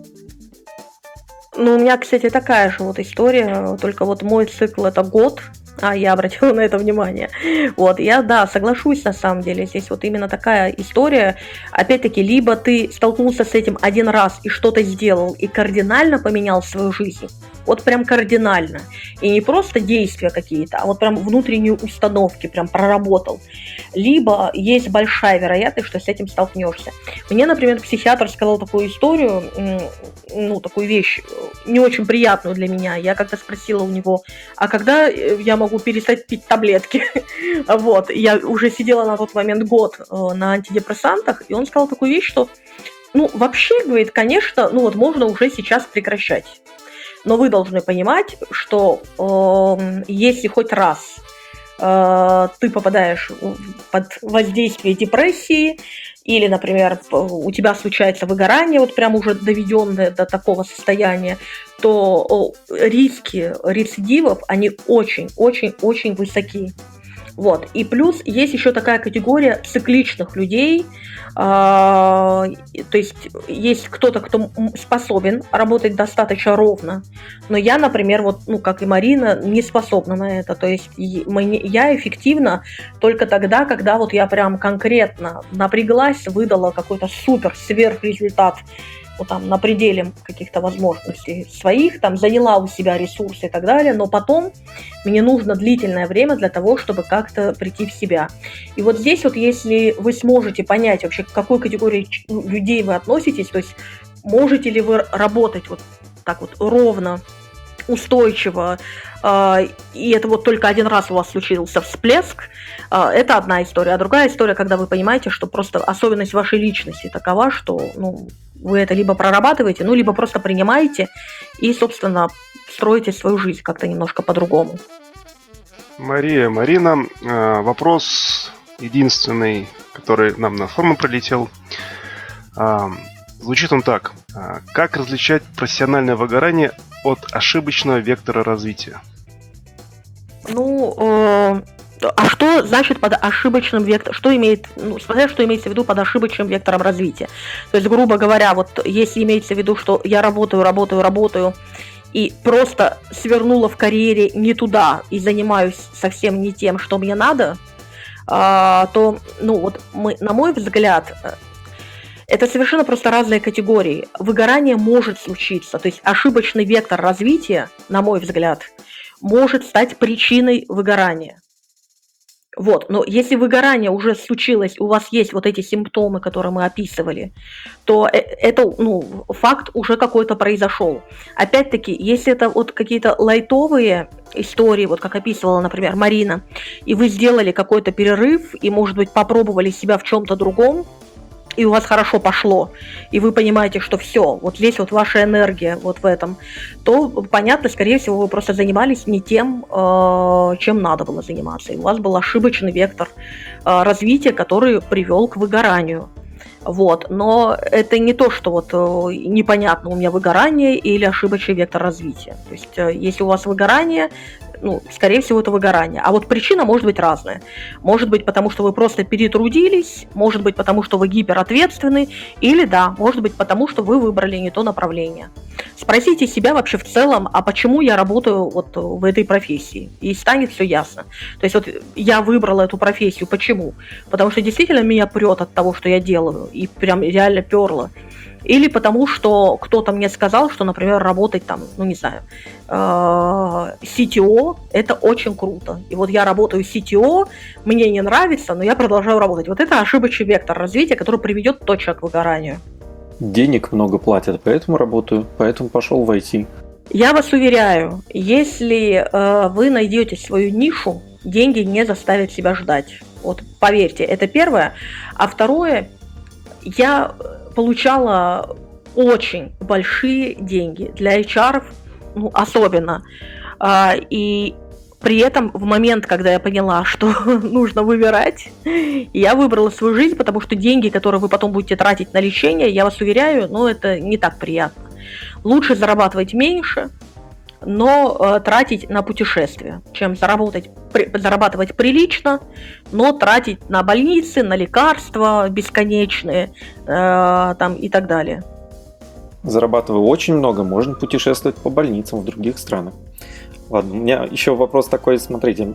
Ну, у меня, кстати, такая же вот история, только вот мой цикл это год, а я обратила на это внимание. Вот, я, да, соглашусь на самом деле, здесь вот именно такая история, опять-таки, либо ты столкнулся с этим один раз и что-то сделал, и кардинально поменял свою жизнь, вот прям кардинально, и не просто действия какие-то, а вот прям внутренние установки прям проработал, либо есть большая вероятность, что с этим столкнешься. Мне, например, психиатр сказал такую историю, ну, такую вещь, не очень приятную для меня. Я как-то спросила у него, а когда я могу перестать пить таблетки? Вот, я уже сидела на тот момент год на антидепрессантах, и он сказал такую вещь, что, ну, вообще, говорит, конечно, ну, вот можно уже сейчас прекращать. Но вы должны понимать, что э, если хоть раз э, ты попадаешь под воздействие депрессии, или, например, у тебя случается выгорание, вот прям уже доведенное до такого состояния, то риски рецидивов, они очень-очень-очень высоки. Вот. И плюс есть еще такая категория цикличных людей, а, то есть есть кто-то, кто способен работать достаточно ровно, но я, например, вот, ну, как и Марина, не способна на это, то есть я эффективна только тогда, когда вот я прям конкретно напряглась, выдала какой-то супер сверхрезультат, вот там на пределе каких-то возможностей своих, там заняла у себя ресурсы и так далее, но потом мне нужно длительное время для того, чтобы как-то прийти в себя. И вот здесь вот, если вы сможете понять вообще, к какой категории людей вы относитесь, то есть можете ли вы работать вот так вот ровно, устойчиво, и это вот только один раз у вас случился всплеск, это одна история. А другая история, когда вы понимаете, что просто особенность вашей личности такова, что, ну, вы это либо прорабатываете, ну, либо просто принимаете и, собственно, строите свою жизнь как-то немножко по-другому. Мария, Марина, вопрос единственный, который нам на форум прилетел. Звучит он так. Как различать профессиональное выгорание от ошибочного вектора развития? Ну, э, а что значит под ошибочным вектором? Что имеет, ну, смотря что имеется в виду под ошибочным вектором развития. То есть, грубо говоря, вот если имеется в виду, что я работаю, работаю, работаю, и просто свернула в карьере не туда и занимаюсь совсем не тем, что мне надо, э, то, ну, вот мы, на мой взгляд, это совершенно просто разные категории. Выгорание может случиться, то есть ошибочный вектор развития, на мой взгляд, может стать причиной выгорания. Вот, но если выгорание уже случилось, у вас есть вот эти симптомы, которые мы описывали, то это, ну, факт уже какой-то произошел. Опять-таки, если это вот какие-то лайтовые истории, вот как описывала, например, Марина, и вы сделали какой-то перерыв, и, может быть, попробовали себя в чем-то другом, и у вас хорошо пошло, и вы понимаете, что все, вот здесь вот ваша энергия вот в этом, то, понятно, скорее всего, вы просто занимались не тем, чем надо было заниматься. И у вас был ошибочный вектор развития, который привел к выгоранию. Вот. Но это не то, что вот непонятно, у меня выгорание или ошибочный вектор развития. То есть, если у вас выгорание, ну, скорее всего, это выгорание. А вот причина может быть разная. Может быть, потому что вы просто перетрудились, может быть, потому что вы гиперответственны, или, да, может быть, потому что вы выбрали не то направление. Спросите себя вообще в целом, а почему я работаю вот в этой профессии? И станет все ясно. То есть вот я выбрала эту профессию. Почему? Потому что действительно меня прет от того, что я делаю, и прям реально перло. Или потому, что кто-то мне сказал, что, например, работать там, ну не знаю, си ти о – это очень круто. И вот я работаю си ти о, мне не нравится, но я продолжаю работать. Вот это ошибочный вектор развития, который приведет точно к выгоранию. Денег много платят, поэтому работаю, поэтому пошел в ай ти. Я вас уверяю, если э, вы найдете свою нишу, деньги не заставят себя ждать. Вот поверьте, это первое. А второе, я получала очень большие деньги для эйч ар, ну, особенно. А, и при этом в момент, когда я поняла, что нужно выбирать, я выбрала свою жизнь, потому что деньги, которые вы потом будете тратить на лечение, я вас уверяю, ну, это не так приятно. Лучше зарабатывать меньше, но э, тратить на путешествия, чем заработать, при, зарабатывать прилично, но тратить на больницы, на лекарства бесконечные э, там, и так далее. Зарабатывая очень много, можно путешествовать по больницам в других странах. Ладно, у меня еще вопрос такой, смотрите,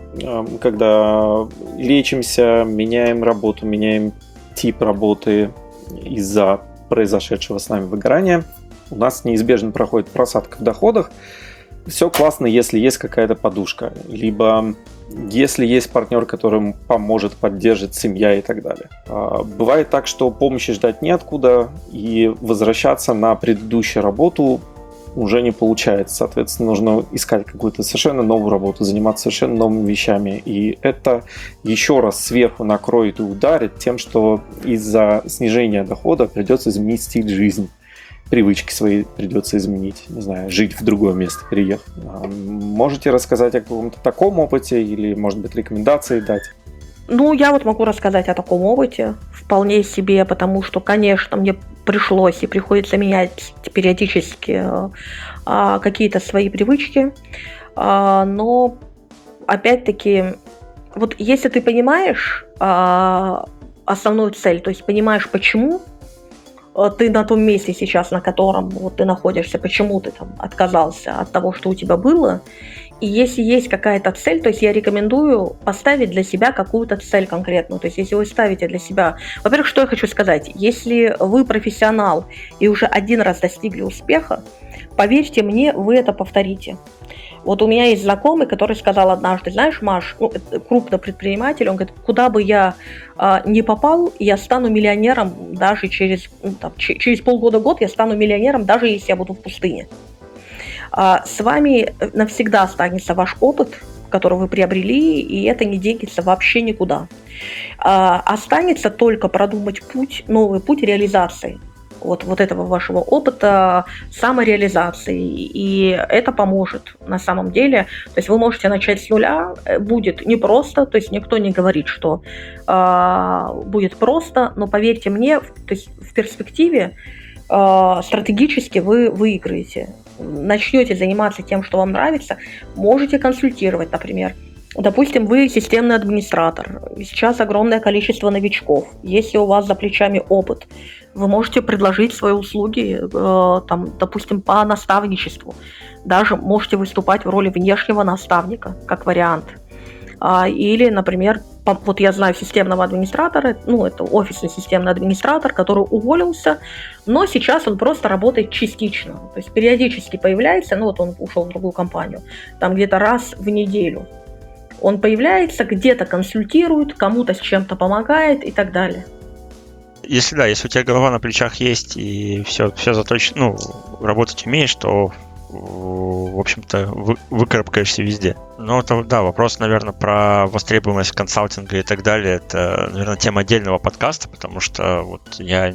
когда лечимся, меняем работу, меняем тип работы из-за произошедшего с нами выгорания, у нас неизбежно проходит просадка в доходах. Все классно, если есть какая-то подушка, либо если есть партнер, который поможет, поддержит, семья и так далее. Бывает так, что помощи ждать неоткуда, и возвращаться на предыдущую работу уже не получается. Соответственно, нужно искать какую-то совершенно новую работу, заниматься совершенно новыми вещами. И это еще раз сверху накроет и ударит тем, что из-за снижения дохода придется изменить стиль жизни. Привычки свои придется изменить, не знаю, жить в другое место, переехать. Можете рассказать о каком-то таком опыте или, может быть, рекомендации дать? Ну, я вот могу рассказать о таком опыте вполне себе, потому что, конечно, мне пришлось и приходится менять периодически а, какие-то свои привычки, а, но, опять-таки, вот если ты понимаешь а, основную цель, то есть понимаешь, почему ты на том месте сейчас, на котором вот ты находишься, почему ты там отказался от того, что у тебя было. И если есть какая-то цель, то есть я рекомендую поставить для себя какую-то цель конкретную. То есть если вы ставите для себя... Во-первых, что я хочу сказать. Если вы профессионал и уже один раз достигли успеха, поверьте мне, вы это повторите. Вот у меня есть знакомый, который сказал однажды: знаешь, Маш, ну, крупный предприниматель, он говорит, куда бы я а, не попал, я стану миллионером даже через, ну, там, ч- через полгода-год я стану миллионером, даже если я буду в пустыне. А, с вами навсегда останется ваш опыт, который вы приобрели, и это не денется вообще никуда. А, останется только продумать путь, новый путь реализации. Вот, вот этого вашего опыта самореализации, и это поможет на самом деле. То есть вы можете начать с нуля, будет непросто, то есть никто не говорит, что э, будет просто, но поверьте мне, то есть в перспективе э, стратегически вы выиграете. Начнете заниматься тем, что вам нравится, можете консультировать, например. Допустим, вы системный администратор, сейчас огромное количество новичков, если у вас за плечами опыт, вы можете предложить свои услуги, э, там, допустим, по наставничеству, даже можете выступать в роли внешнего наставника, как вариант. А, или, например, по, вот я знаю системного администратора, ну, это офисный системный администратор, который уволился, но сейчас он просто работает частично, то есть периодически появляется, ну, вот он ушел в другую компанию, там где-то раз в неделю. Он появляется, где-то консультирует, кому-то с чем-то помогает и так далее. Если да, если у тебя голова на плечах есть и все, все заточено, ну, работать умеешь, то, в общем-то, вы, выкарабкаешься везде. Но это, да, вопрос, наверное, про востребованность консалтинга и так далее, это, наверное, тема отдельного подкаста, потому что вот я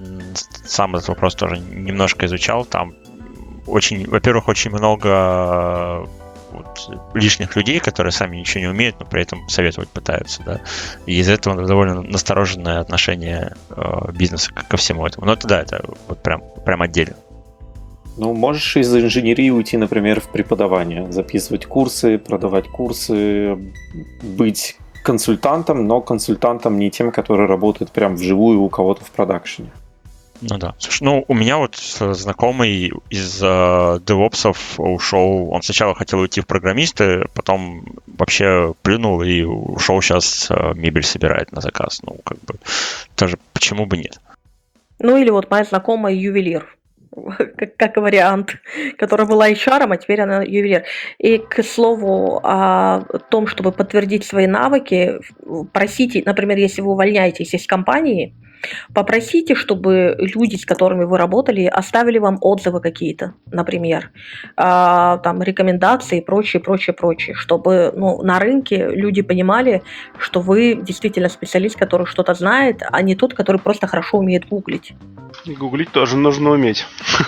сам этот вопрос тоже немножко изучал. Там очень, во-первых, очень много вот, лишних людей, которые сами ничего не умеют, но при этом советовать пытаются, да. И из-за этого довольно настороженное отношение э, бизнеса ко всему этому. Но это да, это вот прям, прям отдельно. Ну, можешь из инженерии уйти, например, в преподавание, записывать курсы, продавать курсы, быть консультантом, но консультантом не тем, который работает прям вживую у кого-то в продакшене. Ну да. Слушай, ну у меня вот знакомый из uh, девопсов ушел, он сначала хотел уйти в программисты, потом вообще плюнул и ушел сейчас uh, мебель собирает на заказ. Ну, как бы, тоже почему бы нет? Ну или вот моя знакомая ювелир, как, как вариант, которая была эйч ар, а теперь она ювелир. И, к слову, о том, чтобы подтвердить свои навыки, просите, например, если вы увольняетесь из компании, Попросите, чтобы люди, с которыми вы работали, оставили вам отзывы какие-то, например, а, там рекомендации и прочее, прочее, прочее, чтобы ну, на рынке люди понимали, что вы действительно специалист, который что-то знает, а не тот, который просто хорошо умеет гуглить. И гуглить тоже нужно уметь.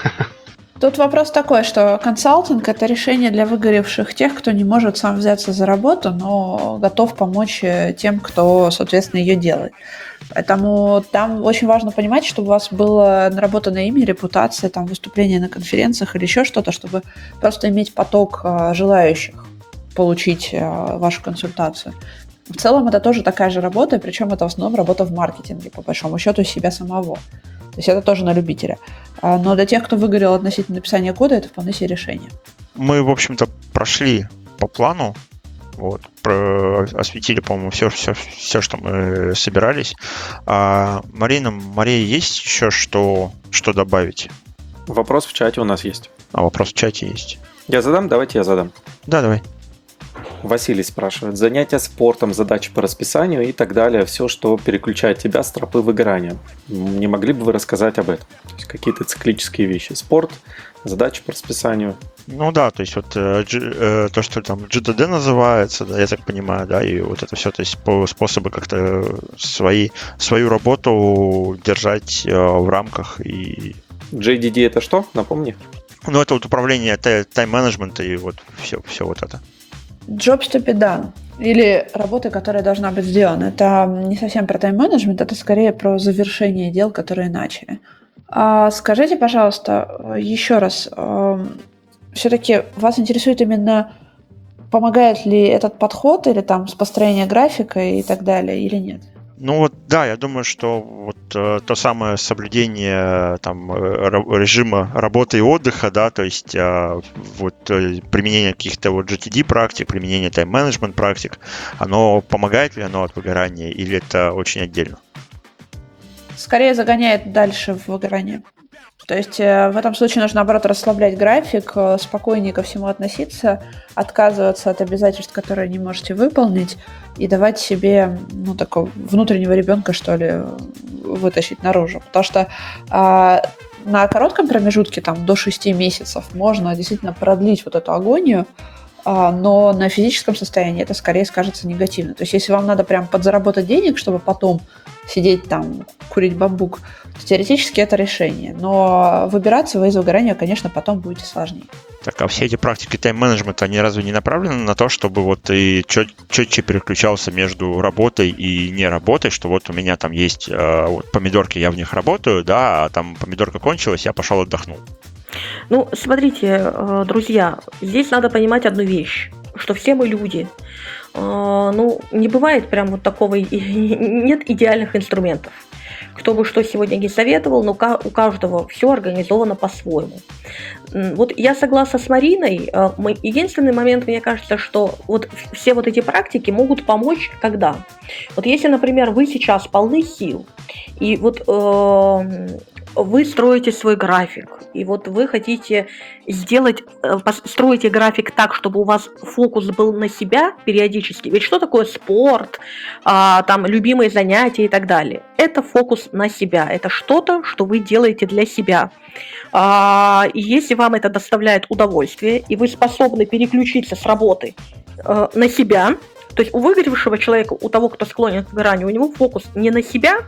Тут вопрос такой, что консалтинг – это решение для выгоревших тех, кто не может сам взяться за работу, но готов помочь тем, кто, соответственно, ее делает. Поэтому там очень важно понимать, чтобы у вас было наработанное имя, репутация, там, выступление на конференциях или еще что-то, чтобы просто иметь поток желающих получить вашу консультацию. В целом это тоже такая же работа, причем это в основном работа в маркетинге, по большому счету, себя самого. То есть это тоже на любителя. Но для тех, кто выгорел относительно написания кода, это вполне себе решение. Мы, в общем-то, прошли по плану, вот, про, осветили, по-моему, все, все, все, что мы собирались. А, Марина, Мария, есть еще что, что добавить? Вопрос в чате у нас есть. А вопрос в чате есть. Я задам? Давайте я задам. Да, давай. Василий спрашивает. Занятия спортом, задачи по расписанию и так далее. Все, что переключает тебя с тропы выгорания. Не могли бы вы рассказать об этом? То есть какие-то циклические вещи. Спорт, задачи по расписанию. Ну да, то есть вот э, э, то, что там джи ди ди называется, да, я так понимаю, да, и вот это все, то есть по способы как-то свои, свою работу держать э, в рамках и... джей ди ди это что? Напомни. Ну это вот управление тайм-менеджмента и вот все, все вот это. Jobs to be done. Или работа, которая должна быть сделана. Это не совсем про тайм-менеджмент, это скорее про завершение дел, которые начали. А скажите, пожалуйста, еще раз, все-таки вас интересует именно, помогает ли этот подход или там построение графика и так далее, или нет? Ну вот, да, я думаю, что вот э, то самое соблюдение там э, режима работы и отдыха, да, то есть э, вот э, применение каких-то вот джи ти ди практик, применение тайм-менеджмент практик, оно помогает ли оно от выгорания или это очень отдельно? Скорее загоняет дальше в выгорание. То есть э, в этом случае нужно, наоборот, расслаблять график, э, спокойнее ко всему относиться, отказываться от обязательств, которые не можете выполнить, и давать себе, ну, такого внутреннего ребенка, что ли, вытащить наружу. Потому что э, на коротком промежутке, там, до шести месяцев, можно действительно продлить вот эту агонию, э, но на физическом состоянии это скорее скажется негативно. То есть если вам надо прям подзаработать денег, чтобы потом сидеть там, курить бамбук, то теоретически это решение. Но выбираться вы из выгорания, конечно, потом будете сложнее. Так, а все эти практики тайм-менеджмента, они разве не направлены на то, чтобы вот ты чет- четче переключался между работой и не работой, что вот у меня там есть э, вот помидорки, я в них работаю, да, а там помидорка кончилась, я пошел отдохнул. Ну, смотрите, друзья, здесь надо понимать одну вещь, что все мы люди. Ну, не бывает прям вот такого, нет идеальных инструментов. Кто бы что сегодня не советовал, но у каждого все организовано по-своему. Вот я согласна с Мариной. Единственный момент, мне кажется, что вот все вот эти практики могут помочь, когда? Вот если, например, вы сейчас полны сил, и вот э, вы строите свой график, и вот вы хотите сделать, строите график так, чтобы у вас фокус был на себя периодически. Ведь что такое спорт, а, там, любимые занятия и так далее? Это фокус на себя, это что-то, что вы делаете для себя. А, и если вам это доставляет удовольствие, и вы способны переключиться с работы а, на себя, то есть у выгоревшего человека, у того, кто склонен к выгоранию, у него фокус не на себя,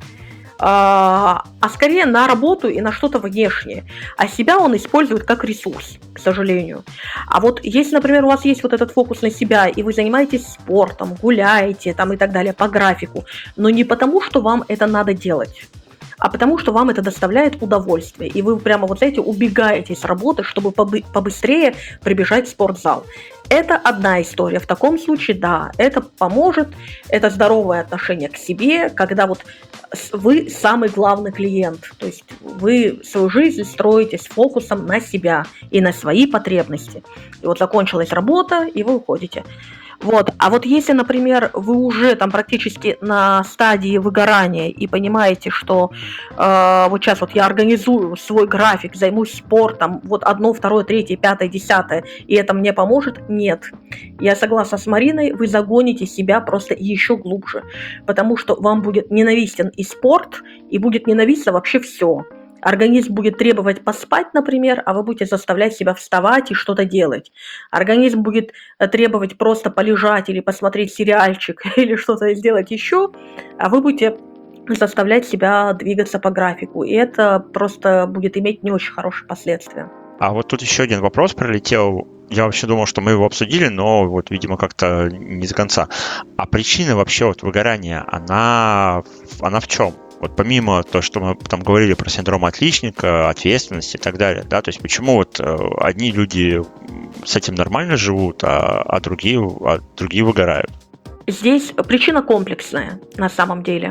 а скорее на работу и на что-то внешнее. А себя он использует как ресурс, к сожалению. А вот если, например, у вас есть вот этот фокус на себя, и вы занимаетесь спортом, гуляете там и так далее по графику, но не потому, что вам это надо делать, а потому, что вам это доставляет удовольствие. И вы прямо вот знаете, убегаете с работы, чтобы побы- побыстрее прибежать в спортзал. Это одна история. В таком случае, да, это поможет. Это здоровое отношение к себе, когда вот вы самый главный клиент. То есть вы свою жизнь строите с фокусом на себя и на свои потребности. И вот закончилась работа, и вы уходите. Вот. А вот если, например, вы уже там практически на стадии выгорания и понимаете, что э, вот сейчас вот я организую свой график, займусь спортом, вот одно, второе, третье, пятое, десятое, и это мне поможет? Нет. Я согласна с Мариной, вы загоните себя просто еще глубже, потому что вам будет ненавистен и спорт, и будет ненавистно вообще все. Организм будет требовать поспать, например, а вы будете заставлять себя вставать и что-то делать. Организм будет требовать просто полежать или посмотреть сериальчик или что-то сделать еще, а вы будете заставлять себя двигаться по графику. И это просто будет иметь не очень хорошие последствия. А вот тут еще один вопрос прилетел. Я вообще думал, что мы его обсудили, но вот, видимо, как-то не до конца. А причина вообще вот выгорания, она, она в чем? Вот помимо того, что мы там говорили про синдром отличника, ответственности и так далее, да, то есть почему вот одни люди с этим нормально живут, а, а, другие, а другие выгорают? Здесь причина комплексная на самом деле.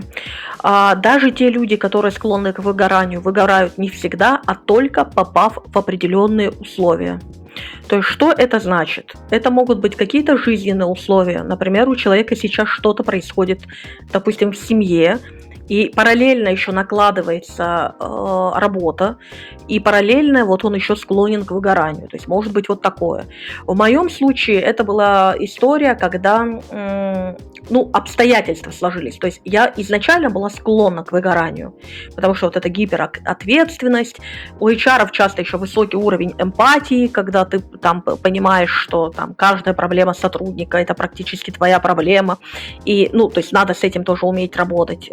Даже те люди, которые склонны к выгоранию, выгорают не всегда, а только попав в определенные условия. То есть что это значит? Это могут быть какие-то жизненные условия. Например, у человека сейчас что-то происходит, допустим, в семье, и параллельно еще накладывается э, работа, и параллельно вот он еще склонен к выгоранию. То есть может быть вот такое. В моем случае это была история, когда э, ну, обстоятельства сложились. То есть я изначально была склонна к выгоранию, потому что вот эта гиперответственность. У эйч ар часто еще высокий уровень эмпатии, когда ты там понимаешь, что там каждая проблема сотрудника – это практически твоя проблема. И, ну, то есть надо с этим тоже уметь работать.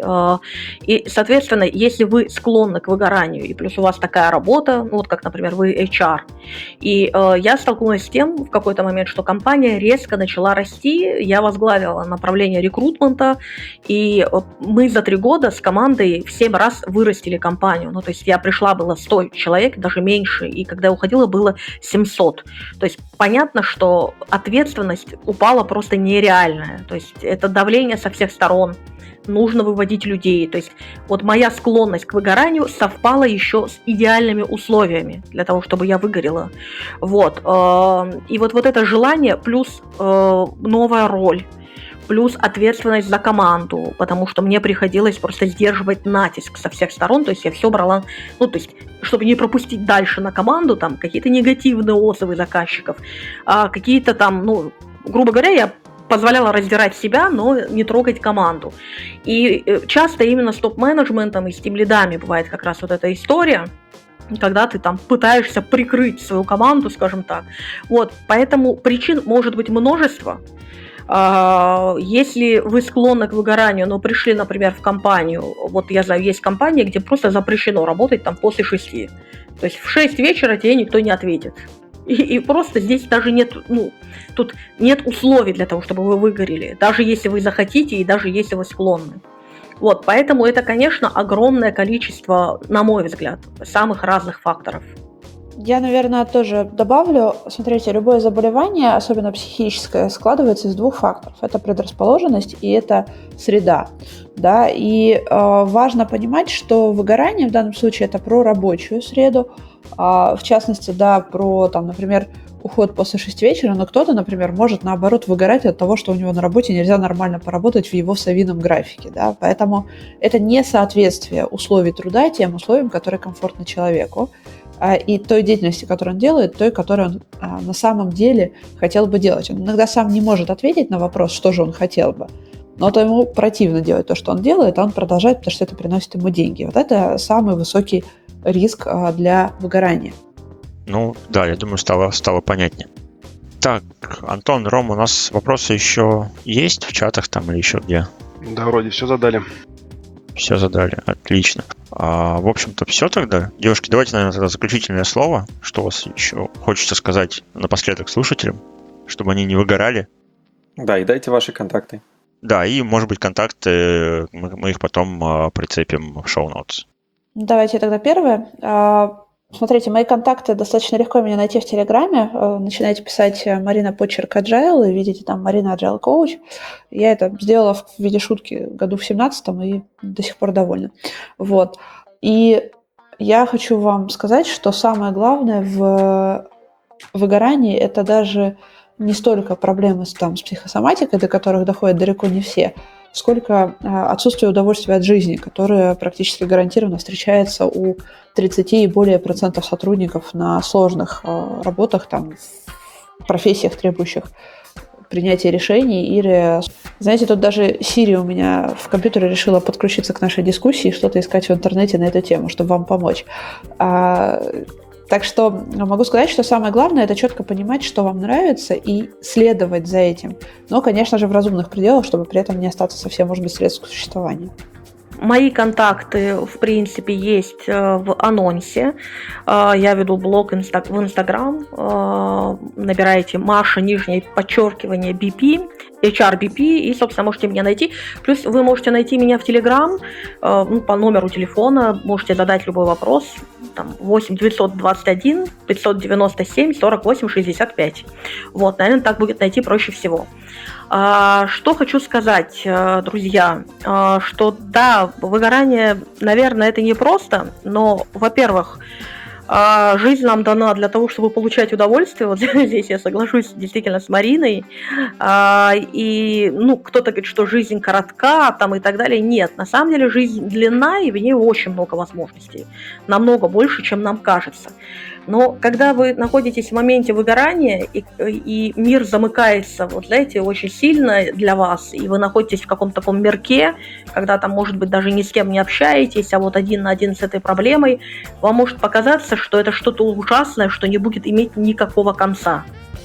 И, соответственно, если вы склонны к выгоранию, и плюс у вас такая работа, ну, вот как, например, вы эйч ар, и э, я столкнулась с тем в какой-то момент, что компания резко начала расти, я возглавила направление рекрутмента, и мы за три года с командой в семь раз вырастили компанию. Ну, то есть я пришла, было сто человек, даже меньше, и когда я уходила, было семьсот. То есть понятно, что ответственность упала просто нереальная. То есть это давление со всех сторон. Нужно выводить людей. То есть вот моя склонность к выгоранию совпала еще с идеальными условиями для того, чтобы я выгорела. Вот. И вот, вот это желание плюс новая роль, плюс ответственность за команду, потому что мне приходилось просто сдерживать натиск со всех сторон, то есть я все брала, ну, то есть, чтобы не пропустить дальше на команду там какие-то негативные отзывы заказчиков, а какие-то там, ну, грубо говоря, я позволяла раздирать себя, но не трогать команду. И часто именно с топ-менеджментом и с тимлидами бывает как раз вот эта история, когда ты там пытаешься прикрыть свою команду, скажем так. Вот, поэтому причин может быть множество. Если вы склонны к выгоранию, но пришли, например, в компанию, вот я знаю, есть компания, где просто запрещено работать там после шести. То есть в шесть вечера тебе никто не ответит. И, и просто здесь даже нет, ну, тут нет условий для того, чтобы вы выгорели, даже если вы захотите и даже если вы склонны. Вот, поэтому это, конечно, огромное количество, на мой взгляд, самых разных факторов. Я, наверное, тоже добавлю. Смотрите, любое заболевание, особенно психическое, складывается из двух факторов. Это предрасположенность и это среда. Да? И э, важно понимать, что выгорание в данном случае это про рабочую среду, э, в частности, да, про, там, например, уход после шести вечера, но кто-то, например, может, наоборот, выгорать от того, что у него на работе нельзя нормально поработать в его совином графике. Да? Поэтому это несоответствие условий труда тем условиям, которые комфортны человеку, и той деятельности, которую он делает, той, которую он а, на самом деле хотел бы делать. Он иногда сам не может ответить на вопрос, что же он хотел бы, но то ему противно делать то, что он делает, а он продолжает, потому что это приносит ему деньги. Вот это самый высокий риск а, для выгорания. Ну, да, я думаю, стало, стало понятнее. Так, Антон, Рома, у нас вопросы еще есть в чатах там или еще где? Да, вроде все задали. Все задали, отлично. А, в общем-то, все тогда. Девушки, давайте, наверное, тогда заключительное слово. Что у вас еще хочется сказать напоследок слушателям, чтобы они не выгорали? Да, и дайте ваши контакты. Да, и, может быть, контакты, мы, мы их потом а, прицепим в шоу-ноутс. Давайте тогда первое. Смотрите, мои контакты достаточно легко меня найти в Телеграме. Начинайте писать Марина Почерк Agile, и видите там Марина Agile Coach. Я это сделала в виде шутки году в семнадцатом и до сих пор довольна. Вот. И я хочу вам сказать, что самое главное в выгорании – это даже не столько проблемы с, там, с психосоматикой, до которых доходят далеко не все, сколько отсутствие удовольствия от жизни, которое практически гарантированно встречается у тридцати и более процентов сотрудников на сложных работах, там, в профессиях, требующих принятия решений. Или, знаете, тут даже Siri у меня в компьютере решила подключиться к нашей дискуссии и что-то искать в интернете на эту тему, чтобы вам помочь. Так что могу сказать, что самое главное – это четко понимать, что вам нравится, и следовать за этим. Но, конечно же, в разумных пределах, чтобы при этом не остаться совсем, может быть, средств к существованию. Мои контакты, в принципе, есть в анонсе. Я веду блог в Инстаграм. Набираете Маша, нижнее подчеркивание, би пи, эйч ар би пи, и, собственно, можете меня найти. Плюс вы можете найти меня в Телеграм, ну, по номеру телефона, можете задать любой вопрос. Там восемь девятьсот двадцать один пятьсот девяносто семь сорок восемь шестьдесят пять. Вот, наверное, так будет найти проще всего. Что хочу сказать, друзья, что да, выгорание, наверное, это непросто, но, во-первых, жизнь нам дана для того, чтобы получать удовольствие. Вот здесь я соглашусь действительно с Мариной. И, ну, кто-то говорит, что жизнь коротка, там и так далее. Нет, на самом деле жизнь длинна, и в ней очень много возможностей. Намного больше, чем нам кажется. Но когда вы находитесь в моменте выгорания, и, и мир замыкается, вот знаете, очень сильно для вас, и вы находитесь в каком-то таком мирке, когда там, может быть, даже ни с кем не общаетесь, а вот один на один с этой проблемой, вам может показаться, что это что-то ужасное, что не будет иметь никакого конца.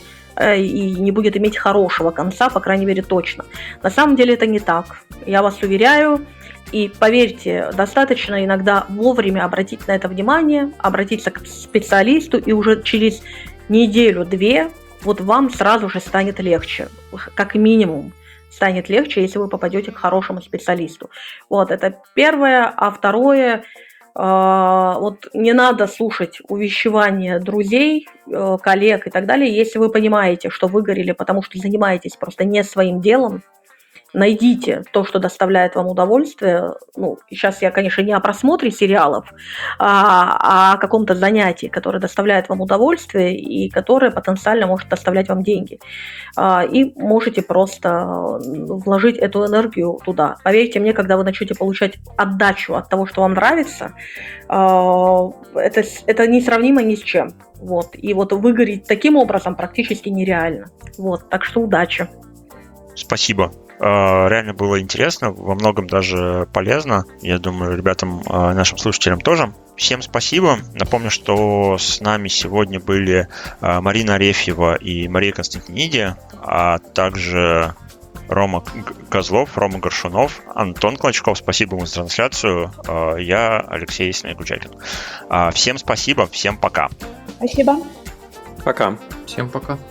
И не будет иметь хорошего конца, по крайней мере, точно. На самом деле это не так. Я вас уверяю. И поверьте, достаточно иногда вовремя обратить на это внимание, обратиться к специалисту, и уже через неделю-две вот вам сразу же станет легче. Как минимум станет легче, если вы попадете к хорошему специалисту. Вот, это первое. А второе, э, вот не надо слушать увещевания друзей, э, коллег и так далее, если вы понимаете, что выгорели, потому что занимаетесь просто не своим делом. Найдите то, что доставляет вам удовольствие. Ну, сейчас я, конечно, не о просмотре сериалов, а, а о каком-то занятии, которое доставляет вам удовольствие и которое потенциально может доставлять вам деньги. А, и можете просто вложить эту энергию туда. Поверьте мне, когда вы начнете получать отдачу от того, что вам нравится, а, это, это несравнимо ни с чем. Вот. И вот выгореть таким образом практически нереально. Вот. Так что удачи. Спасибо. Реально было интересно, во многом даже полезно. Я думаю, ребятам, нашим слушателям тоже. Всем спасибо. Напомню, что с нами сегодня были Марина Арефьева и Мария Константиниди, а также Рома Козлов, Рома Горшунов, Антон Клочков. Спасибо ему за трансляцию. Я Алексей Снегучакин. Всем спасибо, всем пока. Спасибо. Пока. Всем пока.